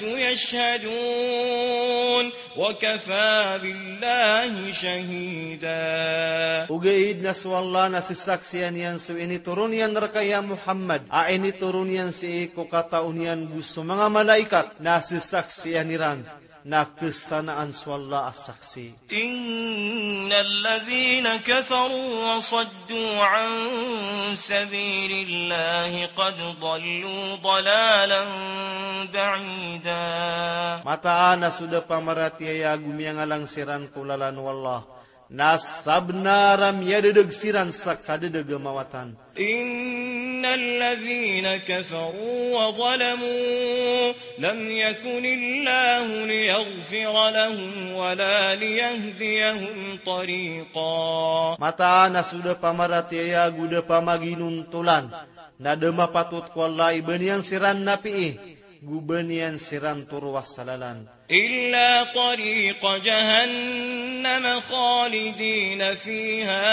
يشهدون وكفى بالله شهيدا. Ugaid na swalla na sisaksiyan yan so ini turun yan rakaya Muhammad. A ini turun yan si iko kataon yan gusto mga malaikat na sisaksiyan niran. Na kesanaan swalla as-saksi. إن الذين كفروا وصدوا عن سبيل الله قد ضلوا ضلالا بعيدا. Mataan na sudah pamaratiaya gumiangalang siran kulalan wallah. Nasabnaram yadedeg siran sakadedeg mawatan. إن الذين كفروا وظلموا لم يكن الله ليغفر لهم ولا ليهديهم طريقا. Mata na sudah pamaratiaya guda pamaginuntulan. Na dema patut kuallai benian siran napi gubenian siran turwas salalan. إلا طريق جهنم خالدين فيها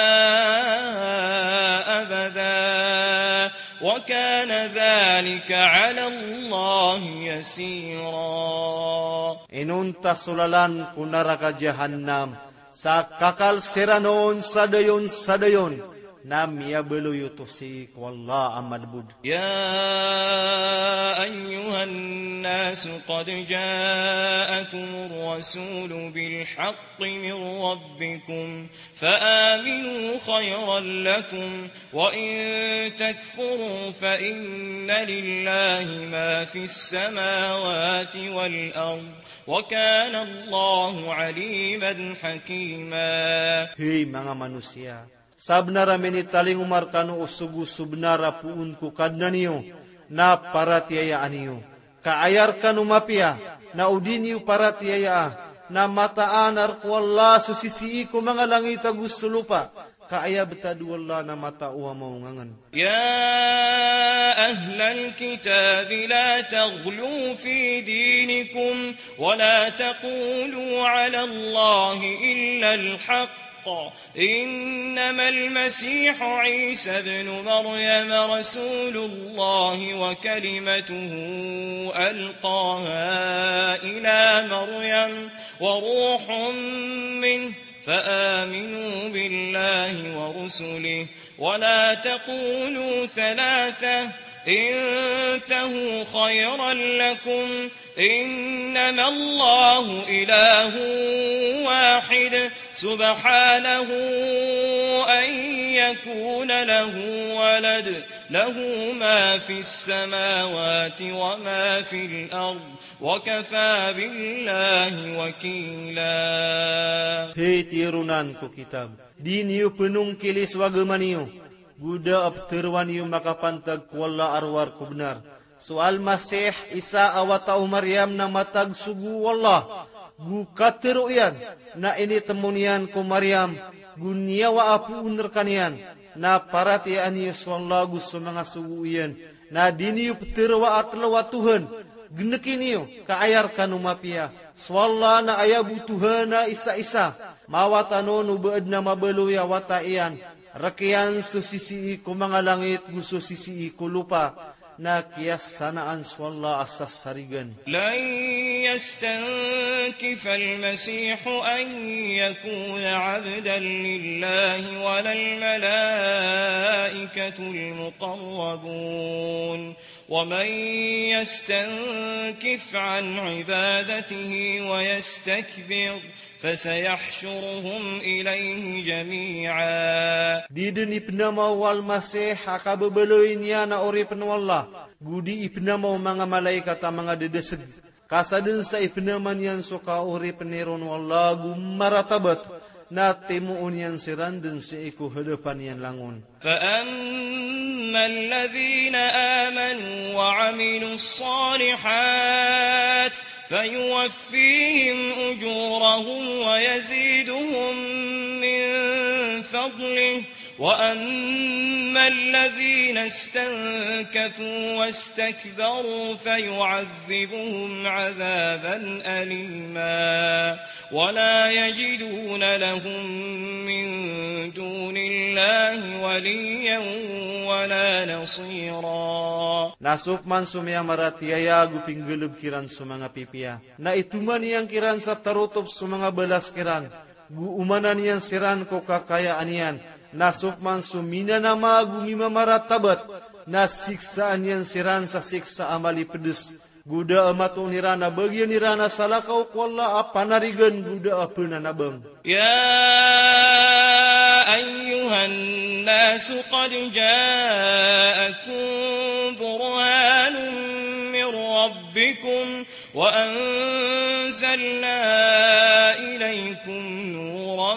أبدا وكان ذلك على الله يسيرا. Inunta sulalan kunaraka jahannam sa kakal siranon sadayon sadayon nam ya beluyutu si wallah amadbud. يا أيها الناس قد جاءكم الرسول بالحق من ربكم فآمنوا خيرا لكم وإن تكفروا فإن لله ما في السماوات والأرض وكان الله عليما حكيما. Hei mga manusia, sabnara menitaling umarkano usugu subnara puun ku kadna niyo na paratiyayaan niyo. Kaayar kanu mapia na udiniyo paratiyaya na mataan arkwalla susisi ko mga langit agus sulupa. Kaaya betadu Allah na matauha maungangan. يا أهل الكتاب لا تغلوا في دينكم ولا تقولوا على الله إلا الحق إنما المسيح عيسى ابن مريم رسول الله وكلمته ألقاها إلى مريم وروح منه فآمنوا بالله ورسله ولا تقولوا ثلاثة انتهوا خيرا لكم إنما الله إله واحد سبحانه أن يكون له ولد له ما في السماوات وما في الأرض وكفى بالله وكيلا. Hei tirunanku kitab, di niyo penungkilis wagamaniyo, guda abterwan niyo makapantag kuwala arwar ko benar. Soal Masih Isa awatau Maryam na matag sugu Allah, gu katero yan, na ini temunian ko Maryam, gu niyawa apu uner kanian, na paratian niyo swallah gu sa mga sugu yan, na di niyo pterwa at lawa Tuhan, geneki niyo kaayar kanumapia, swallah na ayabu Tuhan na isa-isa, mawatano no baad na mabaluya wata iyan, rakian susisi ko mga langit gu susisi ko lupa, na kiyas sanaan swalla asas sarigan. لن يستنكف المسيح أن يكون عبدا لله ولا الملائكة المقربون ومن يستنكف عن عبادته ويستكبر فسيحشرهم إليه جميعا. Didin ipnama wal Masih akababeloy niya na ori penwallah. Gudi ipnama mga malaikat mga dedeseg. Kasadun sa ipnaman yan suka ori peniron wallah gumaratabat. Na timuun yan siran dun sa iku hadapan yan langon. فأما الذين آمنوا وعملوا الصالحات فيوفيهم أجورهم ويزيدهم من فضله وأما الذين استنكفوا واستكبروا فيعذبهم عذابا أليما ولا يجدون لهم من دون الله وليا ولا نصيرا. Nasuk man sumya maratiaya guping gelub kiran sumanga pipia. Na ituman yang kiran sa tarutup sumanga belas kiran. Gu umanan yang siran ko kakayaan yan. Nasuk man sumina nama gumima maratabat. Na siksaan yang siran sa siksa amali pedes. Guda amatu nirana bagian nirana salakau kuala apa narigan guda apa nanabang. يا أيها الناس قد جاءكم برهان من ربكم وأنزلنا إليكم نورا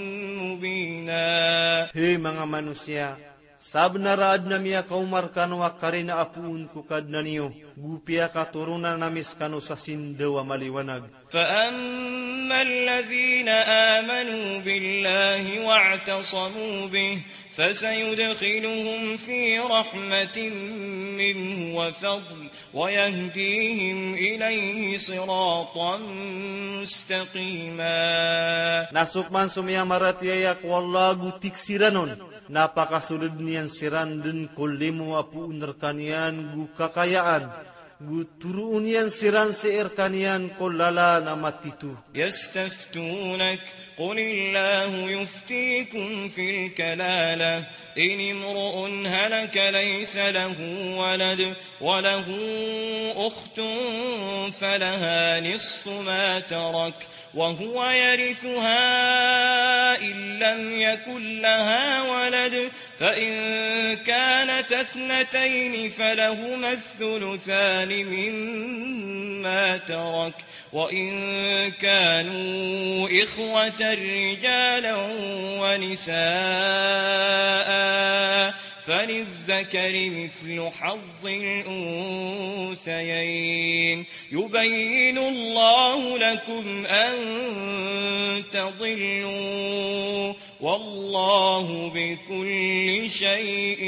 مبينا. Hei mga manusia, sabnaraad na miya kaumar kanu akarina apuun ko kad na niyo, gupia katurunan namis kanu sa sindawa maliwanag. فأما الذين آمنوا بالله واعتصموا به فسيدخلهم في رحمة منه وفضل ويهديهم إليه صراطا مستقيما. Nasuk man sumya maratiayak wala gutik siranon, napakasulod niyan siran din kulimu apuun rekanian gu kakayaan. Guturuun yan siran si erkanian ko lala na matitu. يستفتونك قل الله يفتيكم في الكلالة إن امرؤ هلك ليس له ولد وله أخت فلها نصف ما ترك وهو يرثها إن لم يكن لها ولد فإن كانت اثنتين فلهما الثلثان مما ترك وإن كانوا إخوة رجالا ونساء فللذكر مثل حظ الأنثيين يبين الله لكم أن تضلوا والله بكل شيء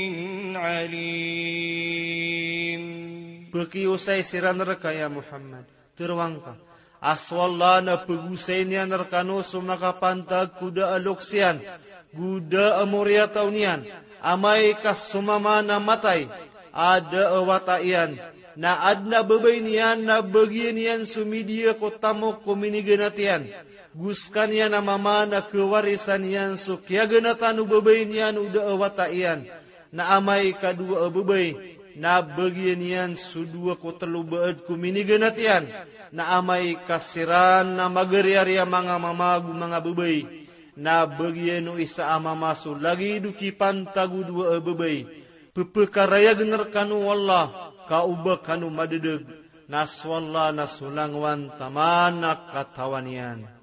عليم. Bekiusay siran rekaya Muhammad, terwangka. Aswalla na pagusay niya narkano sumakapantag kuda aluksian, guda amorya taunian, amay kas sumama na matay, ada awataian, na adna babay niyan na bagian niyan sumidia ko tamok kuminiganatian, guskan niya na mama na kewarisan niyan sukyaganatanu babay niyan uda awataian, na amay kadua babay, na bagianian sudua ko telu beed ku minigenatian na amai kasiran na magariaria mga mamagu mga bebay na bagianu isa ama masu lagi duki pantagu dua bebay pepekaraya gener kanu wallah kauba kanu madedeg naswallah nasulangwan tamana katawanian.